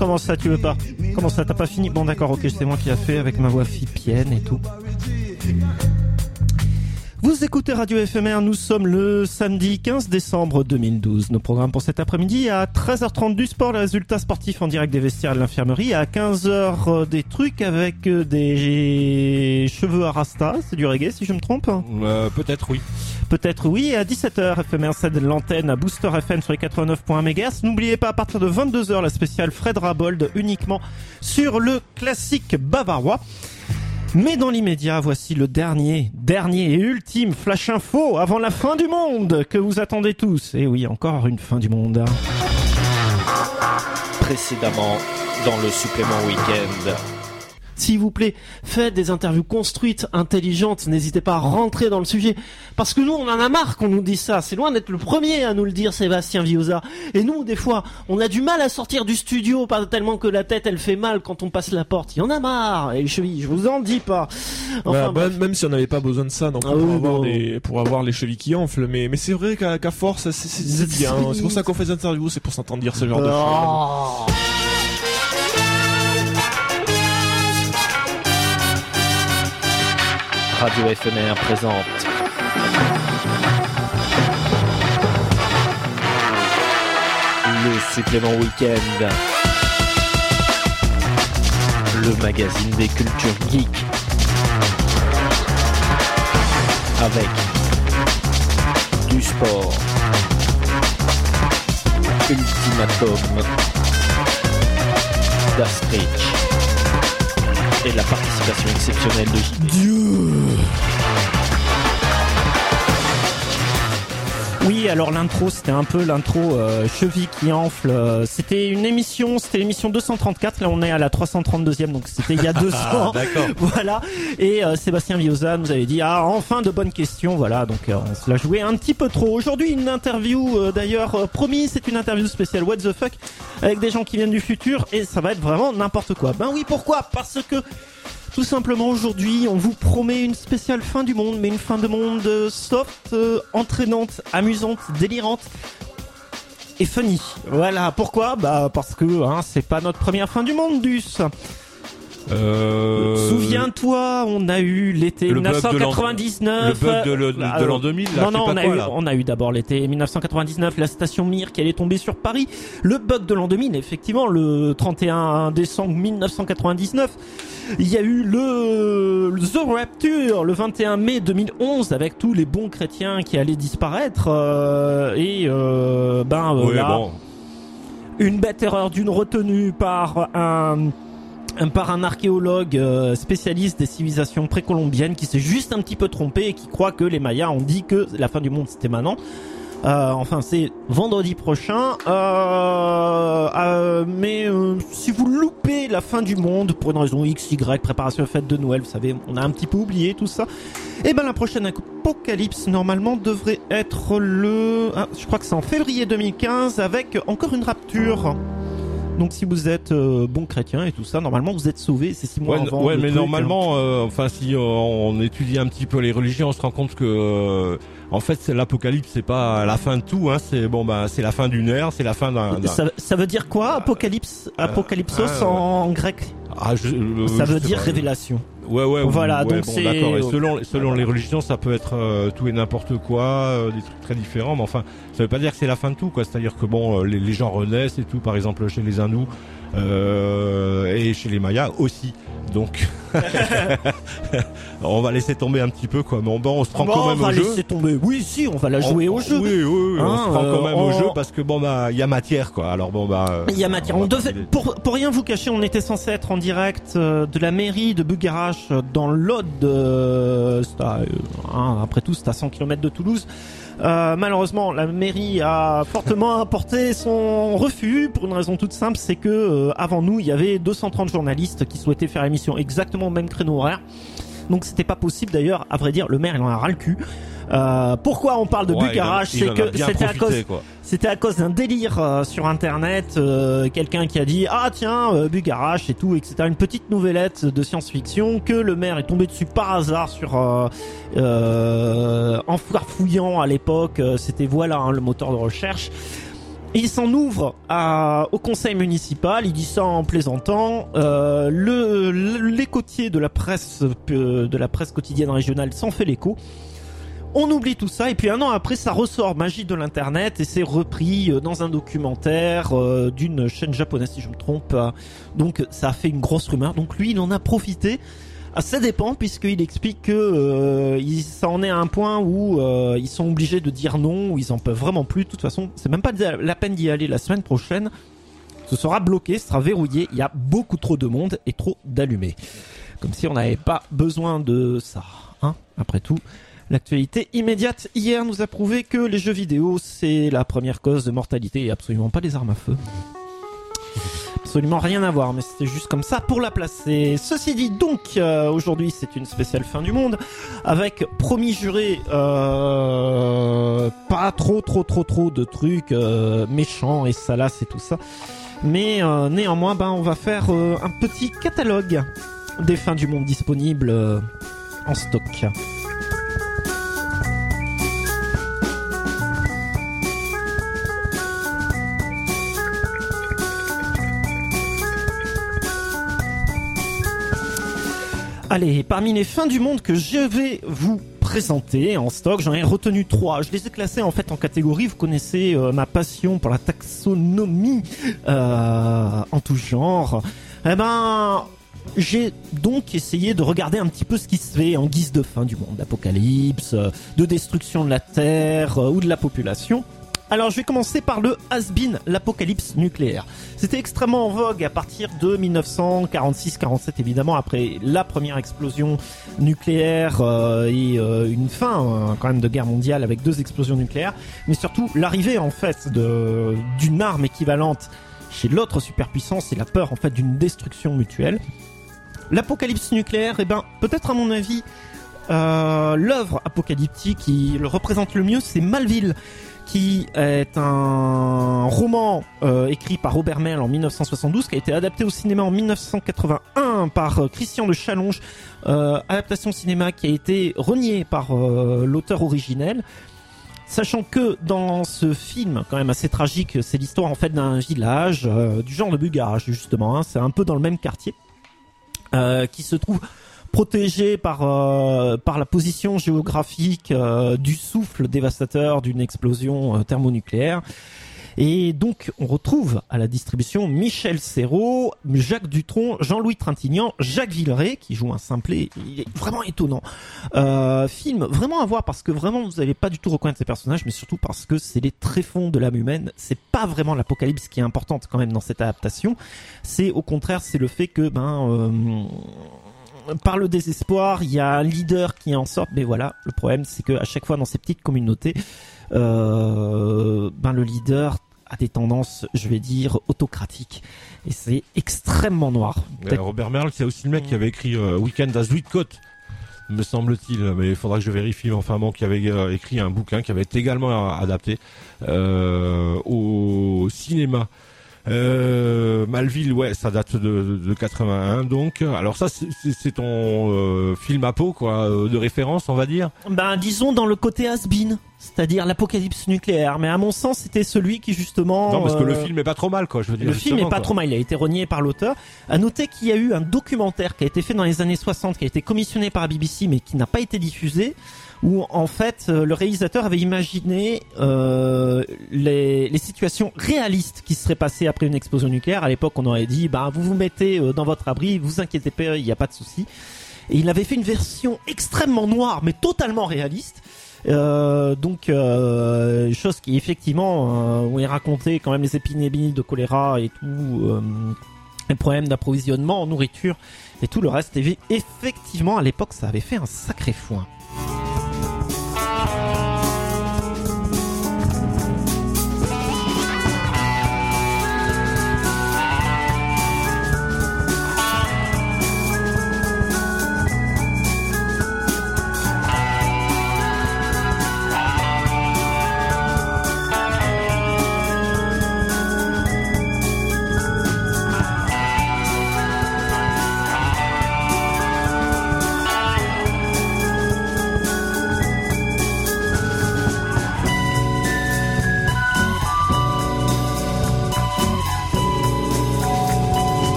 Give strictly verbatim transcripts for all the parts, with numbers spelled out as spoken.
Comment ça, tu veux pas? Comment ça, t'as pas fini? Bon, d'accord, ok, c'est moi qui l'a fait avec ma voix fipienne et tout. Vous écoutez Radio F M R, nous sommes le samedi quinze décembre deux mille douze. Nos programmes pour cet après-midi, à treize heures trente du sport, les résultats sportifs en direct des vestiaires de l'infirmerie, à quinze heures des trucs avec des cheveux à rasta, c'est du reggae si je me trompe? euh, Peut-être oui. Peut-être oui, et à dix-sept heures, F M R cède l'antenne à Booster F M sur les quatre-vingt-neuf point un mégahertz. N'oubliez pas, à partir de vingt-deux heures, la spéciale Fred Rabold, uniquement sur le classique bavarois. Mais dans l'immédiat, voici le dernier, dernier et ultime flash info avant la fin du monde que vous attendez tous. Et oui, encore une fin du monde. Précédemment, dans le supplément week-end. S'il vous plaît, faites des interviews construites, intelligentes, n'hésitez pas à rentrer dans le sujet. Parce que nous, on en a marre qu'on nous dise ça. C'est loin d'être le premier à nous le dire, Sébastien Vioza. Et nous, des fois, on a du mal à sortir du studio, pas tellement que la tête, elle fait mal quand on passe la porte. Il y en a marre. Et les chevilles, je vous en dis pas. Enfin, bah, même si on n'avait pas besoin de ça non plus, ah, pour, oui, avoir non. Les, pour avoir les chevilles qui enflent. Mais, mais c'est vrai qu'à, qu'à force, c'est, c'est, c'est bien. C'est pour ça qu'on fait des interviews, c'est pour s'entendre dire ce genre oh. de choses. Radio F M R présente le supplément week-end, le magazine des cultures geeks, avec du sport, ultimatum, d'Astridge et la participation exceptionnelle de J D. Dieu. Oui, alors l'intro, c'était un peu l'intro euh, cheville qui enfle. Euh, c'était une émission, c'était l'émission deux cent trente-quatre. Là, on est à la trois cent trente-deuxième, donc c'était il y a deux ans. Ah, d'accord. Voilà. Et euh, Sébastien Vioza nous avait dit ah enfin de bonnes questions. Voilà, donc euh, on se l'a joué un petit peu trop. Aujourd'hui, une interview euh, d'ailleurs euh, promis, c'est une interview spéciale What the fuck avec des gens qui viennent du futur et ça va être vraiment n'importe quoi. Ben oui, pourquoi? Parce que tout simplement aujourd'hui, on vous promet une spéciale fin du monde, mais une fin de monde euh, soft, euh, entraînante, amusante, délirante et funny. Voilà, pourquoi? Bah parce que hein, c'est pas notre première fin du monde, Duss. Euh... Souviens-toi, on a eu l'été le dix-neuf cent quatre-vingt-dix-neuf. Le bug de, le, de euh, l'an deux mille. Là, non, non, on a, quoi, eu, là. on a eu d'abord l'été dix-neuf cent quatre-vingt-dix-neuf, la station Mir qui allait tomber sur Paris. Le bug de l'an deux mille, effectivement, le trente et un décembre mille neuf cent quatre-vingt-dix-neuf. Il y a eu le, le The Rapture le vingt et un mai deux mille onze avec tous les bons chrétiens qui allaient disparaître. Euh, et euh, ben euh, oui, là, bon. Une bête erreur d'une retenue par un... par un archéologue euh, spécialiste des civilisations précolombiennes qui s'est juste un petit peu trompé et qui croit que les Mayas ont dit que la fin du monde c'était maintenant. Euh, enfin, c'est vendredi prochain. Euh, euh, mais euh, si vous loupez la fin du monde pour une raison X, Y, préparation de fête de Noël, vous savez, on a un petit peu oublié tout ça. Et ben la prochaine apocalypse normalement devrait être le, ah, je crois que c'est en février deux mille quinze avec encore une rapture. Donc si vous êtes euh, bon chrétien et tout ça, normalement vous êtes sauvé. C'est six mois ouais, avant. Ouais, mais truc, normalement, euh, enfin si euh, on étudie un petit peu les religions, on se rend compte que euh, en fait c'est l'apocalypse, c'est pas la fin de tout. Hein, c'est bon bah c'est la fin d'une ère, c'est la fin d'un. d'un... Ça, ça veut dire quoi, apocalypse, apocalypsos euh, en, en grec? Ah, je, euh, ça je veut dire pas. révélation. Ouais, ouais, voilà, ouais, donc bon, c'est... d'accord. Et selon, selon les religions, ça peut être euh, tout et n'importe quoi, euh, des trucs très différents, mais enfin, ça veut pas dire que c'est la fin de tout, quoi. C'est-à-dire que bon, les, les gens renaissent et tout, par exemple chez les Hindous euh, et chez les Mayas aussi. Donc, on va laisser tomber un petit peu, quoi. Mais bon, on se prend bon, quand même on va au jeu. laisser tomber. Oui, si, on va la jouer on, au jeu. Oui, oui, oui. Hein, on se prend quand même euh, au on... jeu parce que bon bah, il y a matière, quoi. Alors bon bah. Il y a matière. On, on devait, pour pour rien vous cacher, on était censé être en direct euh, de la mairie de Bugarache dans l'Aude. Euh, à, euh, hein, après tout, c'est à cent kilomètres de Toulouse. Euh, malheureusement, la mairie a fortement apporté son refus pour une raison toute simple, c'est que euh, avant nous, il y avait deux cent trente journalistes qui souhaitaient faire l'émission exactement au même créneau horaire. Donc c'était pas possible d'ailleurs, à vrai dire, le maire il en a ras le cul. Euh, pourquoi on parle de ouais, Bugarache, c'est que c'était à cause quoi. C'était à cause d'un délire euh, sur internet, euh, quelqu'un qui a dit ah tiens euh, Bugarache et tout, et cetera. Une petite nouvellette de science-fiction que le maire est tombé dessus par hasard sur euh, euh, en farfouillant à l'époque, euh, c'était voilà hein, le moteur de recherche. Et il s'en ouvre à, au conseil municipal, il dit ça en plaisantant. Euh, le, le l'écotier de la presse euh, de la presse quotidienne régionale s'en fait l'écho. On oublie tout ça et puis un an après ça ressort, magie de l'internet, et c'est repris dans un documentaire euh, d'une chaîne japonaise si je me trompe. Donc ça a fait une grosse rumeur. Donc lui il en a profité. À ses dépens, puisqu'il explique que euh, il, ça en est à un point où euh, ils sont obligés de dire non, où ils en peuvent vraiment plus. De toute façon, c'est même pas la peine d'y aller la semaine prochaine. Ce sera bloqué, ce sera verrouillé. Il y a beaucoup trop de monde et trop d'allumés. Comme si on n'avait pas besoin de ça. Hein, après tout, l'actualité immédiate hier nous a prouvé que les jeux vidéo, c'est la première cause de mortalité et absolument pas les armes à feu. Absolument rien à voir, mais c'était juste comme ça pour la placer. Ceci dit, donc, euh, aujourd'hui, c'est une spéciale fin du monde, avec promis juré, euh, pas trop, trop, trop, trop de trucs euh, méchants et salaces et tout ça. Mais euh, néanmoins, ben, on va faire euh, un petit catalogue des fins du monde disponibles euh, en stock. Allez, parmi les fins du monde que je vais vous présenter en stock, j'en ai retenu trois. Je les ai classés en fait en catégories. Vous connaissez euh, ma passion pour la taxonomie euh, en tout genre. Eh ben, j'ai donc essayé de regarder un petit peu ce qui se fait en guise de fin du monde, d'apocalypse, de destruction de la Terre euh, ou de la population. Alors je vais commencer par le has-been, l'apocalypse nucléaire. C'était extrêmement en vogue à partir de dix-neuf cent quarante-six quarante-sept, évidemment, après la première explosion nucléaire euh, et euh, une fin euh, quand même de guerre mondiale avec deux explosions nucléaires, mais surtout l'arrivée en fait de d'une arme équivalente chez l'autre superpuissance et la peur en fait d'une destruction mutuelle. L'apocalypse nucléaire, eh ben peut-être à mon avis euh, l'œuvre apocalyptique qui le représente le mieux, c'est Malville, qui est un roman euh, écrit par Robert Merle en dix-neuf cent soixante-douze, qui a été adapté au cinéma en dix-neuf cent quatre-vingt-un par euh, Christian de Challonge, euh, adaptation cinéma qui a été reniée par euh, l'auteur originel. Sachant que dans ce film, quand même assez tragique, c'est l'histoire en fait d'un village euh, du genre de Bugarach justement, hein, c'est un peu dans le même quartier, euh, qui se trouve protégé par euh, par la position géographique euh, du souffle dévastateur d'une explosion euh, thermonucléaire. Et donc on retrouve à la distribution Michel Serrault, Jacques Dutronc, Jean-Louis Trintignant, Jacques Villeray qui joue un simplet, il est vraiment étonnant. Euh, film vraiment à voir parce que vraiment vous n'allez pas du tout reconnaître ces personnages, mais surtout parce que c'est les tréfonds de l'âme humaine. C'est pas vraiment l'apocalypse qui est importante quand même dans cette adaptation. C'est au contraire c'est le fait que ben euh, par le désespoir, il y a un leader qui en sort, mais voilà, le problème c'est que à chaque fois dans ces petites communautés, euh, ben le leader a des tendances, je vais dire, autocratiques, et c'est extrêmement noir. Mais Robert Merle, c'est aussi le mec qui avait écrit euh, Weekend à Zuidcote, me semble-t-il, mais il faudra que je vérifie, mais enfin bon, qui avait euh, écrit un bouquin qui avait été également adapté euh, au cinéma. Euh, Malville, ouais, ça date de, de quatre-vingt-un, donc. Alors ça, c'est, c'est ton euh, film apo, quoi, de référence, on va dire. Ben, disons dans le côté has-been, c'est-à-dire l'apocalypse nucléaire. Mais à mon sens, c'était celui qui justement. Non, parce que euh, le film est pas trop mal, quoi. Je veux dire. Le film est pas quoi. trop mal. Il a été renié par l'auteur. À noter qu'il y a eu un documentaire qui a été fait dans les années soixante, qui a été commissionné par la B B C, mais qui n'a pas été diffusé, où en fait le réalisateur avait imaginé euh, les, les situations réalistes qui seraient passées après une explosion nucléaire. À l'époque, on aurait dit, bah vous vous mettez dans votre abri, vous inquiétez pas, il n'y a pas de souci. Et il avait fait une version extrêmement noire, mais totalement réaliste. Euh, donc euh, chose qui effectivement euh, où il racontait quand même les épidémies de choléra et tout, euh, les problèmes d'approvisionnement en nourriture et tout le reste. Et effectivement, à l'époque, ça avait fait un sacré foin.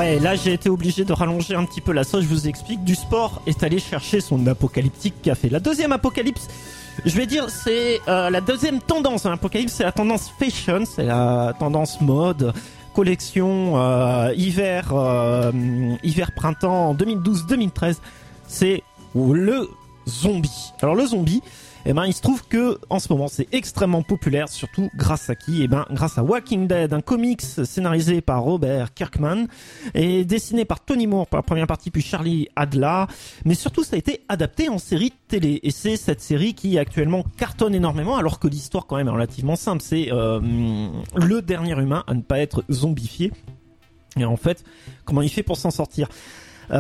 Ouais, là j'ai été obligé de rallonger un petit peu la sauce, je vous explique. Du sport est allé chercher son apocalyptique café. La deuxième apocalypse, je vais dire, c'est euh, la deuxième tendance de l'apocalypse, c'est la tendance fashion, c'est la tendance mode, collection euh, hiver, euh, hiver printemps deux mille douze deux mille treize. C'est le zombie. Alors le zombie, eh ben il se trouve que en ce moment c'est extrêmement populaire, surtout grâce à qui ? Eh ben grâce à Walking Dead, un comics scénarisé par Robert Kirkman et dessiné par Tony Moore pour la première partie, puis Charlie Adler, mais surtout ça a été adapté en série télé, et c'est cette série qui actuellement cartonne énormément, alors que l'histoire quand même est relativement simple. C'est euh, le dernier humain à ne pas être zombifié, et en fait comment il fait pour s'en sortir ? Euh,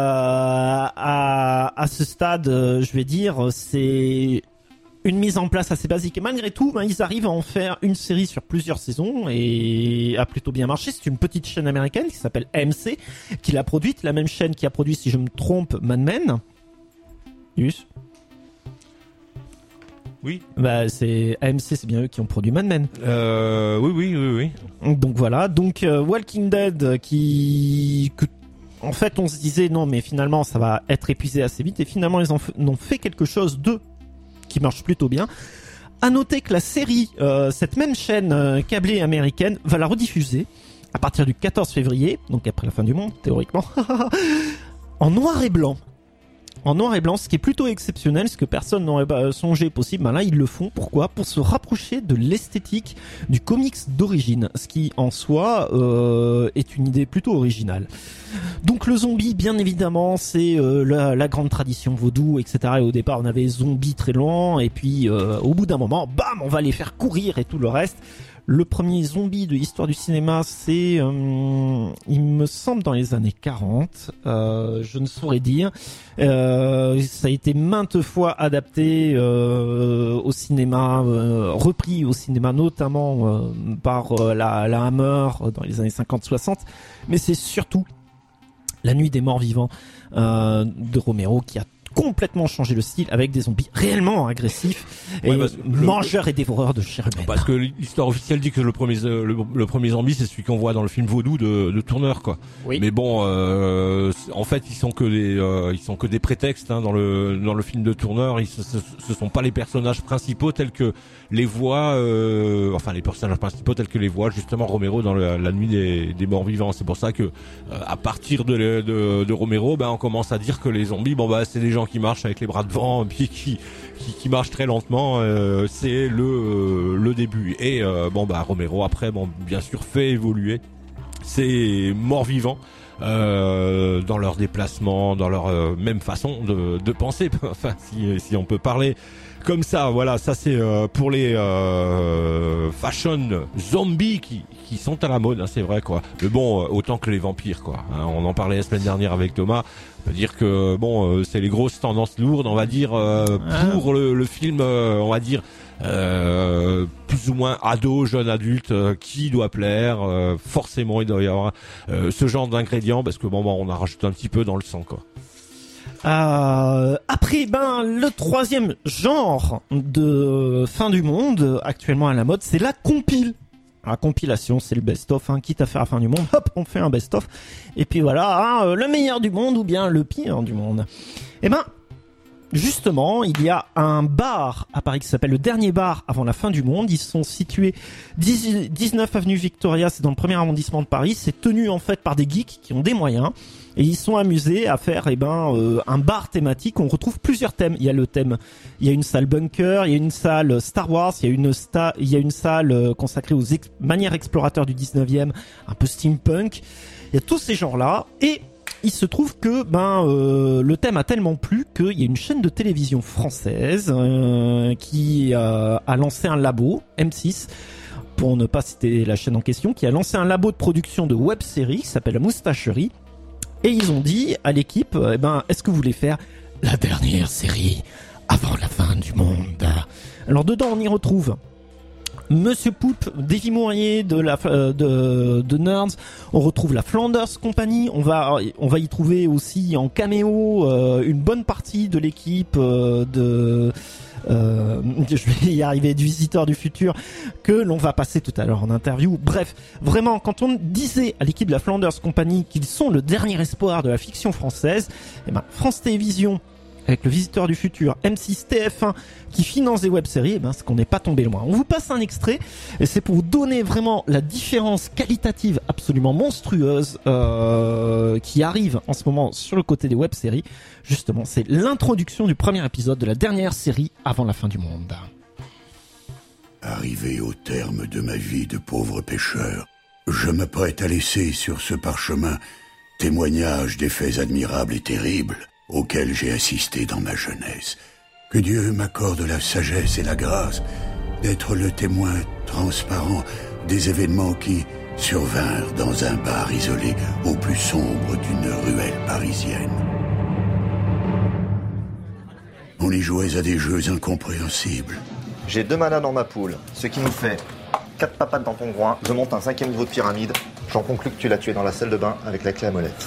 à, à ce stade, euh, je vais dire, c'est une mise en place assez basique. Et malgré tout, ben, ils arrivent à en faire une série sur plusieurs saisons et a plutôt bien marché. C'est une petite chaîne américaine qui s'appelle A M C, qui l'a produite. La même chaîne qui a produit, si je me trompe, Mad Men. Yus ? Oui. Bah, c'est A M C, c'est bien eux qui ont produit Mad Men. Euh, oui, oui, oui, oui. Donc voilà. Donc euh, Walking Dead, qui... Que... En fait, on se disait non, mais finalement, ça va être épuisé assez vite. Et finalement, ils en f- ont fait quelque chose de qui marche plutôt bien. À noter que la série, euh, cette même chaîne euh, câblée américaine, va la rediffuser à partir du quatorze février, donc après la fin du monde, théoriquement, en noir et blanc. En noir et blanc, ce qui est plutôt exceptionnel, ce que personne n'aurait pas songé possible. Ben là, ils le font. Pourquoi ? Pour se rapprocher de l'esthétique du comics d'origine, ce qui en soi euh, est une idée plutôt originale. Donc le zombie, bien évidemment, c'est euh, la, la grande tradition vaudou, et cetera. Et au départ, on avait zombie très lent, et puis euh, au bout d'un moment, bam, on va les faire courir et tout le reste. Le premier zombie de l'histoire du cinéma, c'est, euh, il me semble, dans les années quarante. Euh, je ne saurais dire. Euh, ça a été maintes fois adapté euh, au cinéma, euh, repris au cinéma, notamment euh, par euh, la, la Hammer dans les années cinquante soixante. Mais c'est surtout La Nuit des Morts Vivants euh, de Romero qui a complètement changé le style avec des zombies réellement agressifs et ouais, mangeurs le... et dévoreurs de chair humaine. Parce que l'histoire officielle dit que le premier le, le premier zombie c'est celui qu'on voit dans le film vaudou de, de Turner, quoi. Oui. Mais bon, euh, en fait ils sont que des euh, ils sont que des prétextes hein, dans le dans le film de Turner. Ils ce, ce, ce sont pas les personnages principaux tels que les voit euh, enfin les personnages principaux tels que les voit justement Romero dans le, la nuit des, des morts vivants. C'est pour ça que euh, à partir de, de, de Romero, ben on commence à dire que les zombies, bon bah c'est des gens qui marchent avec les bras devant, puis qui qui, qui marchent très lentement. Euh, c'est le euh, le début. Et euh, bon bah Romero après, bon bien sûr fait évoluer ces morts vivants euh, dans leur déplacement, dans leur euh, même façon de, de penser. Enfin si si on peut parler comme ça, voilà, ça c'est euh, pour les euh, fashion zombies qui qui sont à la mode, hein, c'est vrai quoi. Mais bon, euh, autant que les vampires quoi. Hein, on en parlait la semaine dernière avec Thomas. On peut dire que bon, euh, c'est les grosses tendances lourdes, on va dire euh, pour le, le film, euh, on va dire euh, plus ou moins ado, jeune adulte, euh, qui doit plaire. Euh, forcément, il doit y avoir euh, ce genre d'ingrédients parce que bon, bon, on a rajouté un petit peu dans le sang quoi. Euh, après, ben, le troisième genre de fin du monde, actuellement à la mode, c'est la compile. La compilation, c'est le best-of, hein, quitte à faire la fin du monde, hop, on fait un best-of. Et puis voilà, hein, le meilleur du monde ou bien le pire du monde. Eh ben, justement, il y a un bar à Paris qui s'appelle le Dernier Bar avant la fin du monde. Ils sont situés dix-neuf avenue Victoria, c'est dans le premier arrondissement de Paris. C'est tenu en fait par des geeks qui ont des moyens. Et ils sont amusés à faire eh ben euh, un bar thématique. On retrouve plusieurs thèmes. Il y a le thème, il y a une salle bunker, il y a une salle Star Wars, il y a une sta- il y a une salle euh, consacrée aux ex- manières explorateurs du dix-neuvième, un peu steampunk. Il y a tous ces genres-là. Et il se trouve que ben euh, le thème a tellement plu qu'il y a une chaîne de télévision française euh, qui euh, a lancé un labo, M six, pour ne pas citer la chaîne en question, qui a lancé un labo de production de web-séries qui s'appelle La Moustacherie. Et ils ont dit à l'équipe, eh ben, est-ce que vous voulez faire la dernière série avant la fin du monde ? Alors dedans, on y retrouve Monsieur Poulpe, Davy Mourier de la euh, de, de Nerds. On retrouve la Flanders Company. On va on va y trouver aussi en caméo euh, une bonne partie de l'équipe euh, de euh, je vais y arriver, du Visiteur du futur, que l'on va passer tout à l'heure en interview. Bref, vraiment, quand on disait à l'équipe de la Flanders Company qu'ils sont le dernier espoir de la fiction française, eh ben, France Télévisions, avec le Visiteur du futur, M six, T F un, qui finance des web-séries, eh ben, c'est qu'on n'est pas tombé loin. On vous passe un extrait, et c'est pour vous donner vraiment la différence qualitative absolument monstrueuse euh, qui arrive en ce moment sur le côté des web-séries. Justement, c'est l'introduction du premier épisode de la dernière série avant la fin du monde. Arrivé au terme de ma vie de pauvre pêcheur, je m'apprête à laisser sur ce parchemin témoignage des faits admirables et terribles auxquels j'ai assisté dans ma jeunesse. Que Dieu m'accorde la sagesse et la grâce d'être le témoin transparent des événements qui survinrent dans un bar isolé au plus sombre d'une ruelle parisienne. On y jouait à des jeux incompréhensibles. J'ai deux manas dans ma poule, ce qui nous fait quatre papates dans ton groin. Je monte un cinquième niveau de pyramide. J'en conclus que tu l'as tué dans la salle de bain avec la clé à molette.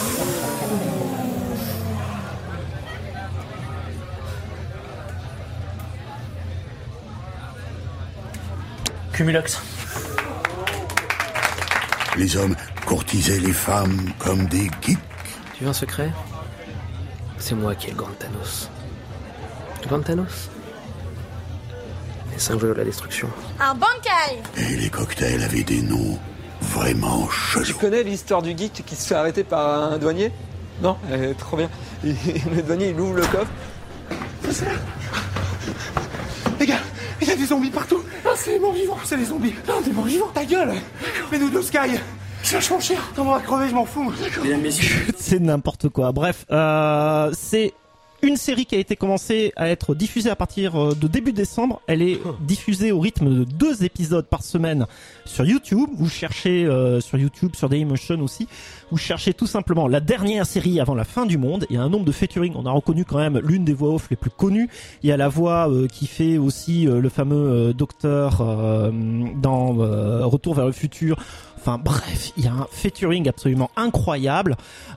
Cumulox. Les hommes courtisaient les femmes comme des geeks. Tu veux un secret ? C'est moi qui ai le grand Thanos. Le grand Thanos ? Les cinq joyaux de la destruction. Un bankai. Et les cocktails avaient des noms vraiment chelous. Tu connais l'histoire du geek qui se fait arrêter par un douanier ? Non ? Elle est trop bien. Et le douanier, il ouvre le coffre. C'est ça. Les gars, il y a des zombies partout. Ah, c'est les morts vivants, c'est les zombies. Non, des morts vivants. Ta gueule. Fais-nous de Sky. C'est vachement cher. T'en vas crever, je m'en fous. Mesdames, messieurs. C'est n'importe quoi. Bref, euh, c'est une série qui a été commencée à être diffusée à partir de début décembre. Elle est diffusée au rythme de deux épisodes par semaine sur YouTube. Vous cherchez euh, sur YouTube, sur Dailymotion aussi. Vous cherchez tout simplement la dernière série avant la fin du monde. Il y a un nombre de featuring. On a reconnu quand même l'une des voix off les plus connues. Il y a la voix euh, qui fait aussi euh, le fameux euh, docteur euh, dans euh, Retour vers le futur. Enfin bref, il y a un featuring absolument incroyable.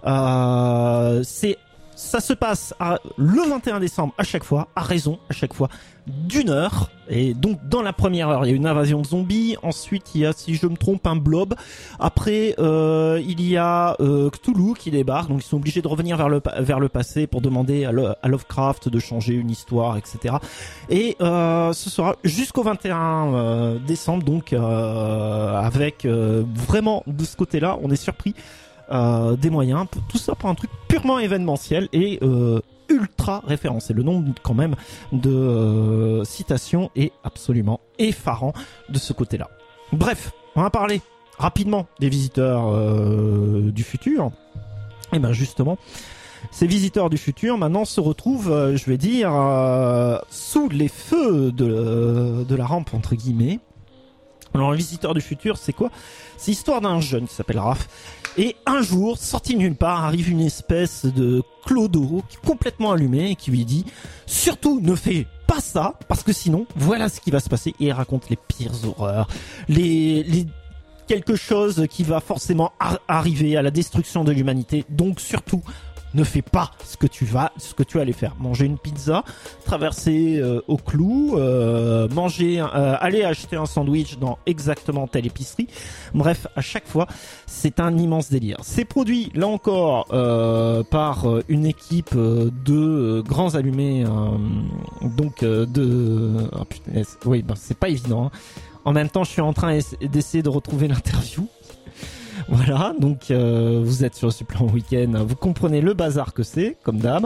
Euh, c'est Ça se passe à, le vingt et un décembre à chaque fois, à raison à chaque fois d'une heure. Et donc dans la première heure, il y a une invasion de zombies. Ensuite, il y a, si je me trompe, un blob. Après, euh, il y a euh, Cthulhu qui débarque. Donc ils sont obligés de revenir vers le vers le passé pour demander à, le, à Lovecraft de changer une histoire, et cetera. Et euh, ce sera jusqu'au vingt et un euh, décembre. Donc euh, avec euh, vraiment de ce côté-là, on est surpris. Euh, des moyens, tout ça pour un truc purement événementiel et euh, ultra référencé. Le nombre quand même de euh, citations est absolument effarant de ce côté-là. Bref, on va parler rapidement des visiteurs euh, du futur. Et ben justement, ces visiteurs du futur maintenant se retrouvent, euh, je vais dire, euh, sous les feux de, de la rampe entre guillemets. Alors, le visiteur du futur, c'est quoi ? C'est l'histoire d'un jeune qui s'appelle Raph. Et un jour, sorti de nulle part, arrive une espèce de clodo complètement allumé et qui lui dit « Surtout, ne fais pas ça, parce que sinon, voilà ce qui va se passer. » Et il raconte les pires horreurs, les, les quelque chose qui va forcément ar- arriver à la destruction de l'humanité. Donc, surtout, ne fais pas ce que tu vas, ce que tu vas aller faire. Manger une pizza, traverser euh, au clou, euh, manger, euh, aller acheter un sandwich dans exactement telle épicerie. Bref, à chaque fois, c'est un immense délire. C'est produit, là encore, euh, par une équipe de euh, grands allumés, euh, donc euh, de... Oh, putain, oui, ben, c'est pas évident. Hein. En même temps, je suis en train d'essayer de retrouver l'interview. Voilà, donc euh, vous êtes sur le Supplément Week-end, vous comprenez le bazar que c'est, comme d'hab.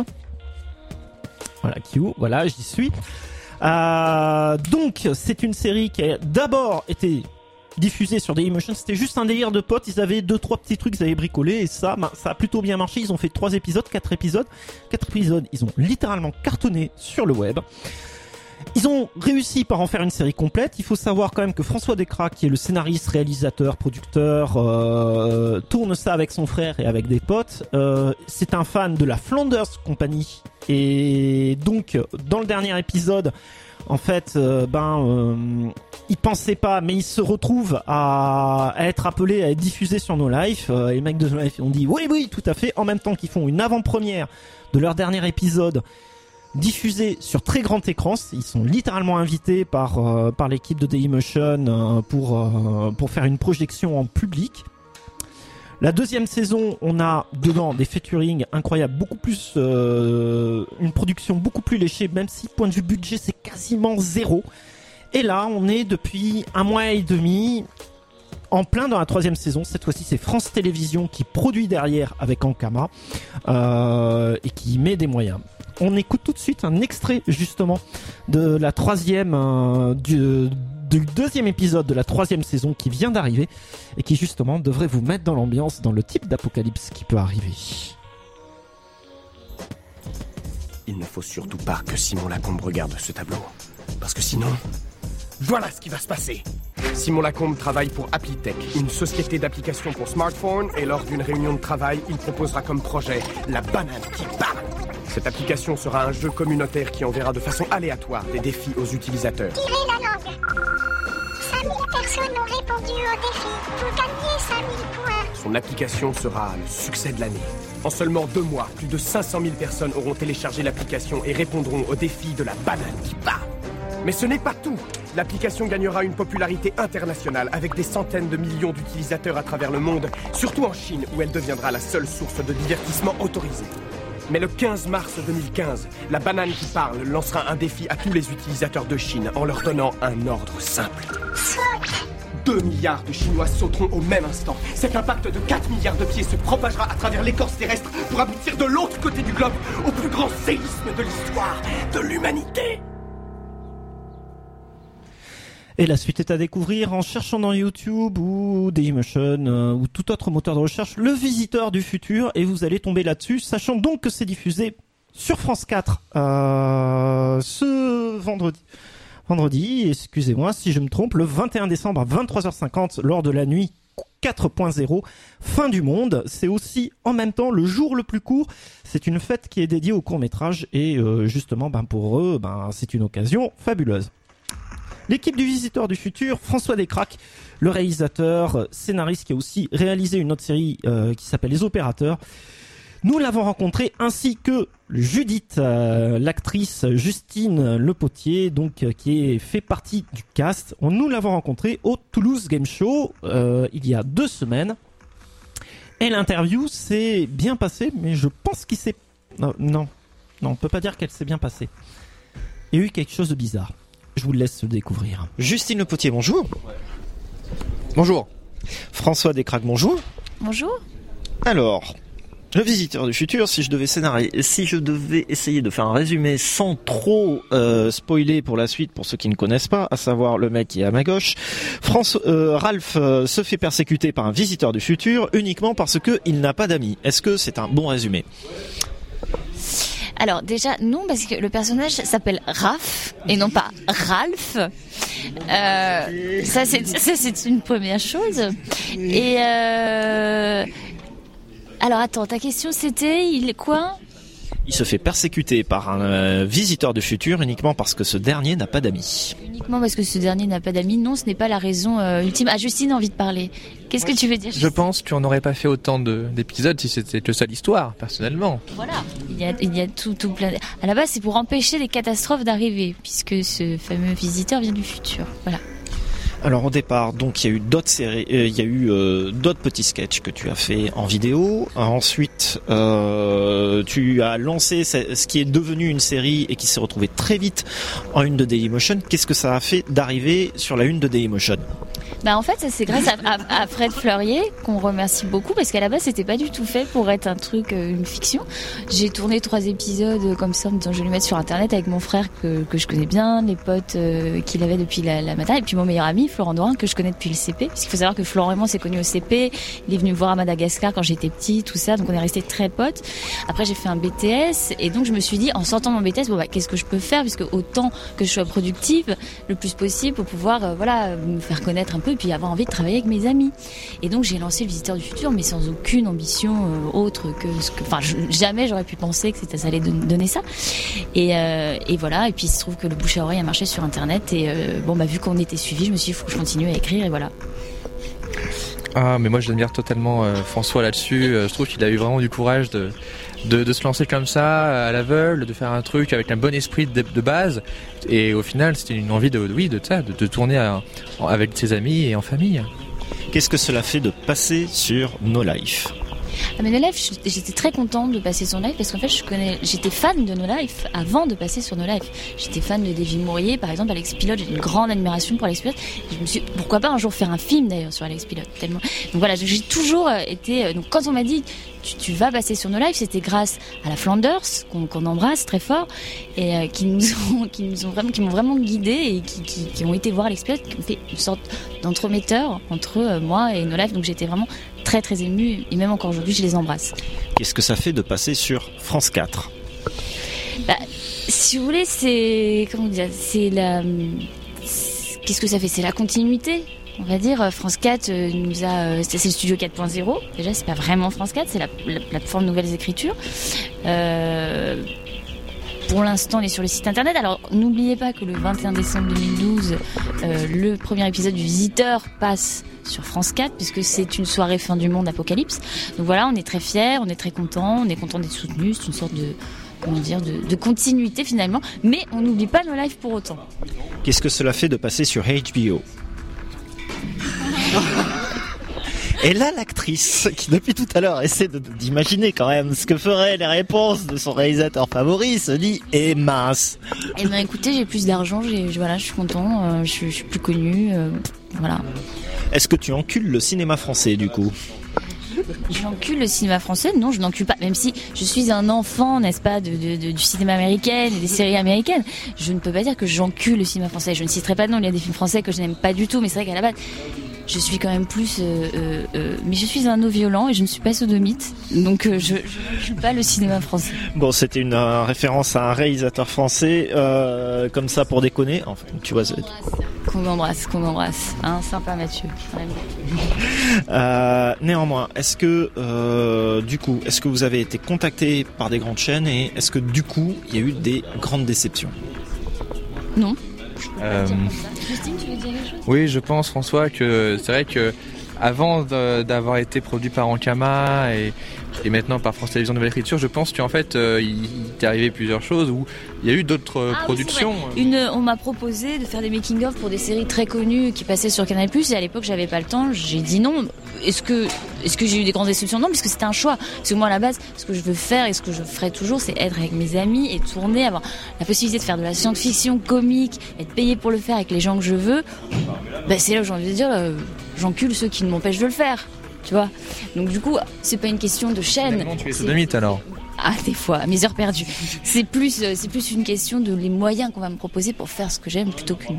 Voilà, Q, voilà, j'y suis. Euh, donc, c'est une série qui a d'abord été diffusée sur Dailymotion. C'était juste un délire de potes, ils avaient deux, trois petits trucs, ils avaient bricolé, et ça, bah, ça a plutôt bien marché. Ils ont fait trois épisodes, quatre épisodes. Quatre épisodes, ils ont littéralement cartonné sur le web. Ils ont réussi par en faire une série complète. Il faut savoir quand même que François Descraques, qui est le scénariste, réalisateur, producteur, euh, tourne ça avec son frère et avec des potes. Euh, c'est un fan de la Flanders Company. Et donc, dans le dernier épisode, en fait, euh, ben, euh, il pensait pas, mais il se retrouve à, à être appelé, à être diffusé sur No Life. Euh, et les mecs de No Life ont dit oui, oui, tout à fait. En même temps qu'ils font une avant-première de leur dernier épisode. diffusés sur très grand écran. Ils sont littéralement invités par euh, par l'équipe de Dailymotion euh, pour euh, pour faire une projection en public. La deuxième saison, on a dedans des featuring incroyables, beaucoup plus euh, une production beaucoup plus léchée, même si point de vue budget c'est quasiment zéro. Et là, on est depuis un mois et demi en plein dans la troisième saison. Cette fois-ci, c'est France Télévisions qui produit derrière avec Ankama euh, et qui met des moyens. On écoute tout de suite un extrait justement de la troisième euh, du, du deuxième épisode de la troisième saison qui vient d'arriver et qui justement devrait vous mettre dans l'ambiance, dans le type d'apocalypse qui peut arriver. Il ne faut surtout pas que Simon Lacombe regarde ce tableau, parce que sinon, voilà ce qui va se passer. Simon Lacombe travaille pour Applitech, une société d'applications pour smartphones, et lors d'une réunion de travail, il proposera comme projet la banane qui parle. Cette application sera un jeu communautaire qui enverra de façon aléatoire des défis aux utilisateurs. Tirez la langue. cinq mille personnes ont répondu au défi. Vous gagnez cinq mille points. Son application sera le succès de l'année. En seulement deux mois, plus de cinq cent mille personnes auront téléchargé l'application et répondront au défi de la banane qui parle. Mais ce n'est pas tout. L'application gagnera une popularité internationale avec des centaines de millions d'utilisateurs à travers le monde, surtout en Chine où elle deviendra la seule source de divertissement autorisée. Mais le quinze mars deux mille quinze, la banane qui parle lancera un défi à tous les utilisateurs de Chine en leur donnant un ordre simple. Deux milliards de Chinois sauteront au même instant. Cet impact de quatre milliards de pieds se propagera à travers l'écorce terrestre pour aboutir de l'autre côté du globe au plus grand séisme de l'histoire de l'humanité. Et la suite est à découvrir en cherchant dans YouTube ou Dailymotion euh, ou tout autre moteur de recherche Le Visiteur du Futur et vous allez tomber là-dessus, sachant donc que c'est diffusé sur France quatre euh, ce vendredi. Vendredi, excusez-moi si je me trompe, le vingt et un décembre à vingt-trois heures cinquante lors de la nuit quatre point zéro, fin du monde. C'est aussi en même temps le jour le plus court. C'est une fête qui est dédiée au court-métrage et euh, justement ben, pour eux, ben, c'est une occasion fabuleuse. L'équipe du Visiteur du Futur, François Descraques, le réalisateur, scénariste qui a aussi réalisé une autre série euh, qui s'appelle Les Opérateurs. Nous l'avons rencontré ainsi que Judith, euh, l'actrice Justine Lepotier, donc euh, qui est, fait partie du cast. On, nous l'avons rencontré au Toulouse Game Show euh, il y a deux semaines. Et l'interview s'est bien passée, mais je pense qu'il s'est... Non, non, non, on peut pas dire qu'elle s'est bien passée. Il y a eu quelque chose de bizarre. Je vous laisse le découvrir. Justine Lepotier, bonjour. Bonjour. François Descraques, bonjour. Bonjour. Alors, Le Visiteur du Futur, si je devais scénarier, si je devais essayer de faire un résumé sans trop euh, spoiler pour la suite, pour ceux qui ne connaissent pas, à savoir le mec qui est à ma gauche, France, euh, Ralph euh, se fait persécuter par un visiteur du futur uniquement parce que il n'a pas d'amis. Est-ce que c'est un bon résumé ? Alors déjà non, parce que le personnage s'appelle Raph et non pas Ralph. Euh, ça c'est ça c'est une première chose. Et euh, alors attends, ta question c'était il quoi ? Il se fait persécuter par un euh, visiteur du futur uniquement parce que ce dernier n'a pas d'amis. Uniquement parce que ce dernier n'a pas d'amis. Non, ce n'est pas la raison euh, ultime. Ah, Justine a envie de parler. Qu'est-ce que tu veux dire, Justine ? Je pense qu'on n'aurait pas fait autant de, d'épisodes si c'était que ça l'histoire, personnellement. Voilà, il y a, il y a tout, tout plein. À la base, c'est pour empêcher les catastrophes d'arriver, puisque ce fameux visiteur vient du futur. Voilà. Alors au départ, donc il y a eu d'autres séries, euh, il y a eu euh, d'autres petits sketchs que tu as fait en vidéo. Euh, ensuite, euh, tu as lancé ce, ce qui est devenu une série et qui s'est retrouvé très vite en une de Dailymotion. Qu'est-ce que ça a fait d'arriver sur la une de Dailymotion ? Bah en fait, ça c'est grâce à, à, à Fred Fleurier qu'on remercie beaucoup parce qu'à la base c'était pas du tout fait pour être un truc, euh, une fiction. J'ai tourné trois épisodes comme ça en me disant je vais le mettre sur internet avec mon frère que, que je connais bien, les potes euh, qu'il avait depuis la, la matin et puis mon meilleur ami Florent Dorin que je connais depuis le C P. Parce qu'il faut savoir que Florent et moi s'est connu au C P, il est venu me voir à Madagascar quand j'étais petit, tout ça, donc on est restés très potes. Après j'ai fait un B T S et donc je me suis dit en sortant mon B T S bon bah qu'est-ce que je peux faire puisque autant que je sois productive le plus possible pour pouvoir euh, voilà me faire connaître un peu et puis avoir envie de travailler avec mes amis. Et donc j'ai lancé le Visiteur du Futur mais sans aucune ambition euh, autre que ce que enfin je, jamais j'aurais pu penser que c'était, ça allait don- donner ça. Et, euh, et voilà, et puis il se trouve que le bouche à oreille a marché sur internet et euh, bon bah vu qu'on était suivis, je me suis dit il faut que je continue à écrire et voilà. Ah, mais moi j'admire totalement euh, François là-dessus. Euh, je trouve qu'il a eu vraiment du courage de, de, de se lancer comme ça, à l'aveugle, de faire un truc avec un bon esprit de, de base. Et au final, c'était une envie de, oui, de ça, de, de tourner à, avec ses amis et en famille. Qu'est-ce que cela fait de passer sur No Life ? Ah mais No Life, j'étais très contente de passer sur No Life parce qu'en fait je connais, j'étais fan de No Life avant de passer sur No Life. J'étais fan de Davy Mourier, par exemple, Alex Pilote, j'ai une grande admiration pour Alex Pilote. Et je me suis, pourquoi pas un jour faire un film d'ailleurs sur Alex Pilote, tellement. Donc voilà, j'ai toujours été. Donc quand on m'a dit tu, tu vas passer sur No Life, c'était grâce à la Flanders qu'on, qu'on embrasse très fort et euh, qui nous ont, qui nous ont vraiment, qui m'ont vraiment guidé et qui, qui, qui ont été voir Alex Pilote, qui ont fait une sorte d'entremetteur entre euh, moi et No Life. Donc j'étais vraiment très très émue et même encore aujourd'hui je les embrasse. Qu'est-ce que ça fait de passer sur France quatre ? Bah, si vous voulez, c'est comment dire, c'est la, c'est... qu'est-ce que ça fait ? C'est la continuité. On va dire, France quatre nous a, c'est le studio quatre point zéro. Déjà, c'est pas vraiment France quatre, c'est la, la plateforme Nouvelles Écritures. Euh, Pour l'instant, on est sur le site internet. Alors, n'oubliez pas que le vingt et un décembre deux mille douze, euh, le premier épisode du Visiteur passe sur France quatre, puisque c'est une soirée fin du monde apocalypse. Donc voilà, on est très fiers, on est très contents, on est contents d'être soutenus. C'est une sorte de, comment dire, de, de continuité finalement. Mais on n'oublie pas nos lives pour autant. Qu'est-ce que cela fait de passer sur H B O ? Et là, l'actrice, qui depuis tout à l'heure essaie de, d'imaginer quand même ce que feraient les réponses de son réalisateur favori, se dit « Eh mince !» Eh ben écoutez, j'ai plus d'argent, j'ai, voilà, je suis content, euh, je, je suis plus connu, euh, voilà. Est-ce que tu encules le cinéma français du coup ? J'encule le cinéma français ? Non, je n'encule pas. Même si je suis un enfant, n'est-ce pas, de, de, de, du cinéma américain et des séries américaines, je ne peux pas dire que j'encule le cinéma français. Je ne citerai pas de nom, il y a des films français que je n'aime pas du tout, mais c'est vrai qu'à la base, je suis quand même plus... Euh, euh, euh, mais je suis un no violent et je ne suis pas sodomite, donc euh, je n'encule pas le cinéma français. Bon, c'était une euh, référence à un réalisateur français, euh, comme ça pour déconner. Enfin, tu vois... C'est... Qu'on embrasse, qu'on embrasse. Hein, sympa Mathieu. Euh, néanmoins, est-ce que euh, du coup, est-ce que vous avez été contacté par des grandes chaînes et est-ce que du coup, il y a eu des grandes déceptions ? Non. Euh, Justine, tu veux dire quelque chose ? Oui, je pense, François, que c'est vrai que avant de, d'avoir été produit par Ankama et, et maintenant par France Télévisions Nouvelle Écriture, je pense qu'en fait, euh, il t'est arrivé plusieurs choses où il y a eu d'autres euh, ah, productions. Oui, Une, on m'a proposé de faire des making-of pour des séries très connues qui passaient sur Canal plus, et à l'époque, j'avais pas le temps. J'ai dit non. Est-ce que, est-ce que j'ai eu des grandes déceptions ? Non, puisque c'était un choix. Parce que moi, à la base, ce que je veux faire et ce que je ferai toujours, c'est être avec mes amis et tourner, avoir la possibilité de faire de la science-fiction comique, être payé pour le faire avec les gens que je veux. Ben, c'est là où j'ai envie de dire, euh, j'encule ceux qui ne m'empêchent de le faire. Tu vois ? Donc du coup, c'est pas une question de chaîne. Comment tu es sodomite alors ? Ah, des fois, à mes heures perdues. C'est plus, euh, c'est plus une question de les moyens qu'on va me proposer pour faire ce que j'aime plutôt qu'une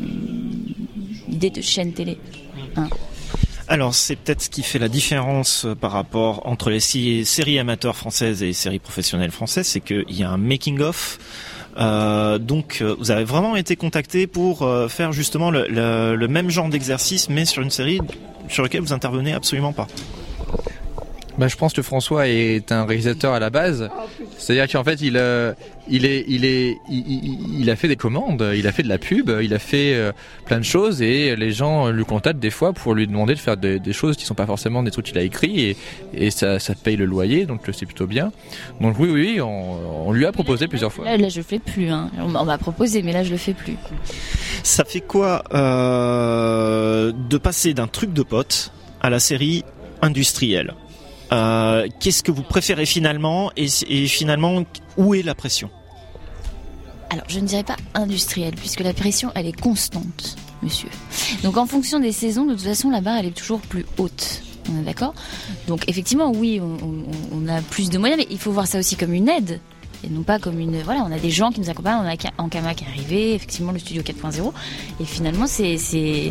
une idée de chaîne télé. Hein. Alors, c'est peut-être ce qui fait la différence par rapport entre les séries amateurs françaises et les séries professionnelles françaises, c'est qu'il y a un making-of. Euh, donc, vous avez vraiment été contacté pour euh, faire justement le, le, le même genre d'exercice, mais sur une série sur laquelle vous intervenez absolument pas. Bah, je pense que François est un réalisateur à la base, c'est-à-dire qu'en fait il euh, il est il est il, il, il a fait des commandes, il a fait de la pub, il a fait euh, plein de choses et les gens lui contactent des fois pour lui demander de faire des, des choses qui sont pas forcément des trucs qu'il a écrits et et ça ça paye le loyer, donc c'est plutôt bien. Donc oui oui, on, on lui a proposé plusieurs fois. Là, là je le fais plus, hein. On m'a proposé, mais là je le fais plus. Ça fait quoi euh, de passer d'un truc de pote à la série industrielle ? Euh, qu'est-ce que vous préférez finalement et, et finalement où est la pression ? Alors je ne dirais pas industrielle puisque la pression elle est constante, monsieur. Donc en fonction des saisons, de toute façon la barre elle est toujours plus haute. On est d'accord ? Donc effectivement oui, on, on, on a plus de moyens, mais il faut voir ça aussi comme une aide. Et non pas comme une... Voilà, on a des gens qui nous accompagnent, on a Ankama qui est arrivé, effectivement le studio quatre point zéro, et finalement c'est... c'est...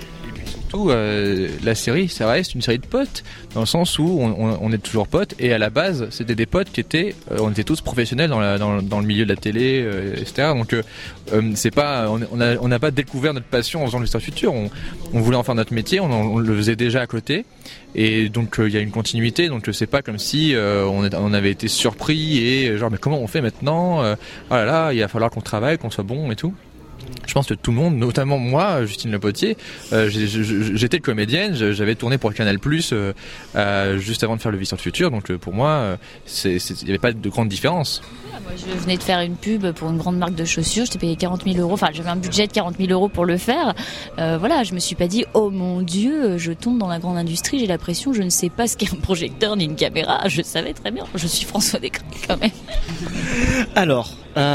Euh, la série, ça reste une série de potes, dans le sens où on, on, on est toujours potes, et à la base, c'était des potes qui étaient, euh, on était tous professionnels dans, la, dans, dans le milieu de la télé, euh, et cetera. Donc, euh, euh, c'est pas, on, on a, on n'a pas découvert notre passion en faisant l'histoire future. On, on voulait en faire notre métier, on, on le faisait déjà à côté, et donc il euh, y a une continuité. Donc, c'est pas comme si euh, on, est, on avait été surpris et genre, mais comment on fait maintenant ? euh, Oh là là, il va falloir qu'on travaille, qu'on soit bon et tout. Je pense que tout le monde, notamment moi, Justine Le Potier, euh, j'étais comédienne, j'avais tourné pour Canal Plus euh, euh, juste avant de faire Le Visiteur du Futur, donc euh, pour moi, il n'y avait pas de grande différence. Moi, je venais de faire une pub pour une grande marque de chaussures, j'étais payé quarante mille euros, enfin j'avais un budget de quarante mille euros pour le faire. Euh, voilà, je me suis pas dit, oh mon Dieu, je tombe dans la grande industrie, j'ai la pression, je ne sais pas ce qu'est un projecteur ni une caméra, je savais très bien, je suis François Descraques quand même. Alors,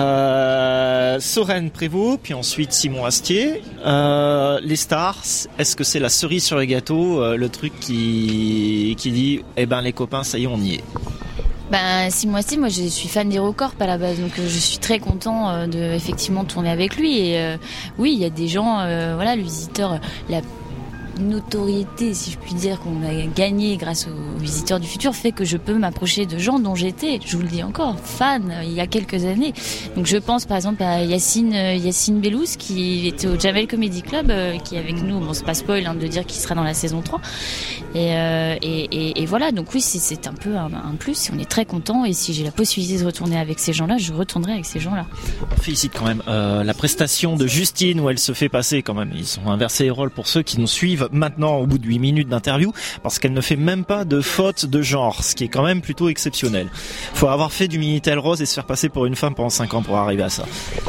euh, Soren Prévost, puis ensuite Simon Astier. Euh, les stars, est-ce que c'est la cerise sur le gâteau, euh, le truc qui, qui dit, eh ben les copains, ça y est, on y est? Ben, Simon Astier, moi je suis fan d'HeroCorp à la base, donc euh, je suis très content euh, de effectivement tourner avec lui. Et euh, oui, il y a des gens, euh, voilà, le visiteur, euh, la notoriété, si je puis dire, qu'on a gagné grâce aux Visiteurs du Futur fait que je peux m'approcher de gens dont j'étais, je vous le dis encore, fan il y a quelques années. Donc je pense par exemple à Yacine, Yacine Bellouz qui était au Jamel Comedy Club, qui est avec nous, bon c'est pas spoil hein, de dire qu'il sera dans la saison trois. Et, euh, et, et, et voilà, donc oui, c'est, c'est un peu un, un plus, on est très content et si j'ai la possibilité de retourner avec ces gens-là, je retournerai avec ces gens-là. On félicite quand même euh, la prestation de Justine où elle se fait passer quand même, ils ont inversé les rôles pour ceux qui nous suivent maintenant au bout de huit minutes d'interview, parce qu'elle ne fait même pas de faute de genre, ce qui est quand même plutôt exceptionnel. Faut avoir fait du Minitel Rose et se faire passer pour une femme pendant cinq ans pour arriver à ça.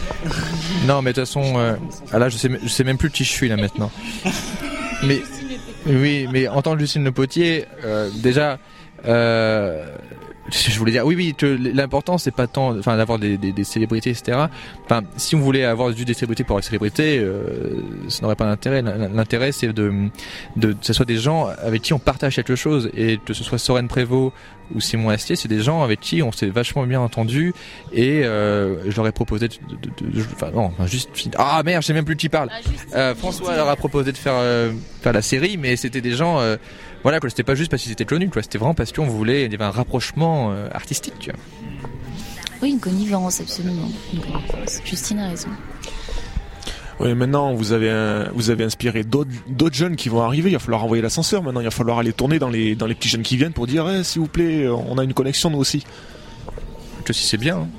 Non mais de toute façon, euh, là je sais, je sais même plus qui je suis là maintenant. Mais oui, mais en tant que Justine Le Potier, euh, déjà, euh, je voulais dire, oui, oui, que l'important c'est pas tant, enfin, d'avoir des, des, des célébrités, et cetera. Enfin, si on voulait avoir juste des célébrités pour avoir des célébrités, euh, ça n'aurait pas d'intérêt. L'intérêt c'est de, de, que ce soit des gens avec qui on partage quelque chose, et que ce soit Soren Prévost ou Simon Astier, c'est des gens avec qui on s'est vachement bien entendu, et euh, je leur ai proposé de, de, de, enfin non, juste, ah merde, je sais même plus de qui parle. Euh, François leur a proposé de faire, euh, faire la série, mais c'était des gens, euh, voilà, quoi, c'était pas juste parce qu'ils étaient connus, quoi, c'était vraiment parce qu'on voulait, il y avait un rapprochement euh, artistique, tu vois. Oui, une connivence, absolument. Une connivence. Justine a raison. Oui, maintenant vous avez un, vous avez inspiré d'autres, d'autres jeunes qui vont arriver. Il va falloir envoyer l'ascenseur. Maintenant, il va falloir aller tourner dans les dans les petits jeunes qui viennent pour dire, eh, s'il vous plaît, on a une connexion nous aussi. Que si c'est bien. Hein.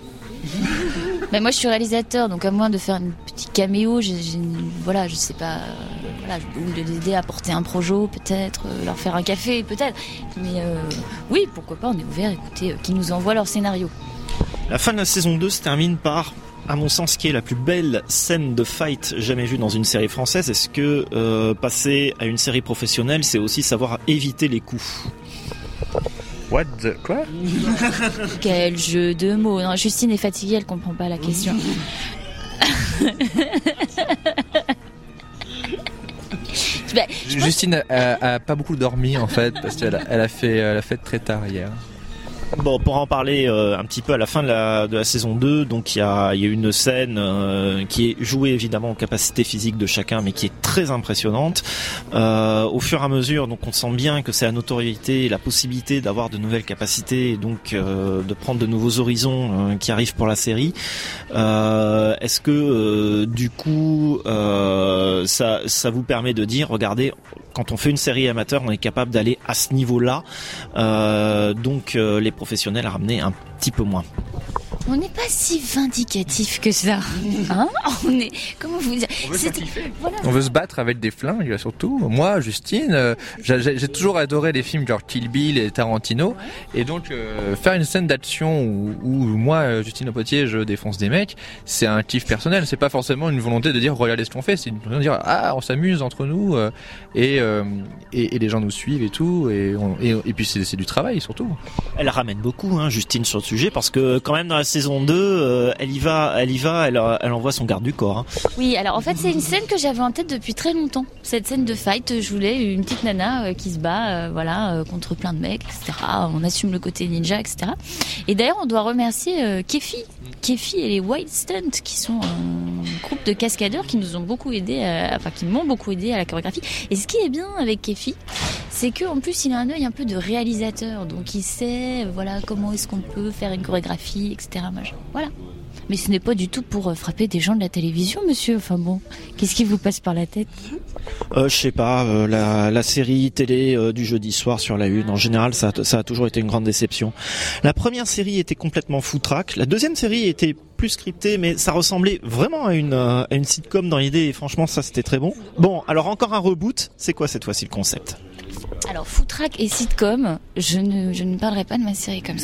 Mais moi, je suis réalisateur, donc à moins de faire un petit caméo, j'ai, j'ai, voilà, je sais pas, euh, voilà, ou de les aider à porter un projet, peut-être, euh, leur faire un café, peut-être. Mais euh, oui, pourquoi pas, on est ouvert. Écoutez, euh, qui nous envoie leur scénario. La fin de la saison deux se termine par, à mon sens, qui est la plus belle scène de fight jamais vue dans une série française. Est-ce que euh, passer à une série professionnelle, c'est aussi savoir éviter les coups? What the... Quoi? Quel jeu de mots. Non, Justine est fatiguée, elle comprend pas la question. bah, Justine a, a pas beaucoup dormi en fait, parce qu'elle a, elle a fait, elle a fait très tard hier. Bon, pour en parler euh, un petit peu à la fin de la, de la saison deux, donc il y a, y a une scène euh, qui est jouée évidemment aux capacités physiques de chacun, mais qui est très impressionnante. Euh, au fur et à mesure, donc on sent bien que c'est la notoriété et la possibilité d'avoir de nouvelles capacités, et donc euh, de prendre de nouveaux horizons euh, qui arrivent pour la série. Euh, est-ce que euh, du coup, euh, ça, ça vous permet de dire, regardez, quand on fait une série amateur, on est capable d'aller à ce niveau-là, euh, donc euh, les professionnels à ramener un petit peu moins. On n'est pas si vindicatif que ça, hein? On est, comment vous dire, on veut, voilà. On veut se battre avec des flingues, surtout. Moi, Justine, euh, j'ai, j'ai toujours adoré les films genre Kill Bill et Tarantino, ouais. Et donc euh, faire une scène d'action où, où moi, Justine Le Potier, je défonce des mecs, c'est un kiff personnel. C'est pas forcément une volonté de dire regardez ce qu'on fait, c'est une volonté de dire ah on s'amuse entre nous euh, et, euh, et et les gens nous suivent et tout, et on, et, et puis c'est, c'est du travail surtout. Elle ramène beaucoup, hein, Justine, sur le sujet, parce que quand même dans la saison deux, euh, elle y va, elle y va, elle, elle envoie son garde du corps. Hein. Oui, alors en fait c'est une scène que j'avais en tête depuis très longtemps. Cette scène de fight, je voulais une petite nana euh, qui se bat, euh, voilà, euh, contre plein de mecs, et cetera. On assume le côté ninja, et cetera. Et d'ailleurs, on doit remercier euh, Kefi, Kefi et les Wild Stunt, qui sont un groupe de cascadeurs qui nous ont beaucoup aidé, à, enfin qui m'ont beaucoup aidé à la chorégraphie. Et ce qui est bien avec Kefi, c'est que en plus il a un œil un peu de réalisateur, donc il sait, voilà, comment est-ce qu'on peut faire une chorégraphie, et cetera. Machin. Voilà. Mais ce n'est pas du tout pour euh, frapper des gens de la télévision, monsieur. Enfin bon, qu'est-ce qui vous passe par la tête? Euh, je sais pas, euh, la, la série télé euh, du jeudi soir sur la une, en général, ça, a- ça a toujours été une grande déception. La première série était complètement foutraque. La deuxième série était plus scriptée, mais ça ressemblait vraiment à une, euh, à une sitcom dans l'idée, et franchement, ça, c'était très bon. Bon, alors encore un reboot. C'est quoi cette fois-ci le concept? Alors, foutraque et sitcom, je ne, je ne parlerai pas de ma série comme ça.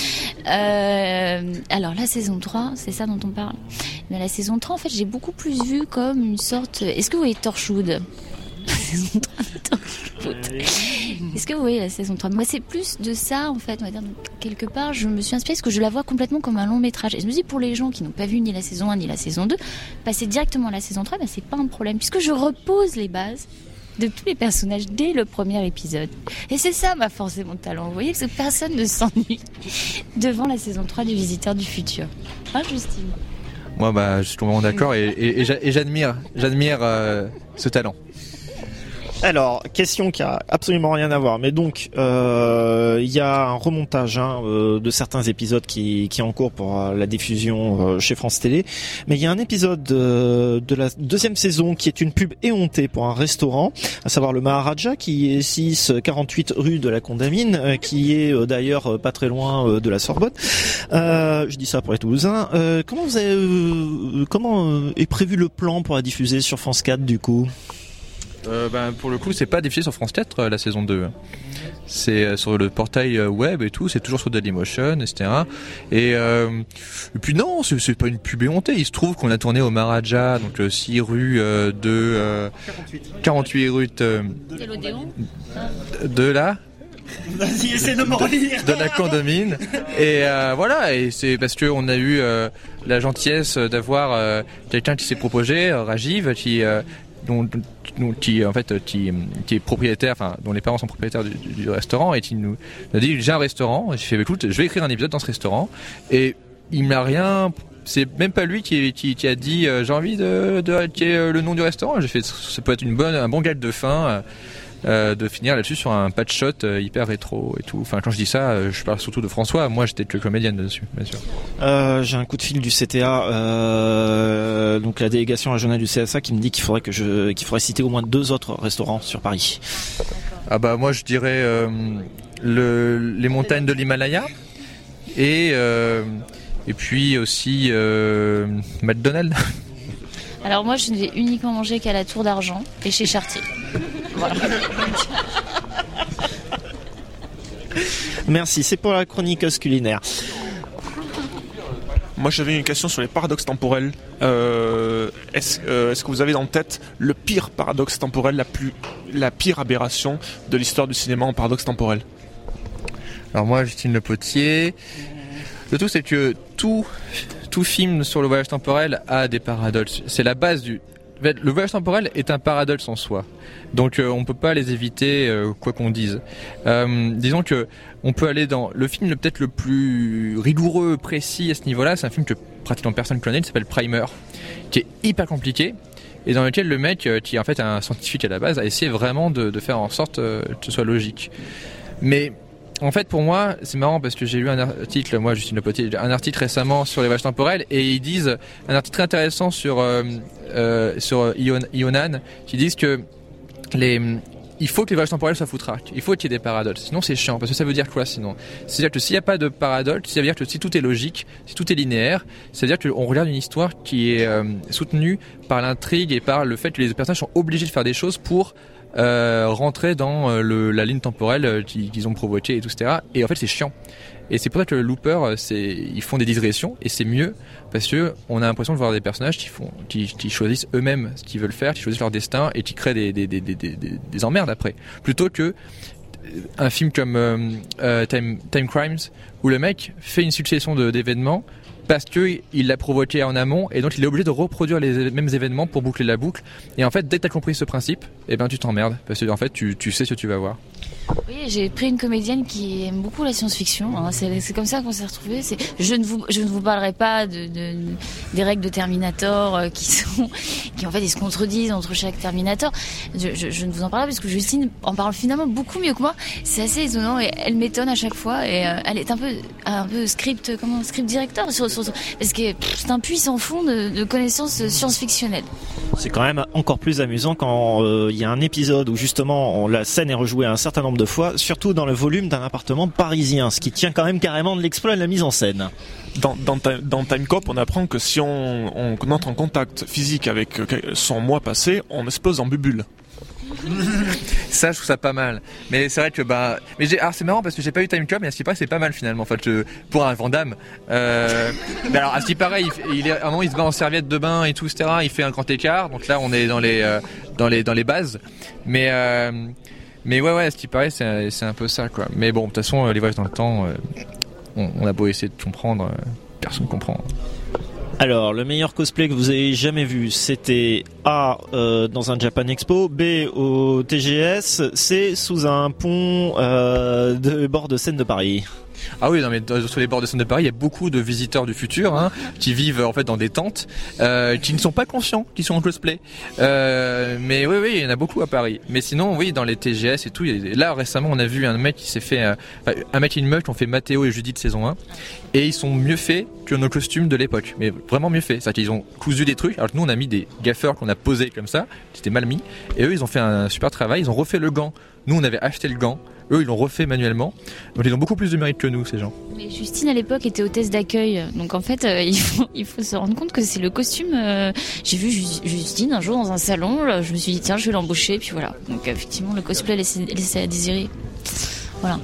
Euh, alors, la saison trois, c'est ça dont on parle. Mais la saison trois, en fait, j'ai beaucoup plus vu comme une sorte... Est-ce que vous voyez Torchwood? Saison trois de Torchwood. Est-ce que vous voyez la saison trois? Moi, c'est plus de ça, en fait, on va dire. Donc, quelque part, je me suis inspirée parce que je la vois complètement comme un long métrage. Et je me dis, pour les gens qui n'ont pas vu ni la saison un ni la saison deux, passer directement à la saison trois, ben, c'est pas un problème, puisque je repose les bases de tous les personnages dès le premier épisode. Et c'est ça ma force et mon talent. Vous voyez que personne ne s'ennuie devant la saison trois du Visiteur du Futur. Hein, Justine? Moi, bah, je suis complètement d'accord et, et, et j'a- et j'admire, j'admire euh, ce talent. Alors, question qui a absolument rien à voir, mais donc euh, il y a un remontage hein, euh, de certains épisodes qui, qui est en cours pour euh, la diffusion euh, chez France Télé, mais il y a un épisode euh, de la deuxième saison qui est une pub éhontée pour un restaurant, à savoir le Maharaja, qui est six quarante-huit rue de la Condamine, euh, qui est euh, d'ailleurs euh, pas très loin euh, de la Sorbonne. Euh, je dis ça pour les Toulousains. Euh, comment vous avez, euh, comment euh, est prévu le plan pour la diffuser sur France quatre du coup? Euh, ben, pour le coup, c'est pas diffusé sur France quatre, euh, la saison deux. C'est euh, sur le portail euh, web et tout, c'est toujours sur Dailymotion, et cetera. Et, euh, et puis non, c'est, c'est pas une pub éhontée. Il se trouve qu'on a tourné au Maharaja, donc euh, six rue euh, de... Euh, quarante-huit rue de... C'est l'Odéon de là Vas-y, essaie de me relire. de la Condamine. Et euh, voilà, et c'est parce que on a eu euh, la gentillesse d'avoir euh, quelqu'un qui s'est proposé, euh, Rajiv, qui... Euh, dont, dont- qui en fait qui, qui est propriétaire, enfin dont les parents sont propriétaires du, du- du restaurant et qui nous a dit j'ai un restaurant. Et j'ai fait écoute, je vais écrire un épisode dans ce restaurant et il m'a rien. C'est même pas lui qui, qui, qui a dit euh, j'ai envie de, de qui est le nom du restaurant. J'ai fait ça peut être une bonne un bon gag de fin. Euh, euh, de finir là-dessus sur un patch shot euh, hyper rétro et tout. Enfin, quand je dis ça, euh, je parle surtout de François. Moi, j'étais que comédienne dessus, bien sûr. Euh, j'ai un coup de fil du C T A, euh, donc la délégation régionale du C S A, qui me dit qu'il faudrait que je, qu'il faudrait citer au moins deux autres restaurants sur Paris. Ah bah moi, je dirais euh, le, les montagnes de l'Himalaya et euh, et puis aussi euh, McDonald's. Alors moi, je ne vais uniquement manger qu'à la Tour d'Argent et chez Chartier. Voilà. Merci, c'est pour la chroniqueuse culinaire. Moi j'avais une question sur les paradoxes temporels. Euh, est-ce, euh, est-ce que vous avez en tête le pire paradoxe temporel, la, plus, la pire aberration de l'histoire du cinéma en paradoxe temporel? Alors moi, Justine Le Potier. Le tout, c'est que tout, tout film sur le voyage temporel a des paradoxes. C'est la base du... Le voyage temporel est un paradoxe en soi. Donc euh, on peut pas les éviter euh, quoi qu'on dise. Euh, disons que on peut aller dans... Le film peut-être le plus rigoureux, précis à ce niveau-là, c'est un film que pratiquement personne connaît, il s'appelle Primer, qui est hyper compliqué et dans lequel le mec, euh, qui est en fait un scientifique à la base, a essayé vraiment de, de faire en sorte euh, que ce soit logique. Mais... En fait, pour moi, c'est marrant parce que j'ai lu un article, moi, Justine Le Potier, un article récemment sur les voyages temporels et ils disent, un article très intéressant sur, euh, euh, sur Ion, Ionan, qui disent que les, il faut que les voyages temporels soient foutraques. Il faut qu'il y ait des paradoxes. Sinon, c'est chiant. Parce que ça veut dire quoi, sinon? C'est-à-dire que s'il n'y a pas de paradoxe, ça veut dire que si tout est logique, si tout est linéaire, c'est-à-dire qu'on regarde une histoire qui est euh, soutenue par l'intrigue et par le fait que les personnages sont obligés de faire des choses pour Euh, rentrer dans euh, le, la ligne temporelle euh, qu'ils, qu'ils ont provoquée et tout, et cetera. Et en fait, c'est chiant. Et c'est pour ça que le Looper, c'est, ils font des digressions et c'est mieux parce que on a l'impression de voir des personnages qui font, qui, qui choisissent eux-mêmes ce qu'ils veulent faire, qui choisissent leur destin et qui créent des, des, des, des, des, des emmerdes après. Plutôt que un film comme euh, euh, Time, Time Crimes où le mec fait une succession de, d'événements parce qu'il l'a provoqué en amont et donc il est obligé de reproduire les mêmes événements pour boucler la boucle. Et en fait, dès que tu as compris ce principe, eh ben, tu t'emmerdes parce que en fait, tu, tu sais ce que tu vas voir. Oui, j'ai pris une comédienne qui aime beaucoup la science-fiction. Hein. C'est, c'est comme ça qu'on s'est retrouvés. C'est, je ne vous, je ne vous parlerai pas de, de, des règles de Terminator euh, qui sont, qui en fait, ils se contredisent entre chaque Terminator. Je, je, je ne vous en parle pas parce que Justine en parle finalement beaucoup mieux que moi. C'est assez étonnant et elle m'étonne à chaque fois. Et euh, elle est un peu, un peu script, comment, script directeur sur, sur, sur parce que pff, c'est un puissant fond de, de connaissances science-fictionnelles. C'est quand même encore plus amusant quand il euh, y a un épisode où justement on, la scène est rejouée un certain nombre de fois, surtout dans le volume d'un appartement parisien, ce qui tient quand même carrément de l'exploit de la mise en scène. Dans, dans, dans Timecop, on apprend que si on, on entre en contact physique avec son moi passé, on explose en bubule. Ça, je trouve ça pas mal. Mais c'est vrai que bah, mais j'ai, alors c'est marrant parce que j'ai pas eu Timecop, mais à ce qui paraît, c'est pas mal finalement. En fait, je, pour un Van Damme. Euh, mais alors, à ce qui paraît, il, il est, à un moment, il se bat en serviette de bain et tout, et cetera. Il fait un grand écart. Donc là, on est dans les, euh, dans les, dans les bases. Mais, euh, mais ouais, ouais, à ce qui paraît, c'est, c'est un peu ça, quoi. Mais bon, de toute façon, les voyages dans le temps, euh, on, on a beau essayer de comprendre, euh, personne comprend. Alors, le meilleur cosplay que vous avez jamais vu, c'était A, euh, dans un Japan Expo, B, au T G S, C, sous un pont euh, de bord de Seine de Paris. Ah oui, non mais sur les bords de Seine de Paris, il y a beaucoup de visiteurs du futur hein, qui vivent en fait dans des tentes, euh, qui ne sont pas conscients, qui sont en cosplay. Euh, mais oui, oui, il y en a beaucoup à Paris. Mais sinon, oui, dans les T G S et tout, il y a... là récemment, on a vu un mec qui s'est fait, euh, un mec et une meuf qui ont fait Mathéo et Judith saison un, et ils sont mieux faits que nos costumes de l'époque, mais vraiment mieux faits. C'est-à-dire qu'ils ont cousu des trucs, alors que nous on a mis des gaffeurs qu'on a posés comme ça, c'était mal mis, et eux ils ont fait un super travail, ils ont refait le gant. Nous on avait acheté le gant. Eux, ils l'ont refait manuellement. Donc, ils ont beaucoup plus de mérite que nous, ces gens. Mais Justine, à l'époque, était hôtesse d'accueil. Donc, en fait, euh, il, faut, il faut se rendre compte que c'est le costume. Euh, j'ai vu Justine un jour dans un salon. Là, je me suis dit, tiens, je vais l'embaucher. Puis voilà. Donc, effectivement, le cosplay laissait, laissait à désirer. Voilà.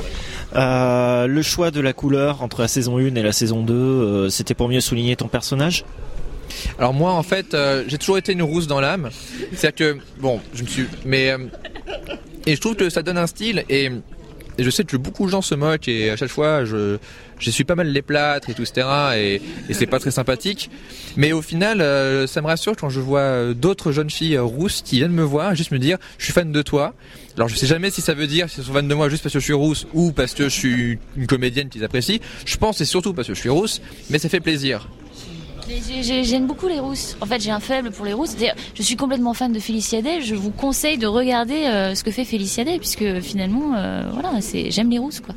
Euh, le choix de la couleur entre la saison un et la saison deux, euh, c'était pour mieux souligner ton personnage ? Alors, moi, en fait, euh, j'ai toujours été une rousse dans l'âme. C'est-à-dire que, bon, je me suis. Mais. Euh, Et je trouve que ça donne un style et, et je sais que beaucoup de gens se moquent et à chaque fois je j'essuie pas mal les plâtres et tout, et cetera. Et, et c'est pas très sympathique. Mais au final, euh, ça me rassure quand je vois d'autres jeunes filles rousses qui viennent me voir et juste me dire je suis fan de toi. Alors je sais jamais si ça veut dire si elles sont fans de moi juste parce que je suis rousse ou parce que je suis une comédienne qu'ils apprécient. Je pense que c'est surtout parce que je suis rousse, mais ça fait plaisir. J'aime beaucoup les rousses. En fait, j'ai un faible pour les rousses. C'est-à-dire, je suis complètement fan de Félicia Day. Je vous conseille de regarder euh, ce que fait Félicia Day, puisque finalement, euh, voilà, c'est j'aime les rousses, quoi.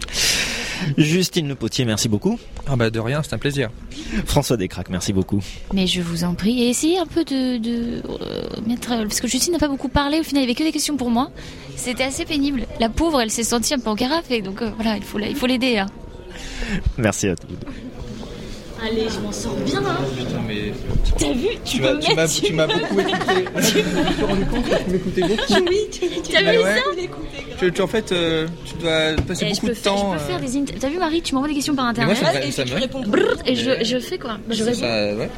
Justine Le Potier, merci beaucoup. Ah bah de rien, c'est un plaisir. François Descraques, merci beaucoup. Mais je vous en prie, et essayez un peu de, de euh, mettre, parce que Justine n'a pas beaucoup parlé. Au final, il n'y avait que des questions pour moi. C'était assez pénible. La pauvre, elle s'est sentie un peu en carafe, et donc euh, voilà, il faut, il faut l'aider. Hein. Merci à tous. Allez, je m'en sors bien, hein. Putain, mais... T'as vu, tu, tu peux m'as, mettre... Tu m'as, tu m'as beaucoup écouté. Je me suis rendu compte que tu m'écoutais beaucoup. Oui, tu, tu as bah vu ouais. ça tu, tu, En fait, euh, tu dois passer eh, beaucoup de faire, temps. Je peux euh... faire des... Inter... T'as vu, Marie, tu m'envoies des questions par Internet. Mais moi, ça, et ça tu me... réponds brrr, et je, je fais quoi je réponds. Ça, ouais.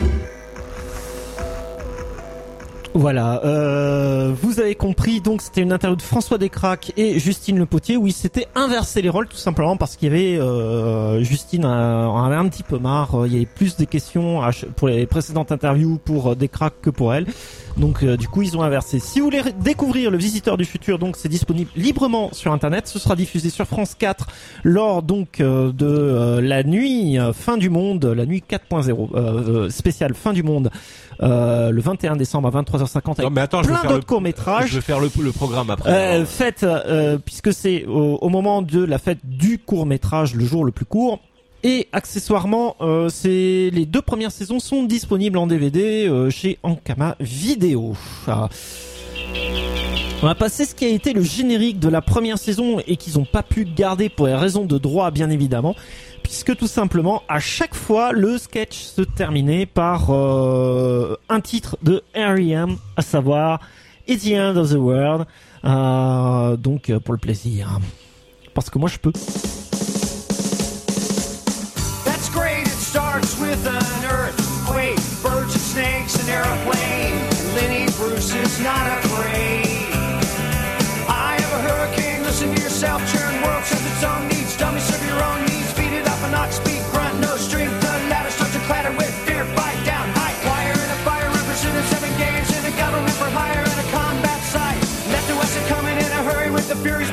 Voilà, euh, vous avez compris, donc c'était une interview de François Descraques et Justine Le Potier où ils s'étaient inversé les rôles tout simplement parce qu'il y avait euh, Justine en avait un petit peu marre, il y avait plus de questions à, pour les précédentes interviews pour Descraques que pour elle. Donc euh, du coup ils ont inversé. Si vous voulez découvrir Le Visiteur du Futur, donc c'est disponible librement sur internet, ce sera diffusé sur France quatre lors donc euh, de euh, la nuit euh, fin du monde, la nuit quatre point zéro euh, spéciale fin du monde. Euh, le vingt et un décembre à vingt-trois heures cinquante avec non, mais attends, plein d'autres le... courts-métrages. Je vais faire le, le programme après. Euh, faites, euh, puisque c'est au, au moment de la fête du court-métrage, le jour le plus court. Et accessoirement, euh, c'est les deux premières saisons sont disponibles en D V D euh, chez Ankama Vidéo. Ah. On va passer ce qui a été le générique de la première saison et qu'ils n'ont pas pu garder pour des raisons de droit, bien évidemment. Puisque tout simplement, à chaque fois, le sketch se terminait par euh, un titre de R E M, à savoir It's the End of the World. Euh, donc, pour le plaisir. Parce que moi, je peux. That's great, it starts with an earthquake, birds and snakes, an airplane. Lenny Bruce is not afraid. I have a hurricane, listen to yourself, churn world serves its own needs, dummy serve your own needs. Not speak, grunt, no strength, the ladder starts to clatter with fear, fight down, high wire and a fire representing seven games in a government for hire and a combat site. Left to us and coming in a hurry with the furies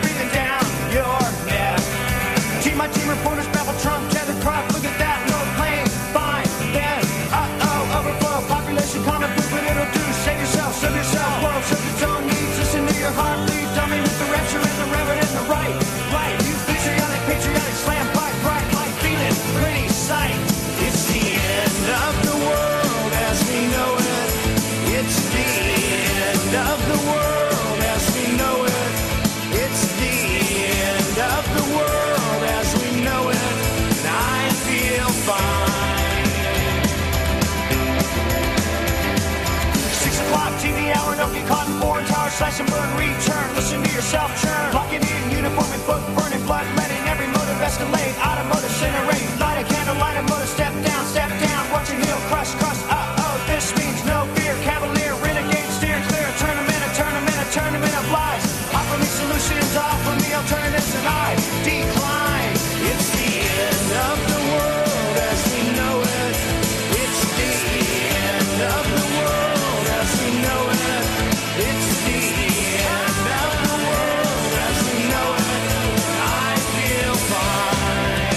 hour, don't get caught in foreign tower, slash and burn, return. Listen to yourself churn. Locking in, uniform and book, burning blood, letting every motive escalate. Automotive incinerate. Light a candle, light a motor, step down, step down. Watch your heel crush, crush. Uh oh, this means no fear. Cavalier, renegade, steer clear. Tournament, a tournament, a tournament of lies. Offer me solutions, offer me alternatives, and I decline. It's the end of the world as we know it. It's the end of the world as we know it. It's the end of the world as we know it. I feel fine.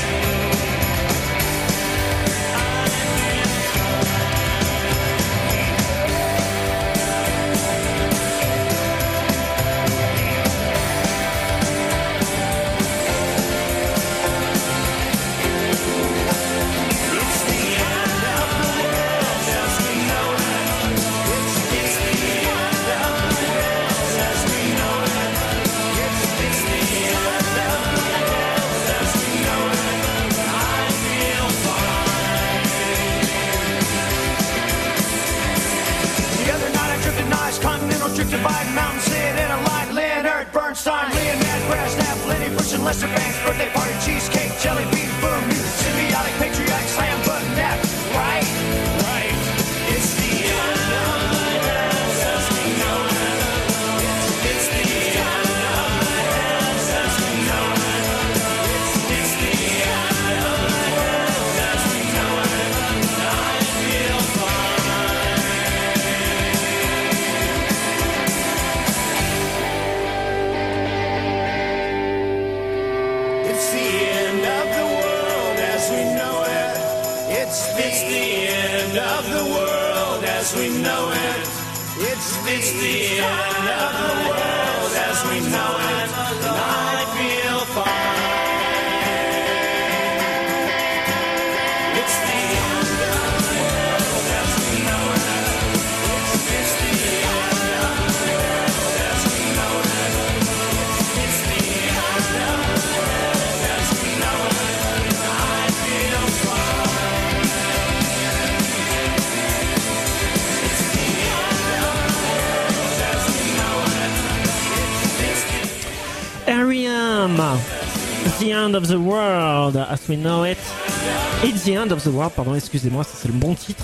It's the end of the world as we know it. It's the end of the world as we know it. It's the end of the world as we know it. I feel fine. The other night I drifted nice, continental drift divide, mountain sit in a line, Leonard Bernstein, Leonard Brasnap, Lenny Bruce and Lester Banks, birthday party, cheesecake, jelly bean, boom, music, symbiotic, patriotic, slam button, that, right, right. It's the end of the world as we know it. It's the end of the world as we know it. It's the end of the world as we know it. I feel fine. It's the end of the world as we know it. It's the end of the world as we know it. It's the end of the world as we know it. And I feel fine. It's the end of the world as we know it. It's the end of the world as we know it. It's the end of the world as we know it. And I feel fine. It's the end of the world as we know it. It's the R E M, The End of the World as we know it. It's the End of the World, pardon, excusez-moi, ça c'est le bon titre.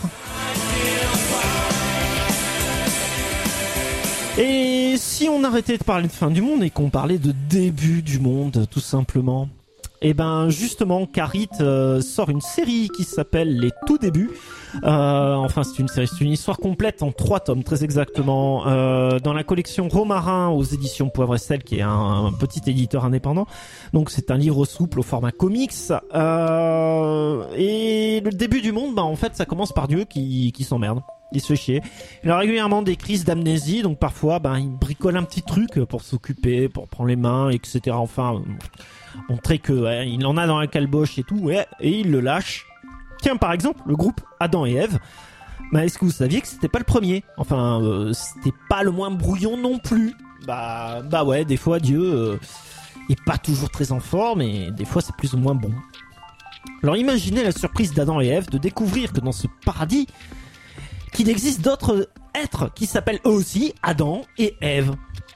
Et si on arrêtait de parler de fin du monde et qu'on parlait de début du monde, tout simplement, et ben justement, Carit euh, sort une série qui s'appelle Les Tout Débuts. Euh, enfin, c'est une série, c'est une histoire complète en trois tomes, très exactement, euh, dans la collection Romarin aux éditions Poivre et Sel, qui est un, un petit éditeur indépendant. Donc, c'est un livre souple au format comics. Euh, et le début du monde, bah en fait, ça commence par Dieu qui, qui s'emmerde. Il se fait chier. Il a régulièrement des crises d'amnésie, donc parfois, ben, il bricole un petit truc pour s'occuper, pour prendre les mains, et cetera. Enfin, montrer que ouais, il en a dans la calboche et tout, ouais, et il le lâche. Tiens, par exemple, le groupe Adam et Ève. Bah, est-ce que vous saviez que c'était pas le premier ? Enfin, euh, c'était pas le moins brouillon non plus. Bah, bah ouais, des fois Dieu euh, est pas toujours très en forme et des fois c'est plus ou moins bon. Alors imaginez la surprise d'Adam et Ève de découvrir que dans ce paradis, qu'il existe d'autres êtres qui s'appellent eux aussi Adam et Ève.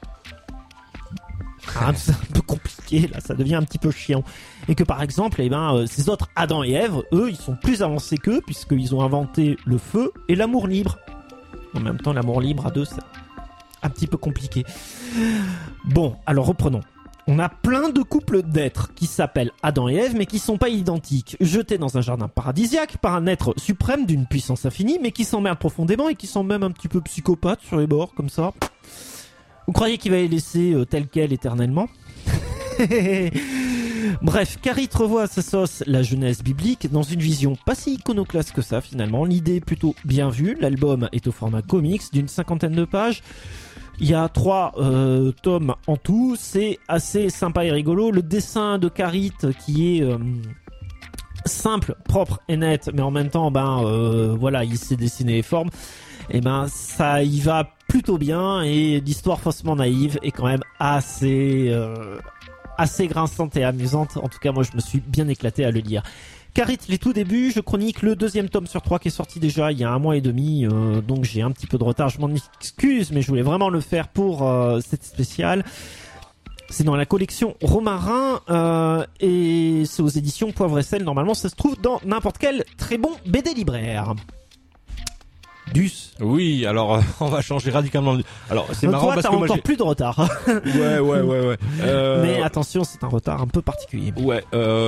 Ah, c'est un peu compliqué là, ça devient un petit peu chiant. Et que par exemple, eh ben, euh, ces autres Adam et Ève, eux, ils sont plus avancés qu'eux puisqu'ils ont inventé le feu et l'amour libre. En même temps, l'amour libre à deux, c'est un petit peu compliqué. Bon, alors reprenons. On a plein de couples d'êtres qui s'appellent Adam et Ève, mais qui sont pas identiques, jetés dans un jardin paradisiaque par un être suprême d'une puissance infinie, mais qui s'emmerde profondément et qui sont même un petit peu psychopathes sur les bords, comme ça. Vous croyez qu'il va les laisser euh, tels quels éternellement ? Bref, Carit revoit à sa sauce la jeunesse biblique dans une vision pas si iconoclaste que ça finalement. L'idée est plutôt bien vue, l'album est au format comics d'une cinquantaine de pages. Il y a trois euh, tomes en tout, c'est assez sympa et rigolo. Le dessin de Carit qui est euh, simple, propre et net, mais en même temps, ben euh, voilà, il sait dessiner les formes. Et ben ça y va plutôt bien et l'histoire faussement naïve est quand même assez euh, assez grinçante et amusante. En tout cas, moi je me suis bien éclaté à le lire. Carit, les tout débuts, je chronique le deuxième tome sur trois qui est sorti déjà il y a un mois et demi, euh, donc j'ai un petit peu de retard, je m'en excuse, mais je voulais vraiment le faire pour euh, cette spéciale. C'est dans la collection Romarin euh, et c'est aux éditions Poivre et Sel. Normalement, ça se trouve dans n'importe quel très bon B D libraire. Dus. Oui, alors euh, on va changer radicalement. Alors c'est donc marrant toi, parce t'as que moi encore j'ai... plus de retard. ouais, ouais, ouais, ouais. Euh... Mais attention, c'est un retard un peu particulier. Ouais,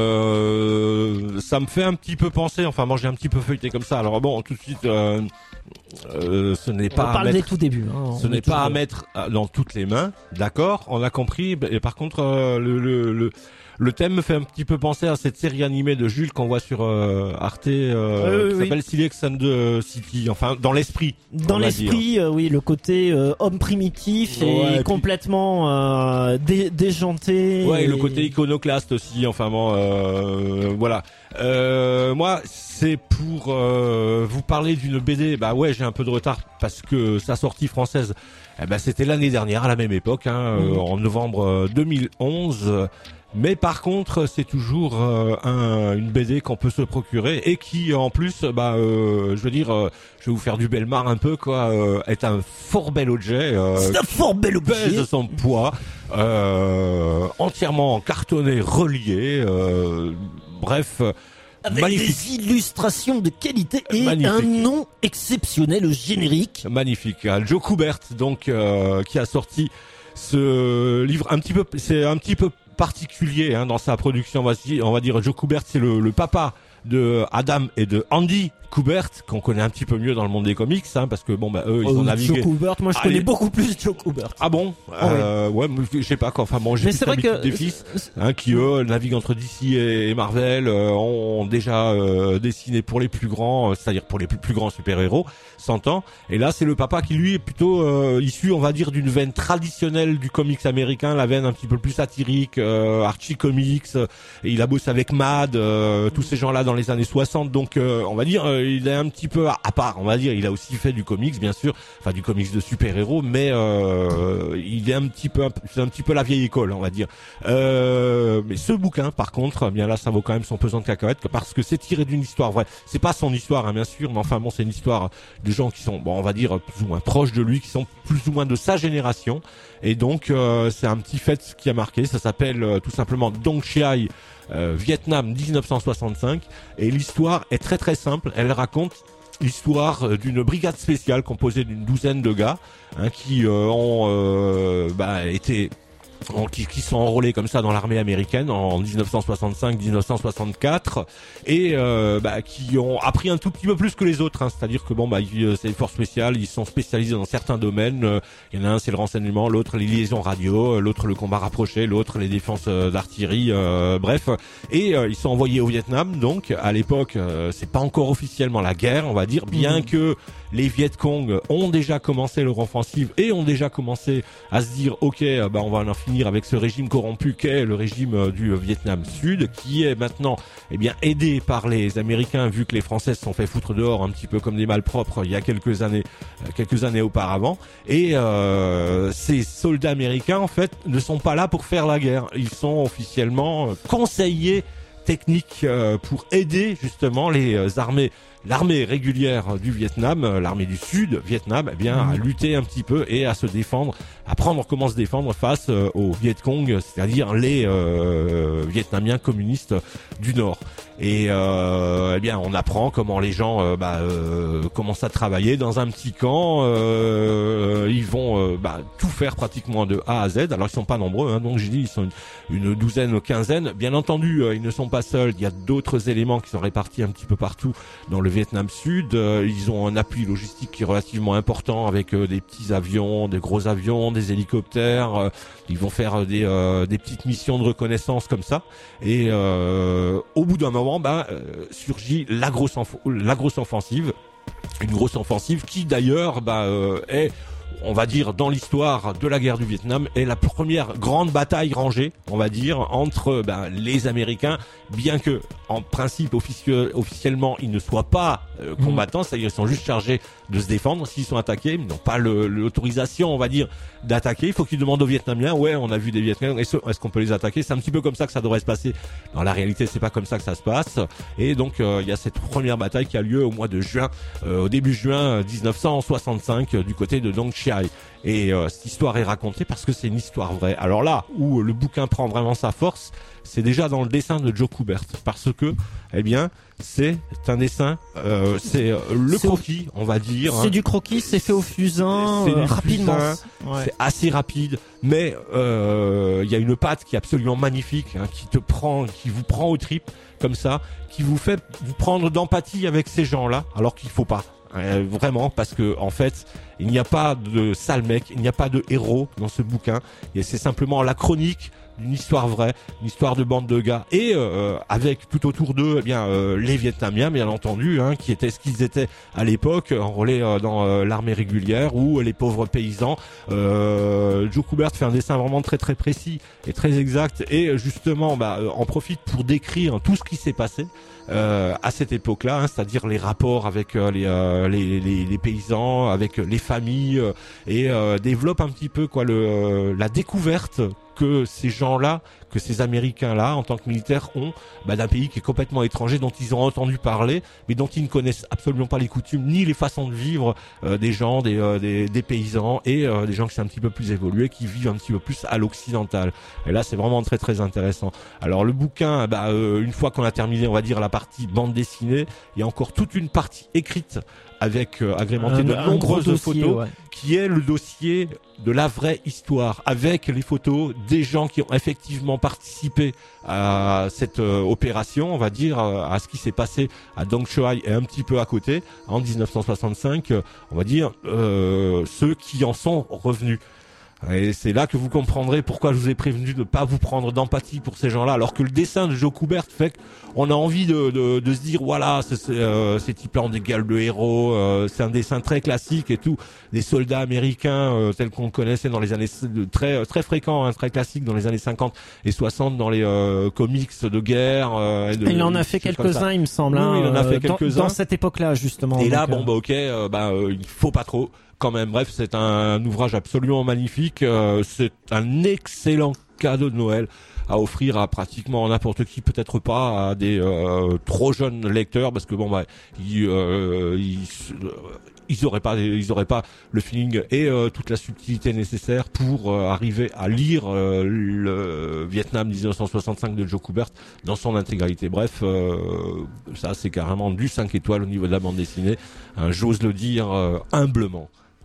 euh... ça me fait un petit peu penser. Enfin, moi j'ai un petit peu feuilleté comme ça. Alors bon, tout de suite, euh... Euh, ce n'est on pas. On parle à mettre... des tout débuts. Hein, ce n'est pas à mettre dans toutes les mains. D'accord, on a compris. Et par contre, euh, le, le, le Le thème me fait un petit peu penser à cette série animée de Jules qu'on voit sur euh, Arte, euh, oui, qui oui, s'appelle Silex and City. Enfin, dans l'esprit. Dans l'esprit, euh, oui, le côté euh, homme primitif ouais, et, et complètement euh, dé- déjanté. Ouais, et et le côté iconoclaste aussi. Enfin bon, euh, voilà. Euh, moi, c'est pour euh, vous parler d'une B D. Bah ouais, j'ai un peu de retard parce que sa sortie française, eh ben c'était l'année dernière à la même époque, hein, mmh. euh, en novembre deux mille onze. Mais par contre, c'est toujours euh, un, une B D qu'on peut se procurer et qui, en plus, bah, euh, je veux dire, euh, je vais vous faire du Belmar un peu, quoi, euh, est un fort bel objet. Euh, c'est un fort bel objet. Pèse son poids, euh, entièrement cartonné, relié. Euh, bref. Avec magnifique. des illustrations de qualité et magnifique. Un nom exceptionnel au générique. Magnifique. Joe Kubert, donc, euh, qui a sorti ce livre un petit peu, c'est un petit peu particulier hein, dans sa production. On va dire, on va dire Joe Kubert, c'est le, le papa de Adam et de Andy Kubert, qu'on connaît un petit peu mieux dans le monde des comics, hein, parce que bon bah eux ils oh, ont navigué. Joe Kubert, moi je Allez. connais beaucoup plus Joe Kubert. Ah bon euh, oh, oui. Ouais, je sais pas quoi. Enfin bon, j'ai mais c'est vrai que des fils hein, qui eux naviguent entre D C et Marvel, euh, ont déjà euh, dessiné pour les plus grands, euh, c'est-à-dire pour les plus, plus grands super-héros, s'entend. Et là c'est le papa qui lui est plutôt euh, issu, on va dire, d'une veine traditionnelle du comics américain, la veine un petit peu plus satirique, euh, Archie Comics. Et il a bossé avec Mad, euh, tous ces gens-là dans les années soixante. Donc euh, on va dire, euh, il est un petit peu à, à part. On va dire, il a aussi fait du comics, bien sûr, enfin du comics de super-héros, mais euh, il est un petit peu, c'est un petit peu la vieille école, on va dire. Euh, mais ce bouquin, par contre, eh bien là, ça vaut quand même son pesant de cacahuètes parce que c'est tiré d'une histoire vraie. C'est pas son histoire, hein, bien sûr, mais enfin bon, c'est une histoire de gens qui sont, bon, on va dire plus ou moins proches de lui, qui sont plus ou moins de sa génération. Et donc, euh, c'est un petit fait qui a marqué. Ça s'appelle euh, tout simplement Dong Chiai. Euh, Vietnam dix-neuf cent soixante-cinq, et l'histoire est très très simple. Elle raconte l'histoire d'une brigade spéciale composée d'une douzaine de gars hein, qui euh, ont euh, bah, été En, qui, qui sont enrôlés comme ça dans l'armée américaine en dix-neuf cent soixante-cinq dix-neuf cent soixante-quatre et euh, bah, qui ont appris un tout petit peu plus que les autres hein, c'est-à-dire que bon bah c'est les forces spéciales, ils sont spécialisés dans certains domaines. Il euh, y en a un c'est le renseignement, l'autre les liaisons radio, l'autre le combat rapproché, l'autre les défenses euh, d'artillerie, euh, bref, et euh, ils sont envoyés au Vietnam. Donc à l'époque euh, c'est pas encore officiellement la guerre, on va dire, bien mmh. que les Viet Cong ont déjà commencé leur offensive et ont déjà commencé à se dire ok bah on va en finir avec ce régime corrompu qu'est le régime du Vietnam Sud, qui est maintenant eh bien aidé par les Américains, vu que les Français se sont fait foutre dehors un petit peu comme des malpropres il y a quelques années quelques années auparavant. Et euh, ces soldats américains en fait ne sont pas là pour faire la guerre, ils sont officiellement conseillers techniques euh, pour aider justement les euh, armées l'armée régulière du Vietnam, l'armée du Sud Vietnam, eh bien, à lutter un petit peu et à se défendre, à apprendre comment se défendre face euh, aux Viet Cong, c'est-à-dire les euh, Vietnamiens communistes du Nord. Et euh, eh bien, on apprend comment les gens euh, bah, euh, commencent à travailler dans un petit camp. Euh, ils vont euh, bah, tout faire pratiquement de A à Z. Alors ils sont pas nombreux, hein, donc j'ai dit ils sont une, une douzaine, quinzaine. Bien entendu, euh, ils ne sont pas seuls. Il y a d'autres éléments qui sont répartis un petit peu partout dans le Vietnam Sud. Euh, ils ont un appui logistique qui est relativement important avec euh, des petits avions, des gros avions, des hélicoptères. Euh, ils vont faire des, euh, des petites missions de reconnaissance comme ça. Et euh, au bout d'un moment, bah, euh, surgit la grosse, la grosse offensive. Une grosse offensive qui d'ailleurs bah, euh, est on va dire, dans l'histoire de la guerre du Vietnam, est la première grande bataille rangée, on va dire, entre ben, les Américains, bien que en principe officie- officiellement ils ne soient pas euh, combattants, mmh. c'est-à-dire ils sont juste chargés de se défendre s'ils sont attaqués, mais ils n'ont pas le, l'autorisation, on va dire, d'attaquer. Il faut qu'ils demandent aux Vietnamiens, ouais, on a vu des Vietnamiens, est-ce, est-ce qu'on peut les attaquer? C'est un petit peu comme ça que ça devrait se passer. Dans la réalité, c'est pas comme ça que ça se passe. Et donc il euh, y a cette première bataille qui a lieu au mois de juin, euh, au début juin dix-neuf cent soixante-cinq, euh, du côté de Dong Chiai. Et euh, cette histoire est racontée parce que c'est une histoire vraie. Alors là où le bouquin prend vraiment sa force, c'est déjà dans le dessin de Joe Kubert, parce que, eh bien, c'est un dessin, euh, c'est le c'est croquis, on va dire. C'est hein. du croquis, c'est fait au fusain, c'est euh, du rapidement. fusain, Ouais. C'est assez rapide, mais euh, il y a une patte qui est absolument magnifique, hein, qui te prend, qui vous prend aux tripes comme ça, qui vous fait vous prendre d'empathie avec ces gens-là, alors qu'il faut pas. Euh, vraiment, parce que en fait, il n'y a pas de sale mec, il n'y a pas de héros dans ce bouquin, et c'est simplement la chronique d'une histoire vraie, une histoire de bande de gars, et euh, avec tout autour d'eux, eh bien euh, les Vietnamiens, bien entendu, hein, qui étaient ce qu'ils étaient à l'époque, enrôlés euh, dans euh, l'armée régulière, ou les pauvres paysans. Euh, Joe Kubert fait un dessin vraiment très très précis et très exact, et justement, bah, euh, en profite pour décrire tout ce qui s'est passé. Euh, à cette époque-là, hein, c'est-à-dire les rapports avec euh, les, euh, les, les les paysans, avec les familles, euh, et euh, développe un petit peu quoi le euh, la découverte que ces gens-là, que ces Américains-là, en tant que militaires, ont bah, d'un pays qui est complètement étranger, dont ils ont entendu parler, mais dont ils ne connaissent absolument pas les coutumes ni les façons de vivre euh, des gens, des, euh, des, des paysans, et euh, des gens qui sont un petit peu plus évolués, qui vivent un petit peu plus à l'occidental. Et là, c'est vraiment très très intéressant. Alors le bouquin, bah, euh, une fois qu'on a terminé, on va dire la partie bande dessinée, il y a encore toute une partie écrite avec euh, agrémenté Un- de un nombreuses gros dossier, photos, ouais. qui est le dossier de la vraie histoire, avec les photos des gens qui ont effectivement participé à cette euh, opération, on va dire, euh, à ce qui s'est passé à Dong Choai et un petit peu à côté, en dix-neuf cent soixante-cinq, euh, on va dire, euh, ceux qui en sont revenus. Et c'est là que vous comprendrez pourquoi je vous ai prévenu de ne pas vous prendre d'empathie pour ces gens-là, alors que le dessin de Joe Kubert fait qu'on a envie de, de, de se dire, voilà, c'est, c'est, euh, ces types-là ont des gueules de héros, euh, c'est un dessin très classique et tout, des soldats américains euh, tels qu'on connaissait dans les années, très très fréquents, hein, très classiques dans les années cinquante et soixante dans les euh, comics de guerre. Euh, et de, Il en a fait quelques-uns, il me semble. Oui, hein, oui, il en a fait euh, dans- quelques-uns. Dans cette époque-là, justement. Et là, donc, bon, euh, bah ok, euh, bah euh, il faut pas trop. Quand même, bref, c'est un ouvrage absolument magnifique. Euh, c'est un excellent cadeau de Noël à offrir à pratiquement n'importe qui, peut-être pas à des euh, trop jeunes lecteurs, parce que bon, bah, ils, euh, ils, ils auraient pas, ils auraient pas le feeling et euh, toute la subtilité nécessaire pour euh, arriver à lire euh, le Vietnam dix-neuf cent soixante-cinq de Joe Kubert dans son intégralité. Bref, euh, ça c'est carrément du cinq étoiles au niveau de la bande dessinée. Hein, j'ose le dire euh, humblement.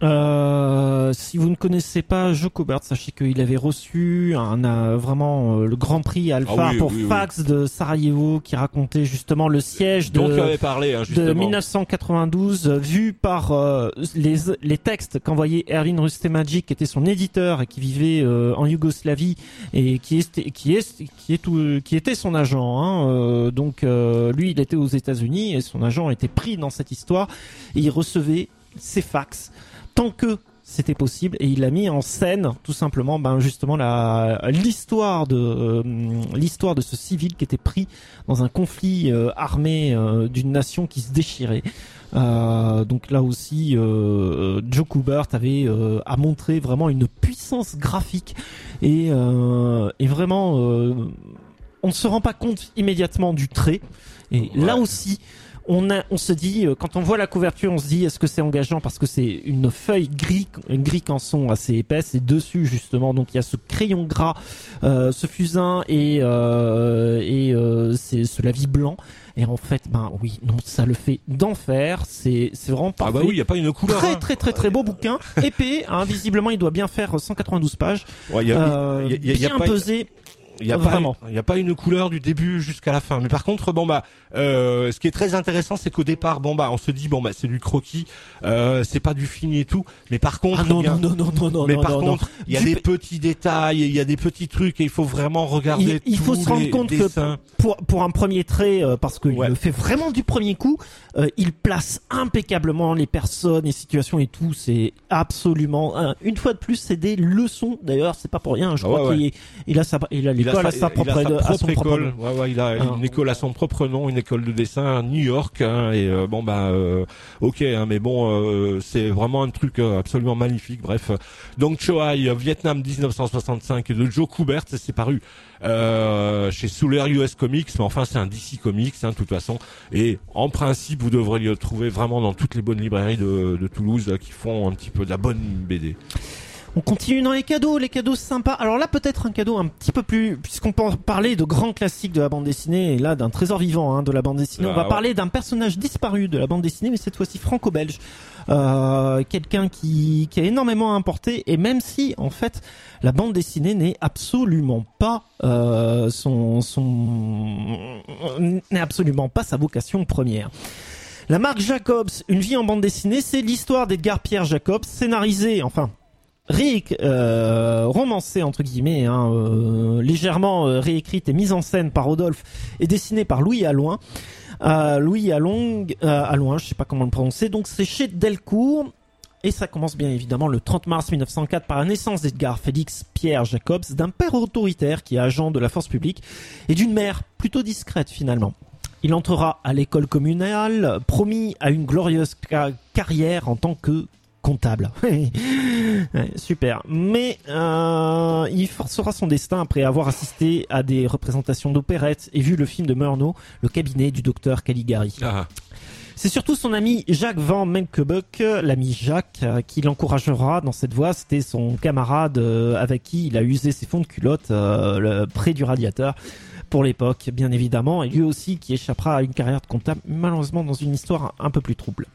Euh, si vous ne connaissez pas Joe Kubert, sachez qu'il avait reçu un, un- vraiment euh, le Grand Prix Alpha Ah oui, pour oui, oui. Fax de Sarajevo, qui racontait justement le siège de, dont tu avais parlé, hein, de justement. mille neuf cent quatre-vingt-douze, euh, vu par euh, les, les textes qu'envoyait Erwin Rustemagic, qui était son éditeur et qui vivait euh, en Yougoslavie et qui est qui est qui est tout, qui était son agent. Hein, euh, donc euh, lui, il était aux États-Unis et son agent était pris dans cette histoire et il recevait ses fax tant que c'était possible, et il a mis en scène tout simplement ben justement la l'histoire de euh, l'histoire de ce civil qui était pris dans un conflit euh, armé euh, d'une nation qui se déchirait. Euh, donc là aussi euh, Joe Kubert avait euh, a montré vraiment une puissance graphique et euh, et vraiment euh, on ne se rend pas compte immédiatement du trait, et là aussi on a, on se dit, euh, quand on voit la couverture, on se dit, est-ce que c'est engageant, parce que c'est une feuille gris, une gris canson assez épaisse, et dessus justement, donc il y a ce crayon gras, euh, ce fusain et euh, et euh, c'est ce lavis blanc. Et en fait, ben oui, non, ça le fait d'enfer. C'est c'est vraiment parfait. Ah bah oui, il y a pas une couleur. Très hein. très très très beau bouquin, épais. Hein, visiblement, il doit bien faire cent quatre-vingt-douze pages. Ouais, y a, euh, y a- y a- y a bien pas- pesé. Il y a Vraiment. pas, il y a pas une couleur du début jusqu'à la fin. Mais par contre, bon bah, euh, ce qui est très intéressant, c'est qu'au départ, bon bah, on se dit bon bah, c'est du croquis, euh, c'est pas du fini et tout. Mais par contre, Ah non, il y a- non, non, non, non, mais non, par non, contre, non. il y a Du des p- petits détails, il y a des petits trucs et il faut vraiment regarder. Il, il faut tous se rendre les compte dessins. que pour pour un premier trait, euh, parce qu'il le fait vraiment du premier coup, euh, il place impeccablement les personnes, les situations et tout. C'est absolument euh, une fois de plus, c'est des leçons. D'ailleurs, c'est pas pour rien. Je Ah crois ouais, qu'il il a sa il a Il a l'école sa- à sa propre il a sa à son propre propre école. nom. Ouais, ouais, il a Ah. une école à son propre nom, une école de dessin à New York. Hein, et euh, bon bah, euh, ok, hein, mais bon, euh, c'est vraiment un truc euh, absolument magnifique. Bref, donc Choai, Vietnam dix-neuf cent soixante-cinq de Joe Kubert, c'est paru euh, chez Souler U S Comics, mais enfin c'est un D C Comics, hein, de toute façon. Et en principe, vous devriez le trouver vraiment dans toutes les bonnes librairies de, de Toulouse euh, qui font un petit peu de la bonne B D. On continue dans les cadeaux, les cadeaux sympas. Alors là, peut-être un cadeau un petit peu plus, puisqu'on peut parler de grands classiques de la bande dessinée, et là d'un trésor vivant hein, de la bande dessinée. Ah, on va ouais. parler d'un personnage disparu de la bande dessinée, mais cette fois-ci franco-belge. Euh, quelqu'un qui, qui a énormément importé, et même si, en fait, la bande dessinée n'est absolument pas euh, son, son, n'est absolument pas sa vocation première. La marque Jacobs, une vie en bande dessinée, c'est l'histoire d'Edgar Pierre Jacobs, scénarisée, enfin, ré euh, romancée entre guillemets, hein, euh, légèrement euh, réécrite et mise en scène par Rodolphe et dessinée par Louis Alloing. Euh, Louis Alloing, euh, Alloing, je sais pas comment le prononcer. Donc c'est chez Delcourt et ça commence bien évidemment le trente mars mille neuf cent quatre par la naissance d'Edgar Félix Pierre Jacobs, d'un père autoritaire qui est agent de la force publique et d'une mère plutôt discrète finalement. Il entrera à l'école communale, promis à une glorieuse ca- carrière en tant que comptable. Ouais, super. Mais euh, il forcera son destin après avoir assisté à des représentations d'opérettes et vu le film de Murnau, Le cabinet du docteur Caligari. Ah. C'est surtout son ami Jacques Van Menkebuck, l'ami Jacques, euh, qui l'encouragera dans cette voie. C'était son camarade euh, avec qui il a usé ses fonds de culotte euh, le- près du radiateur pour l'époque, bien évidemment. Et lui aussi qui échappera à une carrière de comptable, malheureusement dans une histoire un peu plus trouble.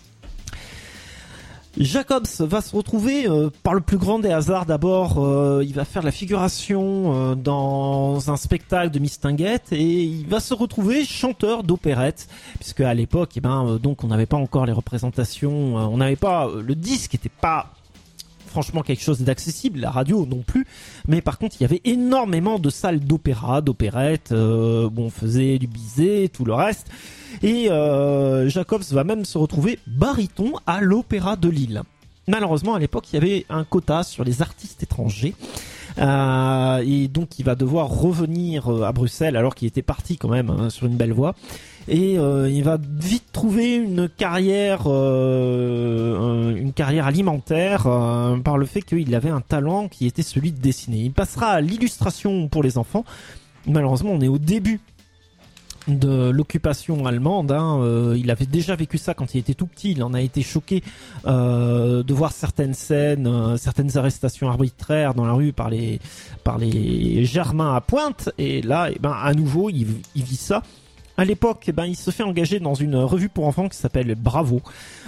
Jacobs va se retrouver euh, par le plus grand des hasards. D'abord, euh, il va faire la figuration euh, dans un spectacle de Mistinguett et il va se retrouver chanteur d'opérette, puisque à l'époque, eh ben, euh, donc on n'avait pas encore les représentations, euh, on n'avait pas euh, le disque, était pas franchement quelque chose d'accessible, la radio non plus, mais par contre il y avait énormément de salles d'opéra, d'opérette, euh, bon, on faisait du Bizet, tout le reste, et euh, Jacobs va même se retrouver baryton à l'Opéra de Lille. Malheureusement à l'époque il y avait un quota sur les artistes étrangers, euh, et donc il va devoir revenir à Bruxelles alors qu'il était parti quand même hein, sur une belle voie. Et euh, il va vite trouver une carrière, euh, une carrière alimentaire euh, par le fait qu'il avait un talent qui était celui de dessiner. Il passera à l'illustration pour les enfants. Malheureusement, on est au début de l'occupation allemande. Hein. Euh, il avait déjà vécu ça quand il était tout petit. Il en a été choqué euh, de voir certaines scènes, euh, certaines arrestations arbitraires dans la rue par les par les Germains à Pointe. Et là, eh ben, à nouveau, il, il vit ça. À l'époque, eh ben, il se fait engager dans une revue pour enfants qui s'appelle Bravo,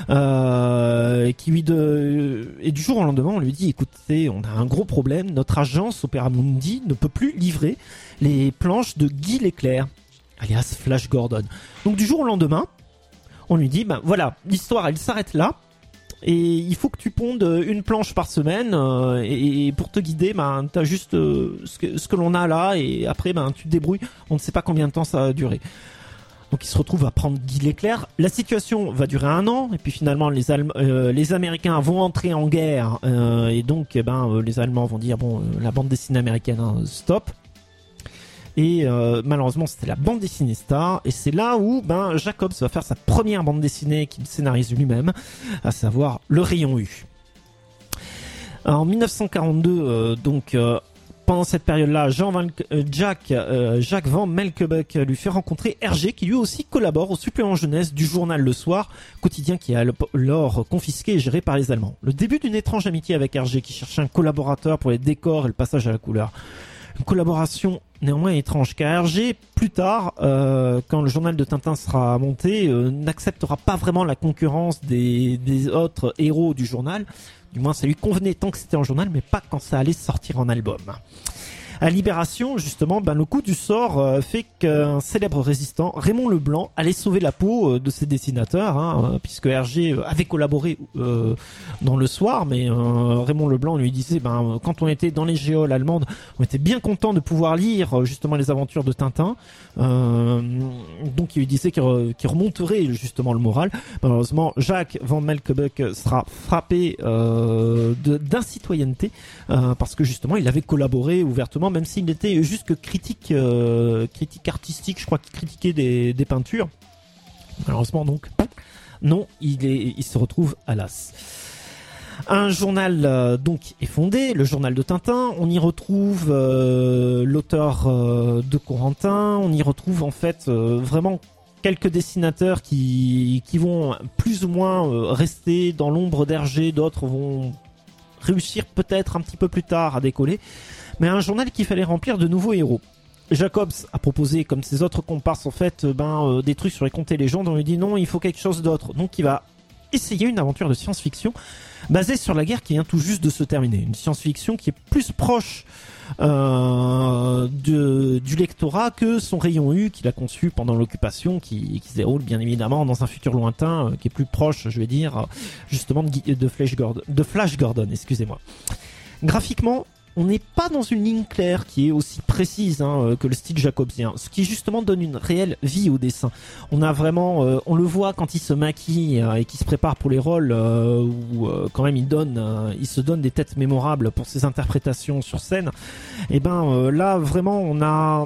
euh, qui lui de... et du jour au lendemain, on lui dit, écoutez, on a un gros problème, notre agence Opéra Mundi ne peut plus livrer les planches de Guy Leclerc, alias Flash Gordon. Donc du jour au lendemain, on lui dit, ben voilà, l'histoire, elle s'arrête là. Et il faut que tu pondes une planche par semaine euh, et, et pour te guider, ben t'as juste euh, ce que, ce que l'on a là et après ben tu te débrouilles. On ne sait pas combien de temps ça va durer. Donc il se retrouve à prendre Guy Leclerc. La situation va durer un an et puis finalement les Allem- euh, les Américains vont entrer en guerre euh, et donc eh ben euh, les Allemands vont dire bon euh, la bande dessinée américaine hein, stop. Et euh, malheureusement c'était la bande dessinée star et c'est là où ben Jacobs va faire sa première bande dessinée qu'il scénarise lui-même, à savoir Le Rayon U. Alors, en mille neuf cent quarante-deux euh, donc euh, pendant cette période-là, Jean Van, euh, Jack, euh, Jacques Van Melkebuck lui fait rencontrer Hergé qui lui aussi collabore au supplément jeunesse du journal Le Soir, quotidien qui est alors confisqué et géré par les Allemands. Le début d'une étrange amitié avec Hergé qui cherchait un collaborateur pour les décors et le passage à la couleur. Une collaboration néanmoins étrange, car Hergé, plus tard, euh, quand le journal de Tintin sera monté, euh, n'acceptera pas vraiment la concurrence des, des autres héros du journal. Du moins, ça lui convenait tant que c'était en journal, mais pas quand ça allait sortir en album. À Libération, justement, ben, le coup du sort euh, fait qu'un célèbre résistant, Raymond Leblanc, allait sauver la peau euh, de ses dessinateurs, hein, euh, puisque Hergé euh, avait collaboré euh, dans Le Soir, mais euh, Raymond Leblanc lui disait, ben, quand on était dans les géoles allemandes, on était bien content de pouvoir lire euh, justement les aventures de Tintin. Euh, donc il lui disait qu'il, re, qu'il remonterait justement le moral. Malheureusement, Jacques Van Melkebuck sera frappé euh, de, d'incitoyenneté euh, parce que justement il avait collaboré ouvertement, même s'il était juste que critique, euh, critique artistique, je crois qu'il critiquait des, des peintures. Malheureusement donc, non, il, est, il se retrouve à l'as. Un journal euh, donc est fondé, le journal de Tintin. On y retrouve euh, l'auteur euh, de Corentin. On y retrouve en fait euh, vraiment quelques dessinateurs qui qui vont plus ou moins euh, rester dans l'ombre d'Hergé. D'autres vont réussir peut-être un petit peu plus tard à décoller. Mais un journal qu'il fallait remplir de nouveaux héros. Jacobs a proposé, comme ses autres comparses en fait, ben euh, des trucs sur les contes et légendes. On lui dit non, il faut quelque chose d'autre. Donc il va essayer une aventure de science-fiction basée sur la guerre qui vient tout juste de se terminer. Une science-fiction qui est plus proche euh, de, du lectorat que son rayon U qu'il a conçu pendant l'occupation, qui, qui se déroule bien évidemment dans un futur lointain, euh, qui est plus proche, je vais dire, justement de, de, Flash Gordon, de Flash Gordon, excusez-moi. Graphiquement, on n'est pas dans une ligne claire qui est aussi précise hein, que le style jacobsien, ce qui justement donne une réelle vie au dessin. On a vraiment, euh, on le voit quand il se maquille euh, et qu'il se prépare pour les rôles euh, où euh, quand même il donne, euh, il se donne des têtes mémorables pour ses interprétations sur scène. Et ben euh, là vraiment on a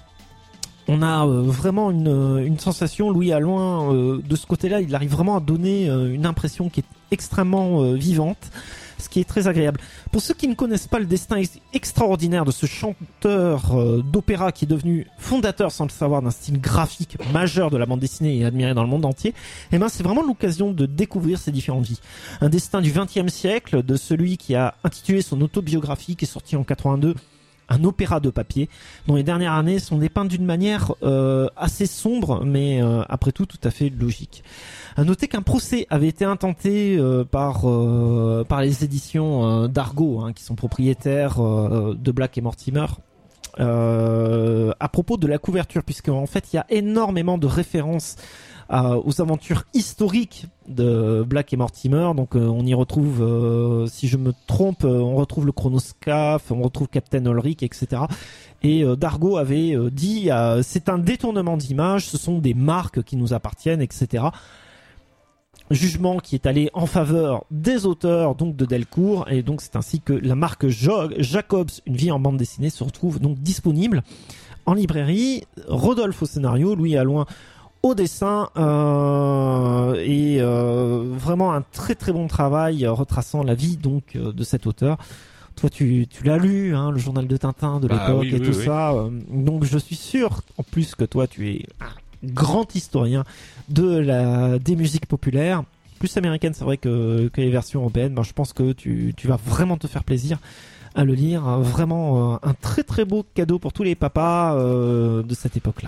On a euh, vraiment une, une sensation, Louis Alloin, euh, de ce côté-là, il arrive vraiment à donner euh, une impression qui est extrêmement euh, vivante, ce qui est très agréable. Pour ceux qui ne connaissent pas le destin ex- extraordinaire de ce chanteur euh, d'opéra qui est devenu fondateur, sans le savoir, d'un style graphique majeur de la bande dessinée et admiré dans le monde entier, eh ben c'est vraiment l'occasion de découvrir ces différentes vies. Un destin du vingtième siècle, de celui qui a intitulé son autobiographie, qui est sortie en quatre-vingt-deux, un opéra de papier, dont les dernières années sont dépeintes d'une manière euh, assez sombre, mais euh, après tout tout à fait logique. À noter qu'un procès avait été intenté euh, par euh, par les éditions euh, d'Argo, hein, qui sont propriétaires euh, de Black et Mortimer, euh, à propos de la couverture, puisque en fait il y a énormément de références à, aux aventures historiques de Black et Mortimer. Donc euh, on y retrouve, euh, si je me trompe, euh, on retrouve le Chronoscaphe, on retrouve Captain Ulrich, et cetera. Et euh, Dargaud avait euh, dit euh, c'est un détournement d'image, ce sont des marques qui nous appartiennent, et cetera. Jugement qui est allé en faveur des auteurs donc de Delcourt, et donc c'est ainsi que la marque jo- Jacobs, une vie en bande dessinée, se retrouve donc disponible en librairie. Rodolphe au scénario, Louis Alloin au dessin, euh, et euh, vraiment un très très bon travail euh, retraçant la vie donc euh, de cet auteur. Toi tu, tu l'as lu, hein, le journal de Tintin de l'époque, bah, oui, et oui, tout oui. ça, euh, donc je suis sûr en plus que toi tu es un grand historien de la des musiques populaires, plus américaines c'est vrai que, que les versions européennes. Ben, je pense que tu, tu vas vraiment te faire plaisir à le lire, vraiment euh, un très très beau cadeau pour tous les papas euh, de cette époque là.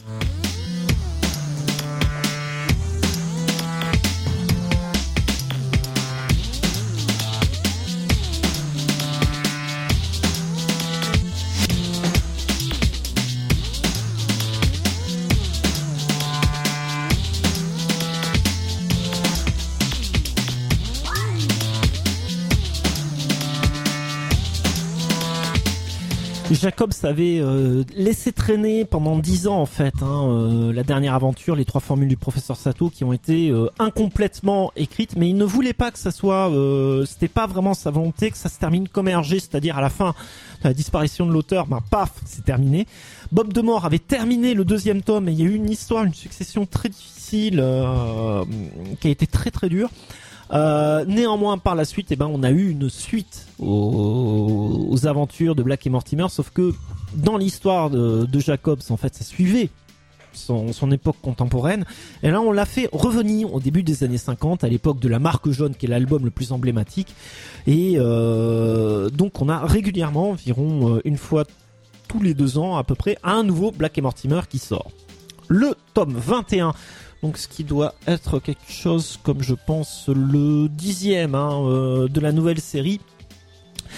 Jacobs avait euh, laissé traîner pendant dix ans en fait hein, euh, la dernière aventure, les trois formules du professeur Sato qui ont été euh, incomplètement écrites, mais il ne voulait pas que ça soit, euh, c'était pas vraiment sa volonté que ça se termine comme Hergé, c'est-à-dire à la fin de la disparition de l'auteur, ben paf, c'est terminé. Bob Demore avait terminé le deuxième tome et il y a eu une histoire, une succession très difficile euh, qui a été très très dure. Euh, néanmoins, par la suite, eh ben, on a eu une suite aux, aux aventures de Black et Mortimer, sauf que dans l'histoire de, de Jacobs, en fait, ça suivait son, son époque contemporaine. Et là, on l'a fait revenir au début des années cinquante, à l'époque de La Marque Jaune, qui est l'album le plus emblématique. Et euh, donc, on a régulièrement, environ une fois tous les deux ans à peu près, un nouveau Black et Mortimer qui sort. Le tome vingt et un. Donc ce qui doit être quelque chose comme je pense le dixième hein, euh, de la nouvelle série.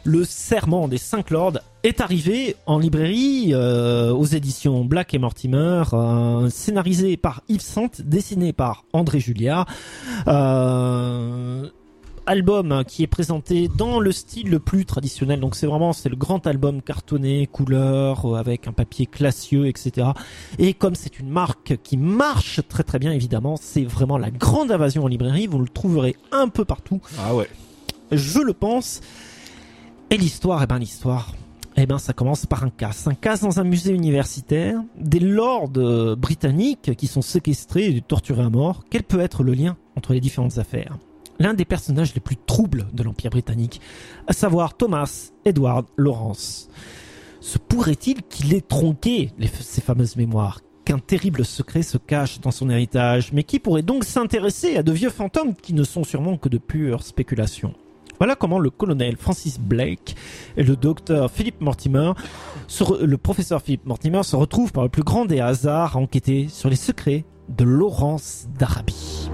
Le Serment des Cinq Lords est arrivé en librairie euh, aux éditions Black et Mortimer, euh, scénarisé par Yves Sante, dessiné par André Julliard. Euh, album qui est présenté dans le style le plus traditionnel, donc c'est vraiment c'est le grand album cartonné, couleur, euh, avec un papier classieux, et cetera. Et comme c'est une marque qui marche très très bien, évidemment, c'est vraiment la grande invasion en librairie, vous le trouverez un peu partout. Ah ouais. Je le pense. Et l'histoire, eh ben l'histoire, eh ben ça commence par un casse. Un casse dans un musée universitaire, des lords euh, britanniques qui sont séquestrés et torturés à mort. Quel peut être le lien entre les différentes affaires ? L'un des personnages les plus troubles de l'Empire britannique, à savoir Thomas Edward Lawrence. Se pourrait-il qu'il ait tronqué les, ces fameuses mémoires ? Qu'un terrible secret se cache dans son héritage, mais qui pourrait donc s'intéresser à de vieux fantômes qui ne sont sûrement que de pures spéculations. Voilà comment le colonel Francis Blake et le docteur Philip Mortimer, se re- le professeur Philip Mortimer, se retrouvent par le plus grand des hasards à enquêter sur les secrets de Laurence d'Arabie.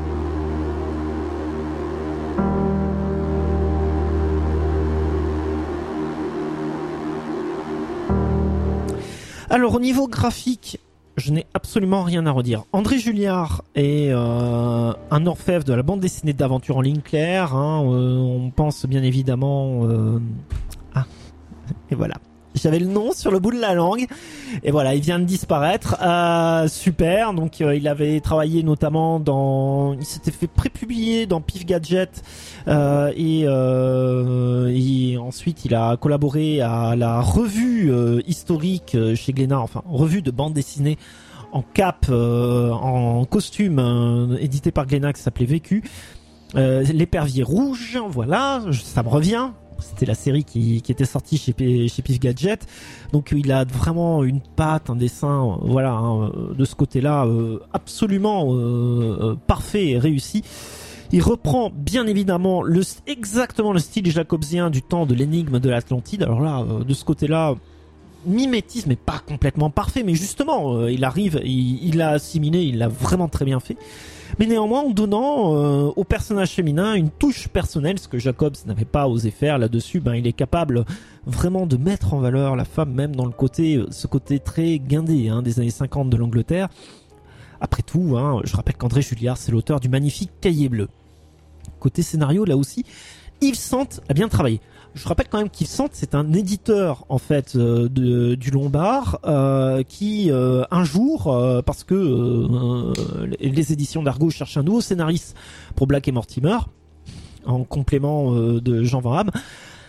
Alors au niveau graphique, je n'ai absolument rien à redire. André Julliard est euh, un orfèvre de la bande dessinée d'aventure en ligne claire. Hein, euh, on pense bien évidemment... Euh... Ah, et voilà. J'avais le nom sur le bout de la langue. Et voilà, il vient de disparaître. Euh, super. Donc euh, il avait travaillé notamment dans... Il s'était fait prépublier dans Pif Gadget. Euh, et, euh, et ensuite il a collaboré à la revue euh, historique chez Glénat. Enfin, revue de bande dessinée en cap, euh, en costume, euh, édité par Glénat, qui s'appelait Vécu. Euh, L'épervier rouge, voilà, ça me revient. C'était la série qui, qui était sortie chez, chez Pif Gadget. Donc il a vraiment une patte, un dessin, voilà, hein, de ce côté-là, euh, absolument euh, parfait et réussi. Il reprend bien évidemment le, exactement le style jacobsien du temps de l'énigme de l'Atlantide. Alors là, euh, de ce côté-là, mimétisme, mais pas complètement parfait, mais justement, euh, il arrive, il, il l'a assimilé, il l'a vraiment très bien fait. Mais néanmoins, en donnant euh, au personnage féminin une touche personnelle, ce que Jacobs n'avait pas osé faire là-dessus, ben il est capable vraiment de mettre en valeur la femme, même dans le côté, ce côté très guindé hein, des années cinquante de l'Angleterre. Après tout, hein, je rappelle qu'André Julliard, c'est l'auteur du magnifique Cahier bleu. Côté scénario, là aussi, Yves Sante a bien travaillé. Je rappelle quand même qu'Yves Sante, c'est un éditeur en fait euh, de, du Lombard euh, qui euh, un jour, euh, parce que euh, les éditions d'Argo cherchent un nouveau scénariste pour Black et Mortimer, en complément euh, de Jean Van Hamme,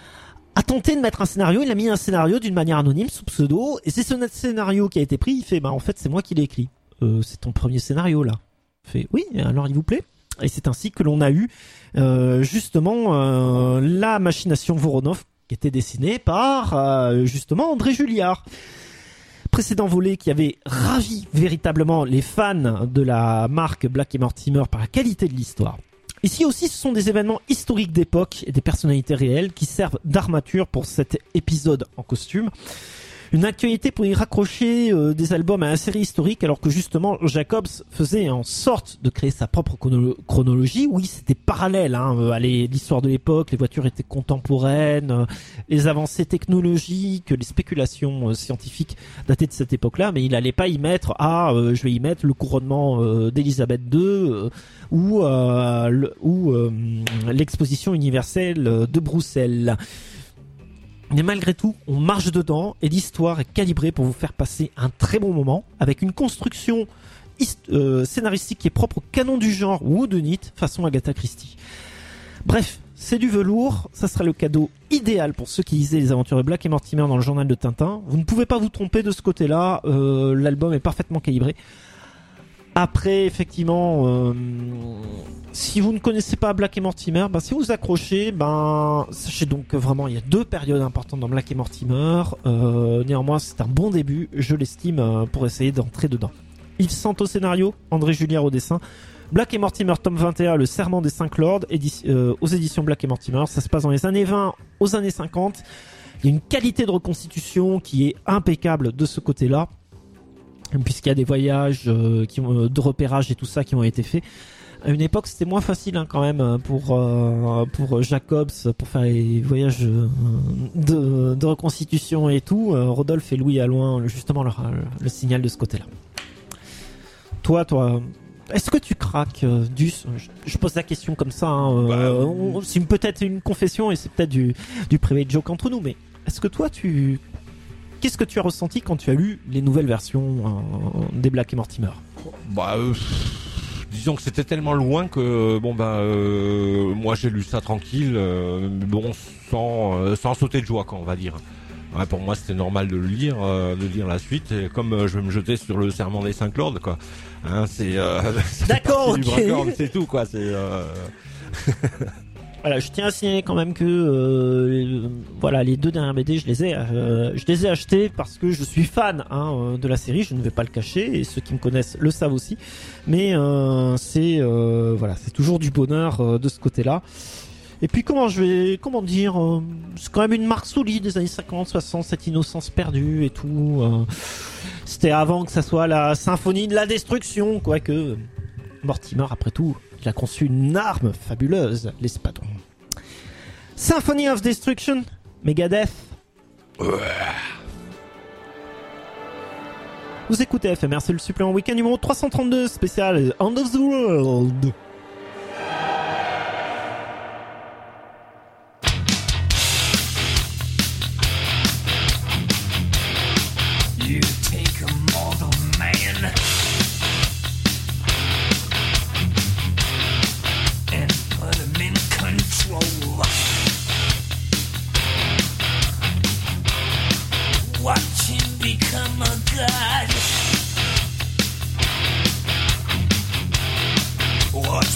a tenté de mettre un scénario. Il a mis un scénario d'une manière anonyme, sous pseudo, et c'est ce scénario qui a été pris. Il fait, bah en fait c'est moi qui l'ai écrit. Euh, c'est ton premier scénario là. Il fait, oui, alors il vous plaît ? Et c'est ainsi que l'on a eu euh, justement euh, la machination Voronov qui était dessinée par euh, justement André Julliard. Précédent volet qui avait ravi véritablement les fans de la marque Black et Mortimer par la qualité de l'histoire. Ici aussi, ce sont des événements historiques d'époque et des personnalités réelles qui servent d'armature pour cet épisode en costume. Une actualité pour y raccrocher euh, des albums à la série historique, alors que justement Jacobs faisait en sorte de créer sa propre chrono- chronologie. Oui, c'était parallèle, hein, euh, allez, l'histoire de l'époque, les voitures étaient contemporaines, euh, les avancées technologiques, les spéculations euh, scientifiques dataient de cette époque-là, mais il allait pas y mettre, ah, euh, je vais y mettre le couronnement euh, d'Élisabeth deux euh, ou, euh, le, ou euh, l'exposition universelle de Bruxelles. Mais malgré tout, on marche dedans et l'histoire est calibrée pour vous faire passer un très bon moment avec une construction hist- euh, scénaristique qui est propre au canon du genre whodunit façon Agatha Christie. Bref, c'est du velours, ça sera le cadeau idéal pour ceux qui lisaient les aventures de Black et Mortimer dans le journal de Tintin. Vous ne pouvez pas vous tromper de ce côté-là, euh, l'album est parfaitement calibré. Après, effectivement, euh, si vous ne connaissez pas Black et Mortimer, ben, si vous accrochez, ben, sachez donc que vraiment il y a deux périodes importantes dans Black et Mortimer. Euh, néanmoins, c'est un bon début, je l'estime, euh, pour essayer d'entrer dedans. Yves Sante au scénario, André Julliard au dessin. Black et Mortimer, tome vingt et un, Le Serment des Cinq Lords, édi- euh, aux éditions Black et Mortimer. Ça se passe dans les années vingt aux années cinquante. Il y a une qualité de reconstitution qui est impeccable de ce côté-là, puisqu'il y a des voyages euh, qui ont, euh, de repérage et tout ça qui ont été faits. À une époque, c'était moins facile hein, quand même pour euh, pour Jacobs pour faire les voyages euh, de, de reconstitution et tout. Euh, Rodolphe et Louis Allouin, justement, leur, le signal de ce côté-là. Toi, toi, est-ce que tu craques, euh, Duss ? je, je pose la question comme ça. Hein, bah, euh, on, c'est peut-être une confession et c'est peut-être du du private joke entre nous, mais est-ce que toi, tu qu'est-ce que tu as ressenti quand tu as lu les nouvelles versions euh, des Black et Mortimer ? Bah. Euh... Disons que c'était tellement loin que bon bah euh, moi j'ai lu ça tranquille, euh, bon sans euh, sans sauter de joie quoi on va dire. Ouais, pour moi c'était normal de le lire, euh, de lire la suite et comme euh, je vais me jeter sur le serment des cinq lords quoi. Hein, c'est euh, d'accord, ok. Du Brackhorn, c'est tout quoi. C'est euh... Voilà, je tiens à signaler quand même que euh, voilà les deux dernières B D, je les ai, euh, je les ai achetés parce que je suis fan hein, de la série. Je ne vais pas le cacher et ceux qui me connaissent le savent aussi. Mais euh, c'est euh, voilà, c'est toujours du bonheur euh, de ce côté-là. Et puis comment je vais, comment dire, euh, c'est quand même une marque solide des années cinquante, soixante, cette innocence perdue et tout. Euh, c'était avant que ça soit la symphonie de la destruction, quoique Mortimer après tout. Il a conçu une arme fabuleuse, l'espadon. Symphony of Destruction, Megadeth. Ouais. Vous écoutez F M R, c'est le supplément week-end numéro trois cent trente-deux, spécial End of the World. You take a mortal man and put him in control. Watch him become a god. Watch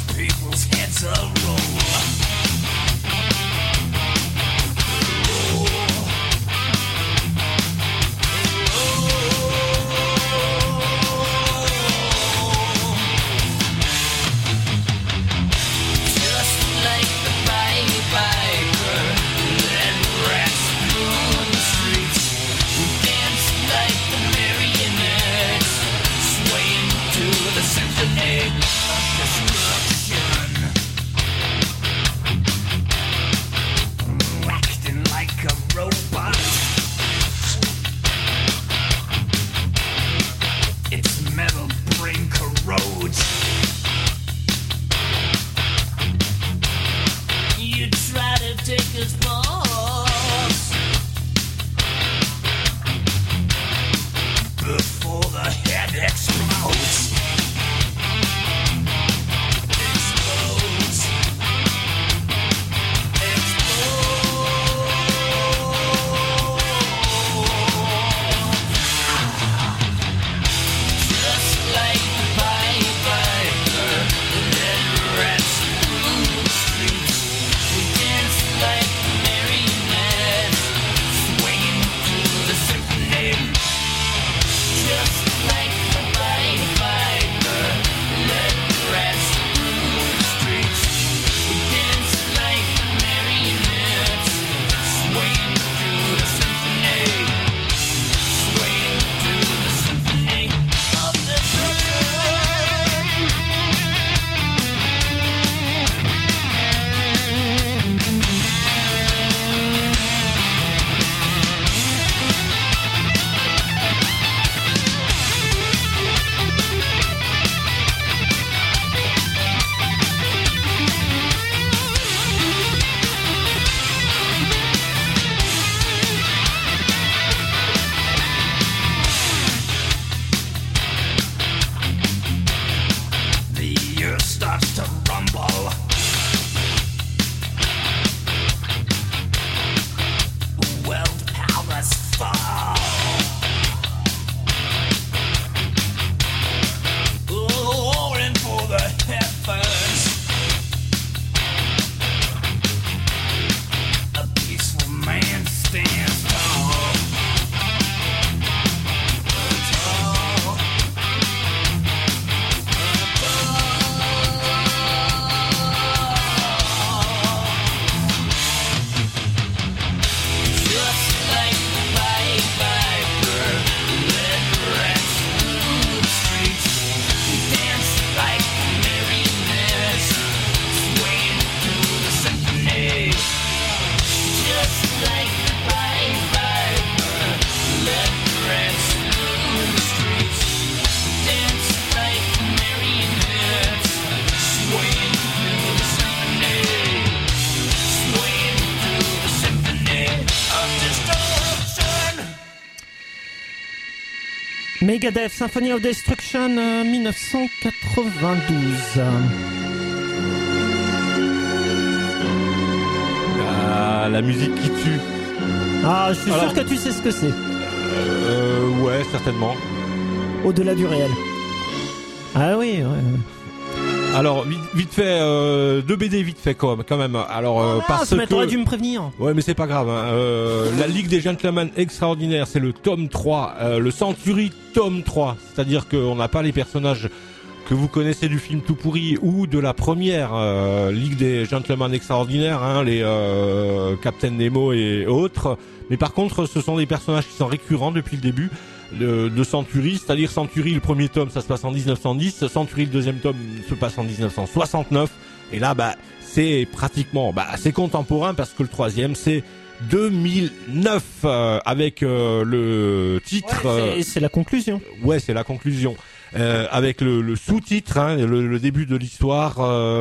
Megadeth, Symphony of Destruction, euh, dix-neuf cent quatre-vingt-douze. Ah, la musique qui tue. Ah, je suis Alors, sûr que tu sais ce que c'est. Euh, ouais, certainement. Au-delà du réel. Ah oui, ouais. ouais. Alors, vite, vite fait, euh, deux B D vite fait quand même. Quand même. Alors, euh, Ah, parce ce mec, que... t'aurais dû me prévenir. Ouais, mais c'est pas grave. Hein. Euh, la Ligue des Gentlemen Extraordinaires, c'est le tome trois. Euh, le Century, tome trois. C'est-à-dire qu'on n'a pas les personnages que vous connaissez du film tout pourri ou de la première euh, Ligue des Gentlemen Extraordinaires, hein, les euh, Captain Nemo et autres. Mais par contre, ce sont des personnages qui sont récurrents depuis le début de, de Century. C'est-à-dire Century, le premier tome, ça se passe en dix-neuf cent dix. Century, le deuxième tome, se passe en dix-neuf cent soixante-neuf. Et là, bah, c'est pratiquement, bah, c'est contemporain parce que le troisième, c'est deux mille neuf euh, avec euh, le titre. Ouais, c'est, euh, c'est la conclusion. Ouais, c'est la conclusion. Euh, avec le, le sous-titre, hein, le, le début de l'histoire,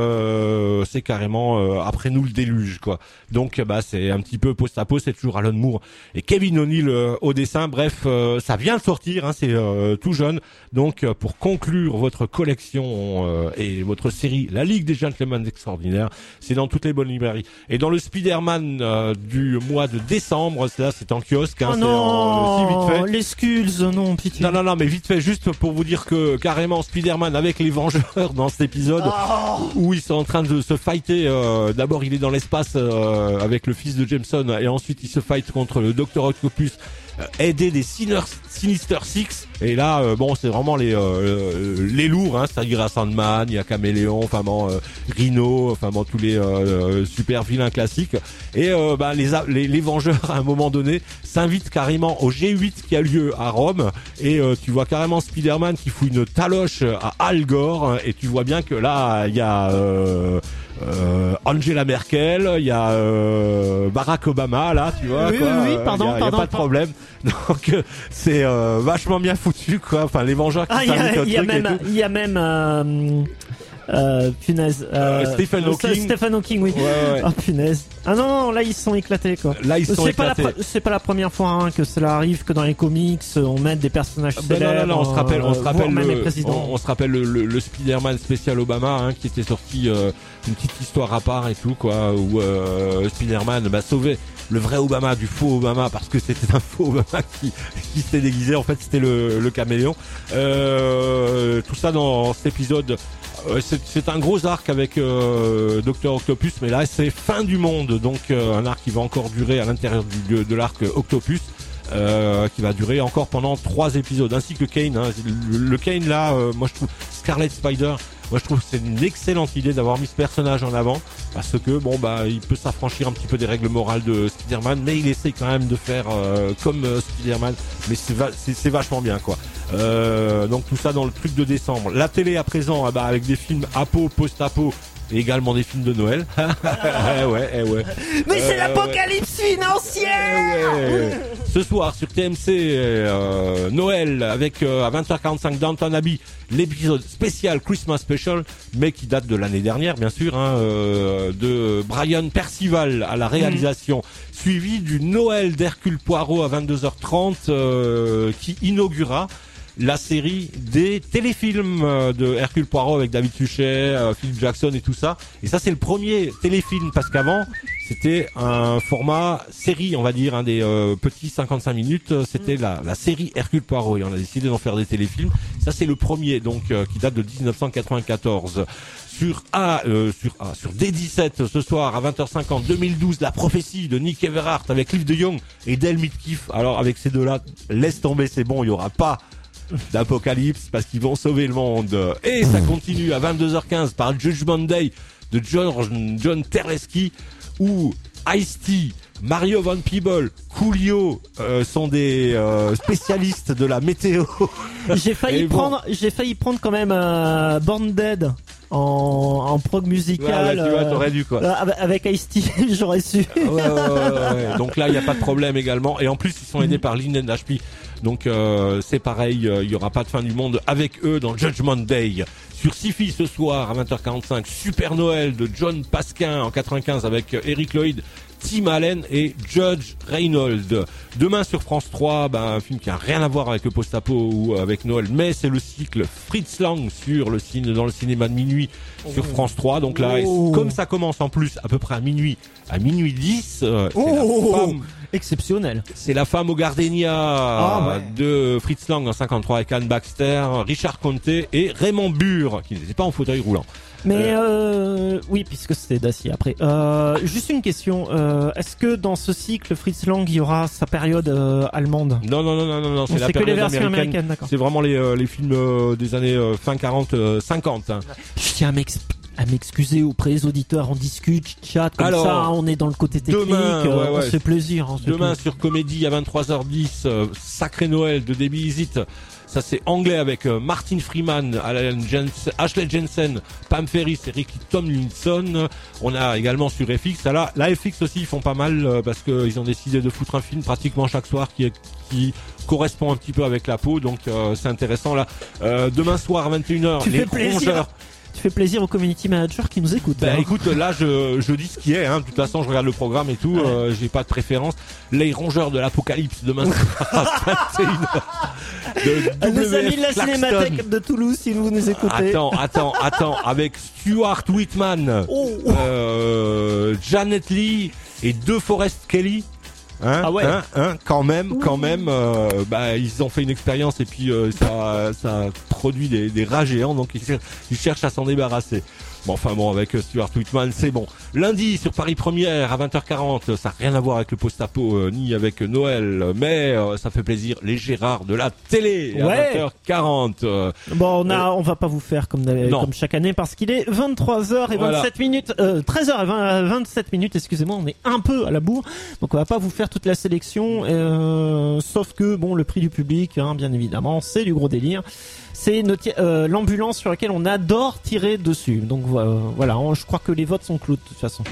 euh, c'est carrément euh, après nous le déluge, quoi. Donc, bah, c'est un petit peu post-apo, c'est toujours Alan Moore et Kevin O'Neill euh, au dessin. Bref, euh, ça vient de sortir, hein, c'est euh, tout jeune. Donc, euh, pour conclure votre collection euh, et votre série, La Ligue des Gentlemen Extraordinaires, c'est dans toutes les bonnes librairies. Et dans le Spider-Man euh, du mois de décembre, là, c'est en kiosque, hein, Oh c'est non, en, euh, si vite fait. les Skulls, non, pitié. Non, non, non, mais vite fait, juste pour vous dire que carrément Spider-Man avec les Vengeurs dans cet épisode oh où ils sont en train de se fighter. Euh, d'abord, il est dans l'espace euh, avec le fils de Jameson et ensuite il se fight contre le Docteur Octopus, euh, aidé des Sinister Six. Et là, euh, bon, c'est vraiment les euh, les lourds, hein, c'est-à-dire à Sandman, il y a Caméléon, enfin bon, euh, Rhino, enfin bon, tous les euh, super vilains classiques. Et euh, bah, les, les les Vengeurs à un moment donné s'invitent carrément au G huit qui a lieu à Rome. Et euh, tu vois carrément Spider-Man qui fout une taloche à Al Gore. Et tu vois bien que là, il y a euh, euh, Angela Merkel, il y a euh, Barack Obama, là, tu vois. Oui, quoi. oui, oui, pardon, y a, pardon. y a pas de problème. Donc euh, c'est euh, vachement bien foutu, quoi. Enfin, les Vengeurs qui Ah, il y s'invitent a, au il y a truc et même, tout. il y a même, euh, euh, punaise, euh, Euh, Stephen Hawking. Stephen Hawking, oui. Ouais, ouais. Ah, punaise. Ah non, non, là, ils se sont éclatés, quoi. Là, ils se sont c'est pas la, éclatés. pre- c'est pas la première fois, hein, que cela arrive, que dans les comics, on met des personnages Ah ben célèbres. non, non, non, on se rappelle, on se euh, rappelle voire même les le, présidents. on, on se rappelle le, le, le Spider-Man spécial Obama, hein, qui était sorti, euh, une petite histoire à part et tout, quoi, où euh, Spider-Man bah, sauvait le vrai Obama du faux Obama parce que c'était un faux Obama qui, qui s'était déguisé. En fait, c'était le, le caméléon. Euh, tout ça dans cet épisode. Euh, c'est, c'est un gros arc avec euh, Docteur Octopus, mais là c'est fin du monde, donc euh, un arc qui va encore durer à l'intérieur du, de, de l'arc Octopus. Euh, qui va durer encore pendant trois épisodes, ainsi que Kane. Hein. Le, le Kane là, euh, moi je trouve Scarlet Spider, moi je trouve que c'est une excellente idée d'avoir mis ce personnage en avant, parce que bon bah il peut s'affranchir un petit peu des règles morales de Spider-Man, mais il essaie quand même de faire euh, comme euh, Spider-Man, mais c'est, va- c'est, c'est vachement bien, quoi. Euh, donc tout ça dans le truc de décembre. La télé à présent, ah bah, avec des films apo, post-apo. Et également des films de Noël. eh ouais, eh ouais. Mais c'est Euh, l'apocalypse financière. ouais, ouais, ouais. Ce soir sur T M C, euh, Noël avec euh, à vingt heures quarante-cinq Downton Abbey, l'épisode spécial Christmas Special, mais qui date de l'année dernière, bien sûr, hein, euh, de Brian Percival à la réalisation, mmh. suivi du Noël d'Hercule Poirot à vingt-deux heures trente, euh, qui inaugura la série des téléfilms de Hercule Poirot avec David Suchet, euh, Philip Jackson et tout ça. Et ça, c'est le premier téléfilm, parce qu'avant, c'était un format série, on va dire, hein, des euh, petits cinquante-cinq minutes. C'était la, la série Hercule Poirot, et on a décidé d'en faire des téléfilms. Ça, c'est le premier, donc, euh, qui date de dix-neuf cent quatre-vingt-quatorze. Sur A, euh, sur A, sur D dix-sept, ce soir, à vingt heures cinquante, deux mille douze, La prophétie de Nick Everhart avec Cliff de Young et Del Mitkiff. Alors, avec ces deux-là, laisse tomber, c'est bon, il y aura pas d'apocalypse parce qu'ils vont sauver le monde. Et ça continue à vingt-deux heures quinze par Judgment Day de George John Terlesky, où Ice-T, Mario Van Peebles, Coolio euh, sont des euh, spécialistes de la météo. J'ai failli Et bon. prendre, j'ai failli prendre quand même euh, Born Dead en, en prog musical. Ouais, ouais, tu vois, t'aurais dû, quoi. euh, avec Ice-T, j'aurais su. Ouais, ouais, ouais, ouais. Donc là, il n'y a pas de problème également. Et en plus, ils sont aidés par Lynn and H P. Donc euh, c'est pareil, il euh, n'y aura pas de fin du monde avec eux dans Judgment Day. Sur Sci-Fi ce soir à vingt heures quarante-cinq, Super Noël de John Pasquin en quatre-vingt-quinze avec Eric Lloyd, Tim Allen et Judge Reinhold. Demain sur France trois, bah, un film qui a rien à voir avec le post-apo ou avec Noël, mais c'est le cycle Fritz Lang sur le ciné, dans le cinéma de minuit sur France trois. Donc là, Oh. comme ça commence en plus à peu près à minuit, à minuit dix, euh, c'est Oh, la femme, exceptionnel. c'est la femme au Gardenia Ah, ouais. de Fritz Lang en cinquante-trois avec Anne Baxter, Richard Conte et Raymond Burr, qui n'était pas en fauteuil roulant. Mais euh, oui, puisque c'était Dacier après. Euh, juste une question. Euh, est-ce que dans ce cycle Fritz Lang, il y aura sa période euh, allemande? Non, non, non, non, non, non, c'est On la sait que les période versions américaine. américaines, d'accord. C'est vraiment les, euh, les films euh, des années euh, fin quarante, euh, cinquante. Hein. Je tiens à m'ex- à m'excuser auprès des auditeurs. On discute, chat, comme Alors, ça, on est dans le côté technique. demain, euh, ouais, on ouais. se fait plaisir. hein, c'est Demain tout. sur Comédie à vingt-trois heures dix, euh, Sacré Noël de Debbie Izzit. Ça c'est anglais avec euh, Martin Freeman, Alan Jens- Ashley Jensen, Pam Ferris et Ricky Tomlinson. On a également sur F X. Là, la F X aussi ils font pas mal euh, parce qu'ils ont décidé de foutre un film pratiquement chaque soir qui, est, qui correspond un petit peu avec la peau. Donc euh, c'est intéressant là. Euh, demain soir à vingt et une heures, Tu les fais plaisir. Rongeurs. Tu fais plaisir aux community managers qui nous écoutent. Bah hein. écoute, là je, je dis ce qui est, hein. De toute façon je regarde le programme et tout, euh, j'ai pas de préférence. Les Rongeurs de l'Apocalypse demain soir à vingt et une heures. De Ah, nos W F amis de la Claxton. Cinémathèque de Toulouse, si vous nous écoutez. Attends, attends, attends, avec Stuart Whitman, Oh. euh, Janet Leigh et deux Forest Kelly. Hein, Ah ouais. hein, hein, quand même, quand même, euh, bah ils ont fait une expérience et puis euh, ça, ça produit des, des rats géants, donc ils, cher- ils cherchent à s'en débarrasser. Bon, enfin bon, avec Stuart Whitman, c'est bon. Lundi sur Paris Première à vingt heures quarante, ça n'a rien à voir avec le post-apo euh, ni avec Noël, mais euh, ça fait plaisir. Les Gérards de la télé à Ouais. vingt heures quarante. euh, Bon, on a, on va pas vous faire comme, d'hab- non. comme chaque année parce qu'il est vingt-trois heures et Voilà. vingt-sept minutes, euh, treize heures et vingt-sept minutes, excusez-moi, on est un peu à la bourre, donc on va pas vous faire toute la sélection, euh, sauf que, bon, le prix du public, hein, bien évidemment, c'est du gros délire. C'est notre, euh, l'ambulance sur laquelle on adore tirer dessus. Donc euh, voilà, on- je crois que les votes sont clos de toute façon.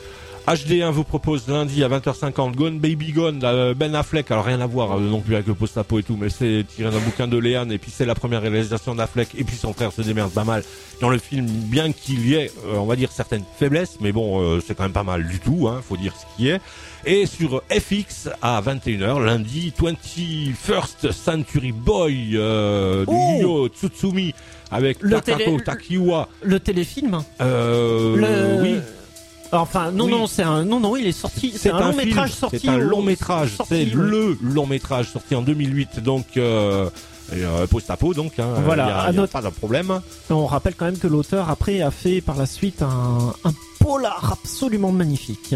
H D un vous propose lundi à vingt heures cinquante Gone Baby Gone, euh, Ben Affleck, alors rien à voir euh, non plus avec le post-apo et tout, mais c'est tiré d'un bouquin de Léane et puis c'est la première réalisation d'Affleck et puis son frère se démerde pas mal dans le film, bien qu'il y ait, euh, on va dire, certaines faiblesses, mais bon, euh, c'est quand même pas mal du tout, hein, faut dire ce qui est. Et sur F X à vingt et une heures lundi, vingt-et-first Century Boy euh, de Oh Yuyo Tsutsumi avec Le Takako télé- Takiwa. Le téléfilm Euh, Le- oui. Enfin, non, Oui. non, c'est un, non, non, il est sorti, c'est un, long film, métrage sorti. C'est un au- long métrage. sorti, C'est ouais. le long métrage sorti en deux mille huit, donc euh, et, euh, post-apo, donc. Hein, Voilà, y a, à y a notre- pas de problème. On rappelle quand même que l'auteur après a fait par la suite un, un polar absolument magnifique.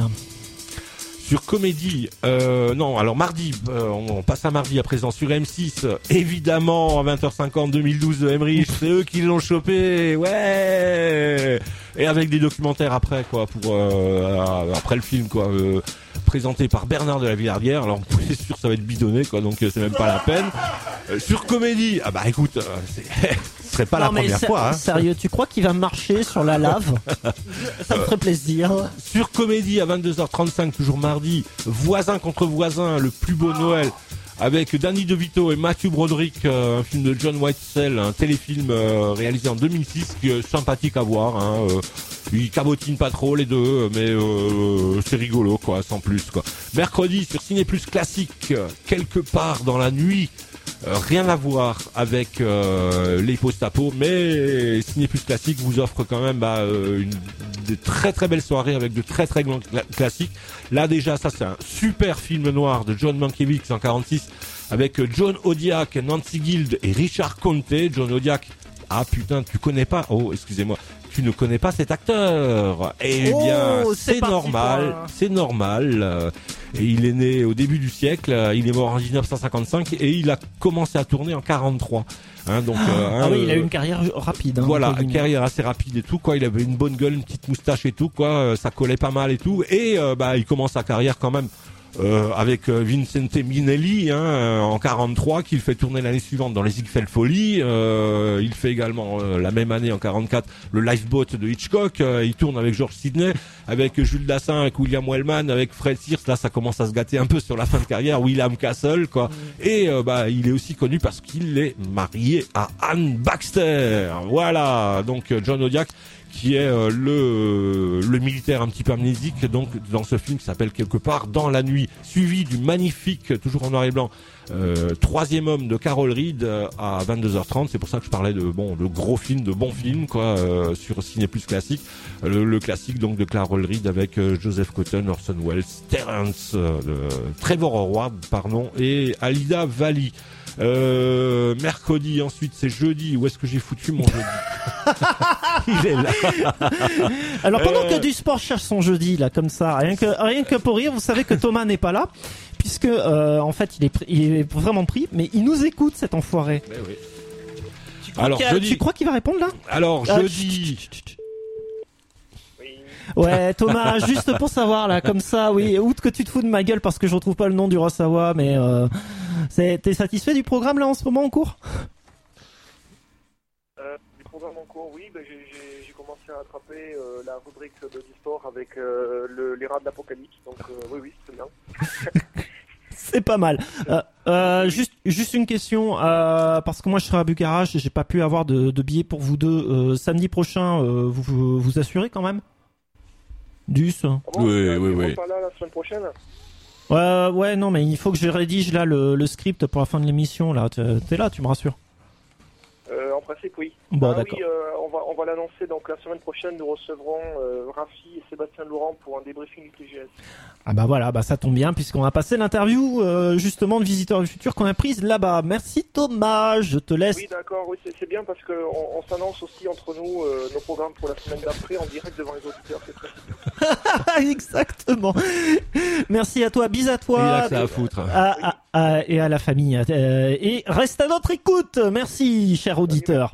Sur Comédie, euh, non, alors mardi, euh, on, on passe à mardi à présent sur M six, euh, évidemment à vingt heures cinquante deux mille douze de Emmerich, c'est eux qui l'ont chopé, ouais. Et avec des documentaires après quoi, pour euh, après le film quoi, euh, présenté par Bernard de la Villardière. Alors vous pouvez être sûr ça va être bidonné quoi, donc euh, c'est même pas la peine. Euh, sur Comédie, ah bah écoute, euh, c'est, ce serait pas Non, la mais première ser- fois. Hein. Sérieux, tu crois qu'il va marcher sur la lave? Ça me ferait plaisir. Sur Comédie à vingt-deux heures trente-cinq, toujours mardi, Voisin contre voisin, le plus beau Noël, avec Danny DeVito et Matthew Broderick, euh, un film de John Whitesell, un téléfilm euh, réalisé en deux mille six, qui est sympathique à voir. Hein, euh, ils cabotinent pas trop les deux, mais euh, c'est rigolo quoi, sans plus quoi. Mercredi sur Ciné Plus Classique, euh, quelque part dans la nuit. Euh, rien à voir avec euh, les post-apo, mais Ciné Plus Classique vous offre quand même bah, euh, une de très très belles soirées avec de très très grands cla- classiques. Là déjà, ça c'est un super film noir de John Mankiewicz en quarante-six avec John Odiak, Nancy Guild et Richard Conte. John Odiak, ah putain, tu connais pas? Oh, excusez-moi. Tu ne connais pas cet acteur. Eh Oh, bien, c'est c'est parti normal, pour un- c'est normal. Euh, Et il est né au début du siècle, euh, il est mort en dix-neuf cent cinquante-cinq et il a commencé à tourner en quarante-trois. Hein, donc, Ah, euh, ah hein, oui, il a euh, eu une carrière rapide. Hein, voilà, entre guillemets. carrière assez rapide et tout quoi. Il avait une bonne gueule, une petite moustache et tout quoi. Euh, Ça collait pas mal et tout. Et euh, bah il commence sa carrière quand même. Euh, avec euh, Vincente Minnelli hein, euh, en quarante-trois qu'il fait tourner l'année suivante dans les Ziegfeld Follies. Euh, il fait également euh, la même année en quarante-quatre le Lifeboat de Hitchcock. Euh, il tourne avec George Sidney, avec Jules Dassin, avec William Wellman, avec Fred Sears. Là ça commence à se gâter un peu sur la fin de carrière. William Castle quoi. Et euh, bah il est aussi connu parce qu'il est marié à Anne Baxter. Voilà, donc euh, John Odiak qui est euh, le le militaire un petit peu amnésique, donc dans ce film qui s'appelle Quelque part dans la nuit, suivi du magnifique, toujours en noir et blanc, euh, Troisième homme de Carol Reed euh, à vingt-deux heures trente. C'est pour ça que je parlais de bon de gros films, de bons films quoi, euh, sur Ciné Plus Classique. Le, le classique donc de Carol Reed avec euh, Joseph Cotton, Orson Welles, Terrence, euh, Trevor Howard, pardon, et Alida Valli. Euh, mercredi, ensuite c'est jeudi. Où est-ce que j'ai foutu mon jeudi? Il est là. Alors pendant Euh, que du sport cherche son jeudi là comme ça, rien que rien que pour rire, vous savez que Thomas n'est pas là puisque euh, en fait il est pris- il est vraiment pris, mais il nous écoute cet enfoiré. Eh oui. Tu crois Alors, qu'il y a- jeudi. tu crois qu'il va répondre là? Alors Ah, jeudi. Ouais, Thomas, juste pour savoir là, comme ça, oui, outre que tu te fous de ma gueule parce que je retrouve pas le nom du Rosawa, mais euh, c'est- t'es satisfait du programme là en ce moment en cours? Euh, du programme en cours, oui, ben, j'ai- j'ai j'ai commencé à attraper euh, la rubrique de e-sport avec euh, le, les rats de l'apocalypse, donc euh, oui, oui, c'est bien. C'est pas mal. Euh, euh, juste, juste une question, euh, parce que moi je serai à Bucarest, j'ai pas pu avoir de, de billets pour vous deux. Euh, samedi prochain, euh, vous, vous vous assurez quand même? Dus. Oui, oui, oui. Pas là la semaine prochaine. Ouais, ouais, non, mais il faut que je rédige là le, le script pour la fin de l'émission. Là, t'es t'es là, tu me rassures. Euh, en principe, oui. Bon, Ah d'accord. oui, euh, on va, on va l'annoncer. Donc la semaine prochaine, nous recevrons euh, Rafi et Sébastien Laurent pour un débriefing du T G S. Ah bah voilà, bah ça tombe bien puisqu'on a passé l'interview euh, justement de Visiteurs du Futur qu'on a prise là-bas. Merci Thomas, je te laisse. Oui, d'accord. Oui, c'est c'est bien parce que on, on s'annonce aussi entre nous euh, nos programmes pour la semaine d'après en direct devant les auditeurs. C'est très bien. Exactement. Merci à toi, bis à toi. Il a que ça à foutre. À- à- à- et à la famille. Euh, et reste à notre écoute. Merci, cher auditeur.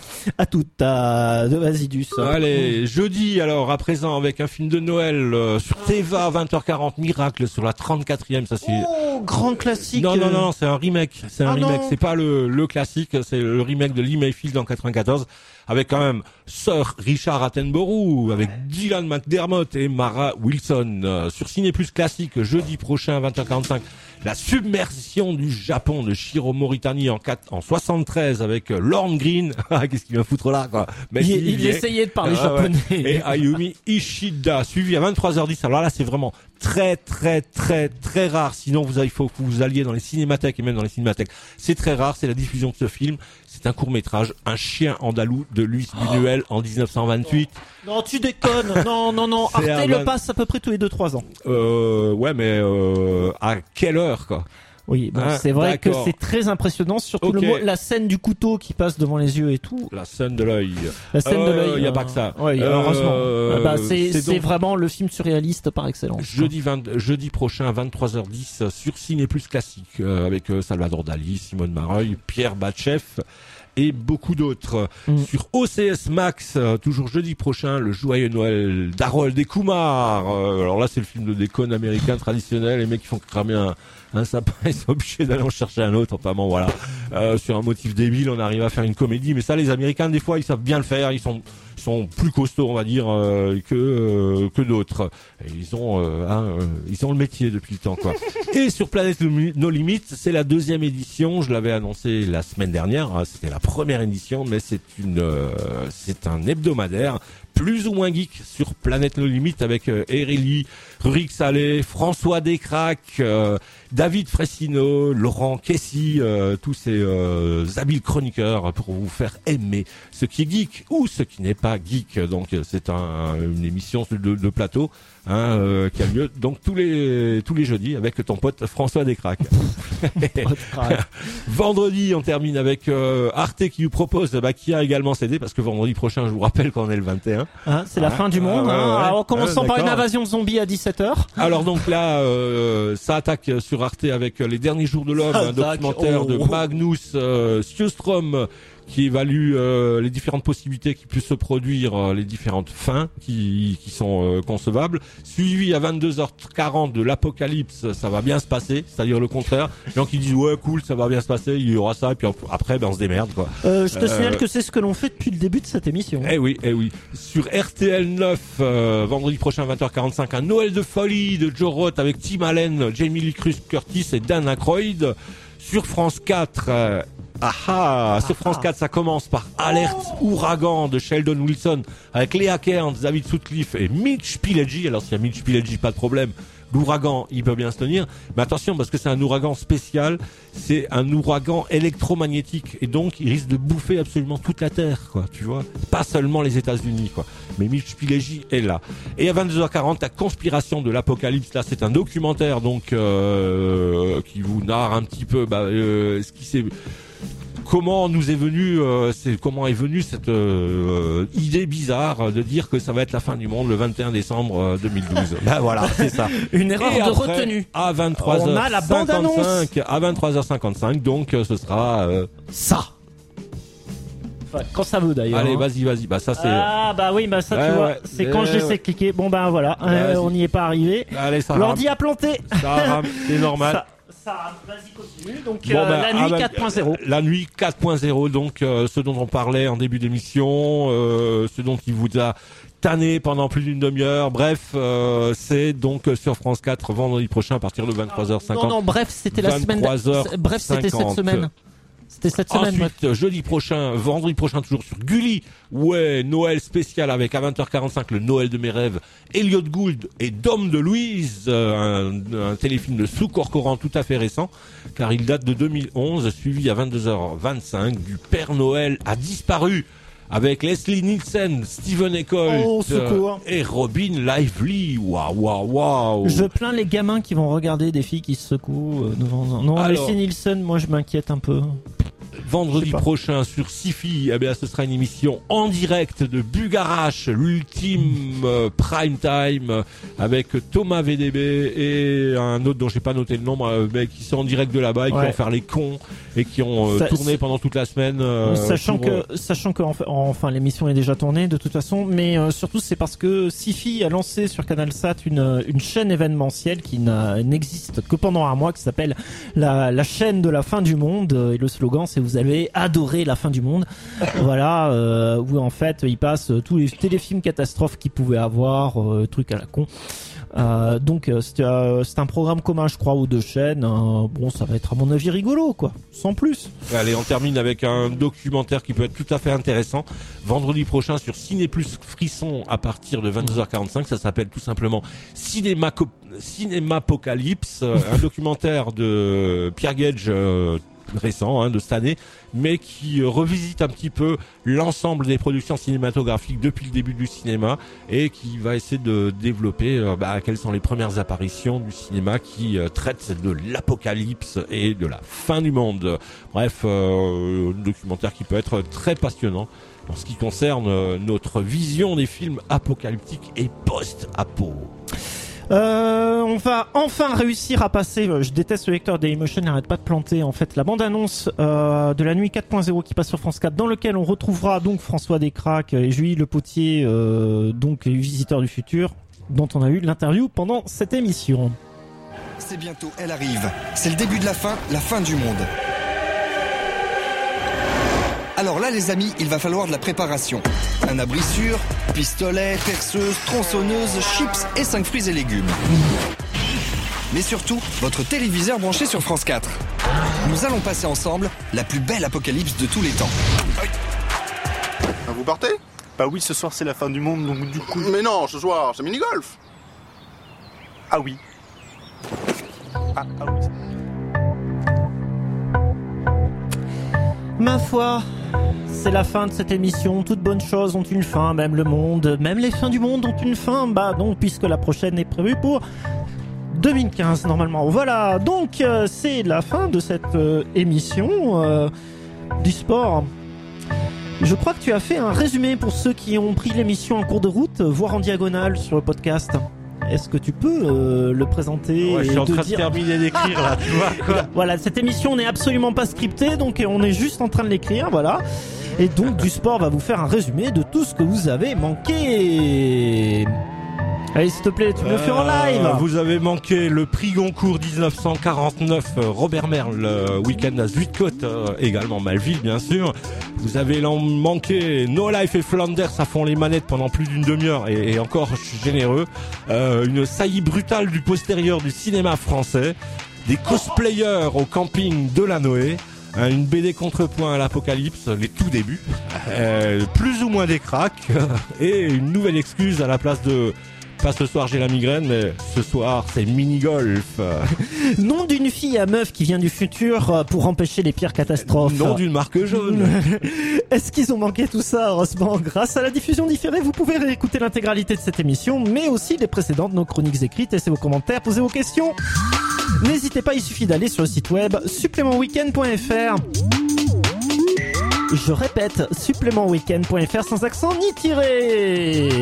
À toute. Euh, Vas-y, Dus. Allez, jeudi alors à présent avec un film de Noël euh, sur Teva vingt heures quarante, Miracle sur la trente-quatrième, ça c'est Oh, grand classique. Non non non, c'est un remake, c'est un Ah remake, non. c'est pas le le classique, c'est le remake de Lee Mayfield en quatre-vingt-quatorze avec quand même Sir Richard Attenborough avec Dylan McDermott et Mara Wilson euh, sur Ciné Plus Classique jeudi prochain vingt heures quarante-cinq. La submersion du Japon de Shiro Moritani en quatre, en soixante-treize avec euh, Lorne Green. Qu'est-ce qu'il vient foutre là, quoi? Mais Il- s'il il y est. essayait de parler Ah ouais. japonais. Et Ayumi Ishida, suivi à vingt-trois heures dix. Alors là, c'est vraiment très, très, très, très rare. Sinon, vous, il faut que vous alliez dans les cinémathèques et même dans les cinémathèques. C'est très rare. C'est la diffusion de ce film. C'est un court-métrage, Un chien andalou de Luis Buñuel en dix-neuf cent vingt-huit. Non, tu déconnes. Non, non, non. C'est Arte un le van- passe à peu près tous les deux trois ans. Euh, ouais, mais euh, à quelle heure, quoi? Oui, bon, Hein, c'est vrai que d'accord. c'est très impressionnant, surtout Ok. le mot, la scène du couteau qui passe devant les yeux et tout. La scène de l'œil. La scène de l'œil. Il n'y a euh, pas que ça. Ouais, Euh, heureusement. Ah bah, c'est c'est c'est donc- vraiment le film surréaliste par excellence. Jeudi, vingt, jeudi prochain, vingt-trois heures dix, sur Ciné Plus Classique, euh, avec euh, Salvador Dali, Simone Mareuil, Pierre Batchef et beaucoup d'autres. Mm. Sur O C S Max, euh, toujours jeudi prochain, Le Joyeux Noël d'Harold et Kumar. Euh, alors là, c'est le film de déconne américain traditionnel. Les mecs qui font cramer un, un sapin, ils sont obligés d'aller en chercher un autre. Enfin bon, voilà. Euh, sur un motif débile, on arrive à faire une comédie. Mais ça, les Américains, des fois, ils savent bien le faire. Ils sont ils sont plus costauds, on va dire, euh, que euh, que d'autres. Et ils ont euh, hein, euh, ils ont le métier depuis le temps, quoi. Et sur Planète No Limit, c'est la deuxième édition. Je l'avais annoncé la semaine dernière. Hein, c'était la première édition, mais c'est une euh, c'est un hebdomadaire plus ou moins geek sur Planète No Limit avec euh, Erélie, Rurik Salé, François Descraques, euh, David Fressino, Laurent Kessy, euh, tous ces euh, habiles chroniqueurs pour vous faire aimer ce qui est geek ou ce qui n'est pas geek. Donc euh, c'est un, une émission de, de plateau hein, euh, qui a lieu donc tous les tous les jeudis avec ton pote François Descraques. Vendredi, on termine avec euh, Arte qui vous propose, bah, qui a également cédé parce que vendredi prochain, je vous rappelle qu'on est le vingt et un. Hein, c'est la Ah, fin du monde. ah, ouais, hein. ouais. Alors, commençons Ah, par une d'accord. invasion de zombies à dix-sept heures. Alors donc là, euh, ça attaque sur Arte avec Les Derniers Jours de l'Homme, Ça un attaque, documentaire oh. de Magnus euh, Sjöström qui évalue euh, les différentes possibilités qui puissent se produire, euh, les différentes fins qui, qui sont euh, concevables. Suivi à vingt-deux heures quarante de l'Apocalypse, ça va bien se passer, c'est-à-dire le contraire. Les gens qui disent ouais cool, ça va bien se passer, il y aura ça, et puis après ben on se démerde quoi. Euh, je te Euh, signale que c'est ce que l'on fait depuis le début de cette émission. Eh oui, eh oui. Sur R T L neuf, euh, vendredi prochain, vingt heures quarante-cinq, un Noël de folie de Joe Roth avec Tim Allen, Jamie Lee Curtis et Dan Aykroyd. Sur France quatre, euh, Ah ah, sur France quatre, ça commence par Alerte Ouragan de Sheldon Wilson avec Léa Kearns, David Sutcliffe et Mitch Pileggi. Alors s'il y a Mitch Pileggi, pas de problème. L'ouragan, il peut bien se tenir. Mais attention, parce que c'est un ouragan spécial. C'est un ouragan électromagnétique. Et donc, il risque de bouffer absolument toute la Terre, quoi. Tu vois? Pas seulement les États-Unis, quoi. Mais Mitch Pileggi est là. Et à vingt-deux heures quarante, la conspiration de l'apocalypse. Là, c'est un documentaire, donc, euh, qui vous narre un petit peu, bah, euh, ce qui s'est, comment nous est venu, euh, c'est comment est venue cette euh, idée bizarre de dire que ça va être la fin du monde le vingt et un décembre deux mille douze. Ben voilà, c'est ça. Une erreur et de après, retenue. À vingt-trois heures cinquante-cinq, on a la bande-annonce. à vingt-trois heures cinquante-cinq, donc ce sera euh, ça. Enfin, quand ça veut d'ailleurs. Allez, hein. vas-y, vas-y. Bah ça c'est. Ah bah oui, bah ça ouais, tu vois, ouais, c'est ouais, quand j'essaie ouais. de cliquer. Bon bah voilà, euh, on n'y est pas arrivé. Allez, ça L'ordi a planté. Ça rame, c'est normal. Ça... Ça, vas-y, continue. Donc, Bon, euh, ben, la nuit ah ben, quatre point zéro. La nuit quatre point zéro, donc euh, ce dont on parlait en début d'émission, euh, ce dont il vous a tanné pendant plus d'une demi-heure. Bref, euh, c'est donc sur France quatre vendredi prochain à partir de vingt-trois heures cinquante. Non, non, bref, c'était la semaine. vingt-trois heures cinquante. Bref, c'était cette semaine. C'était cette semaine. Ensuite, bref. jeudi prochain, vendredi prochain, toujours sur Gulli. Ouais, Noël spécial avec à vingt heures quarante-cinq le Noël de mes rêves. Elliot Gould et Dom de Louise, euh, un, un téléfilm de Sue Corcoran tout à fait récent, car il date de deux mille onze, suivi à vingt-deux heures vingt-cinq du Père Noël a disparu. Avec Leslie Nielsen, Stephen Eccles Oh, secours. euh, et Robin Lively. Waouh, waouh, waouh. Je plains les gamins qui vont regarder des filles qui se secouent euh, devant. Non, Alors- Leslie Nielsen, moi je m'inquiète un peu. Vendredi prochain sur Sifi, eh bien, ce sera une émission en direct de Bugarache, l'ultime euh, prime time, euh, avec Thomas V D B et un autre dont j'ai pas noté le nom, euh, mais qui sont en direct de là-bas et Ouais. qui vont faire les cons et qui ont euh, Ça- tourné c'est- pendant toute la semaine. euh, sachant pour, euh, que, sachant que, enfin, enfin, l'émission est déjà tournée de toute façon, mais euh, surtout c'est parce que Sifi a lancé sur CanalSat une une chaîne événementielle qui n'a- n'existe que pendant un mois, qui s'appelle la la chaîne de la fin du monde, euh, et le slogan c'est vous allez adorer la fin du monde. Voilà, euh, où en fait il passe tous les téléfilms catastrophes qu'il pouvait avoir, euh, trucs à la con. Euh, donc euh, c'est euh, c'est un programme commun je crois aux deux chaînes. Euh, bon, ça va être à mon avis rigolo quoi, sans plus. Allez, on termine avec un documentaire qui peut être tout à fait intéressant. Vendredi prochain sur Ciné Plus Frisson à partir de vingt-deux heures quarante-cinq. Ça s'appelle tout simplement Cinéma Cinémapocalypse, euh, un documentaire de Pierre Gage euh, récent hein, de cette année, mais qui euh, revisite un petit peu l'ensemble des productions cinématographiques depuis le début du cinéma et qui va essayer de développer euh, bah, quelles sont les premières apparitions du cinéma qui euh, traitent de l'apocalypse et de la fin du monde. Bref, euh, un documentaire qui peut être très passionnant en ce qui concerne euh, notre vision des films apocalyptiques et post-apo. Euh, on va enfin réussir à passer, euh, je déteste le lecteur Dailymotion, il n'arrête pas de planter en fait la bande-annonce euh, de la nuit quatre point zéro qui passe sur France quatre, dans lequel on retrouvera donc François Descraques et Julie Le Potier, euh, donc les visiteurs du futur, dont on a eu l'interview pendant cette émission. C'est bientôt, elle arrive. C'est le début de la fin, la fin du monde. Alors là, les amis, il va falloir de la préparation. Un abri sûr, pistolet, perceuse, tronçonneuse, chips et cinq fruits et légumes. Mais surtout, votre téléviseur branché sur France quatre. Nous allons passer ensemble la plus belle apocalypse de tous les temps. Ah, vous partez? Bah oui, ce soir c'est la fin du monde, donc du coup... Mais non, ce soir, c'est mini-golf. Ah oui. Ah, ah oui. Ma foi, c'est la fin de cette émission. Toutes bonnes choses ont une fin, même le monde, même les fins du monde ont une fin. Bah donc, puisque la prochaine est prévue pour deux mille quinze normalement. Voilà, donc euh, c'est la fin de cette euh, émission euh, du sport. Je crois que tu as fait un résumé pour ceux qui ont pris l'émission en cours de route, voire en diagonale sur le podcast. Est-ce que tu peux euh, le présenter? Ouais, et je suis en te train dire... de terminer d'écrire là, tu vois quoi. Voilà, cette émission n'est absolument pas scriptée, donc on est juste en train de l'écrire, voilà. Et donc du sport va vous faire un résumé de tout ce que vous avez manqué. Allez, s'il te plaît, tu me le fais en live. Euh, Vous avez manqué le prix Goncourt dix-neuf cent quarante-neuf, euh, Robert Merle, euh, Week-end à Zuidcote, euh, également Malville bien sûr. Vous avez l'en manqué No Life et Flanders, ça font les manettes pendant plus d'une demi-heure et, et encore je suis généreux. Euh, une saillie brutale du postérieur du cinéma français, des cosplayers au camping de la Noé. hein, une B D contrepoint à l'Apocalypse, les tout débuts, euh, plus ou moins des cracks, et une nouvelle excuse à la place de pas ce soir j'ai la migraine, mais ce soir c'est mini-golf. Nom d'une fille à meuf qui vient du futur pour empêcher les pires catastrophes. Nom d'une marque jaune. Est-ce qu'ils ont manqué tout ça? Heureusement, grâce à la diffusion différée, vous pouvez réécouter l'intégralité de cette émission, mais aussi les précédentes, nos chroniques écrites, laissez vos commentaires, posez vos questions. N'hésitez pas, il suffit d'aller sur le site web supplément week-end point f r. Je répète, supplément week-end point f r sans accent ni tiré.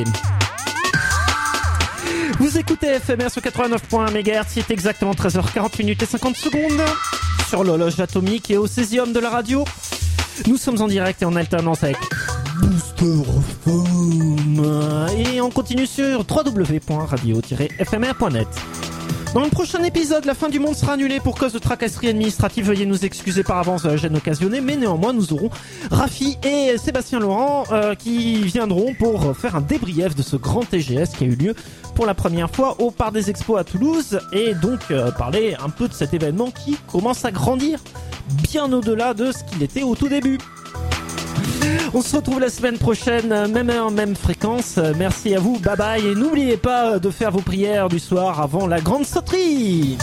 Vous écoutez F M R sur quatre-vingt-neuf point un mégahertz, il est exactement treize heures quarante minutes et cinquante secondes sur l'horloge atomique et au césium de la radio. Nous sommes en direct et en alternance avec Booster F M et on continue sur w w w point radio tiret f m r point net. Dans le prochain épisode, la fin du monde sera annulée pour cause de tracasserie administrative. Veuillez nous excuser par avance de la gêne occasionnée, mais néanmoins nous aurons Rafi et Sébastien Laurent euh, qui viendront pour faire un débrief de ce grand T G S qui a eu lieu pour la première fois au Parc des Expos à Toulouse et donc euh, parler un peu de cet événement qui commence à grandir bien au-delà de ce qu'il était au tout début. On se retrouve la semaine prochaine, même heure, même fréquence. Merci à vous, bye bye. Et n'oubliez pas de faire vos prières du soir avant la grande sauterie.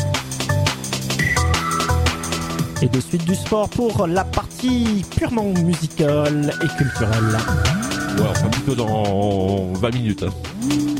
Et de suite du sport pour la partie purement musicale et culturelle. Ouais, enfin plutôt dans vingt minutes. Hein.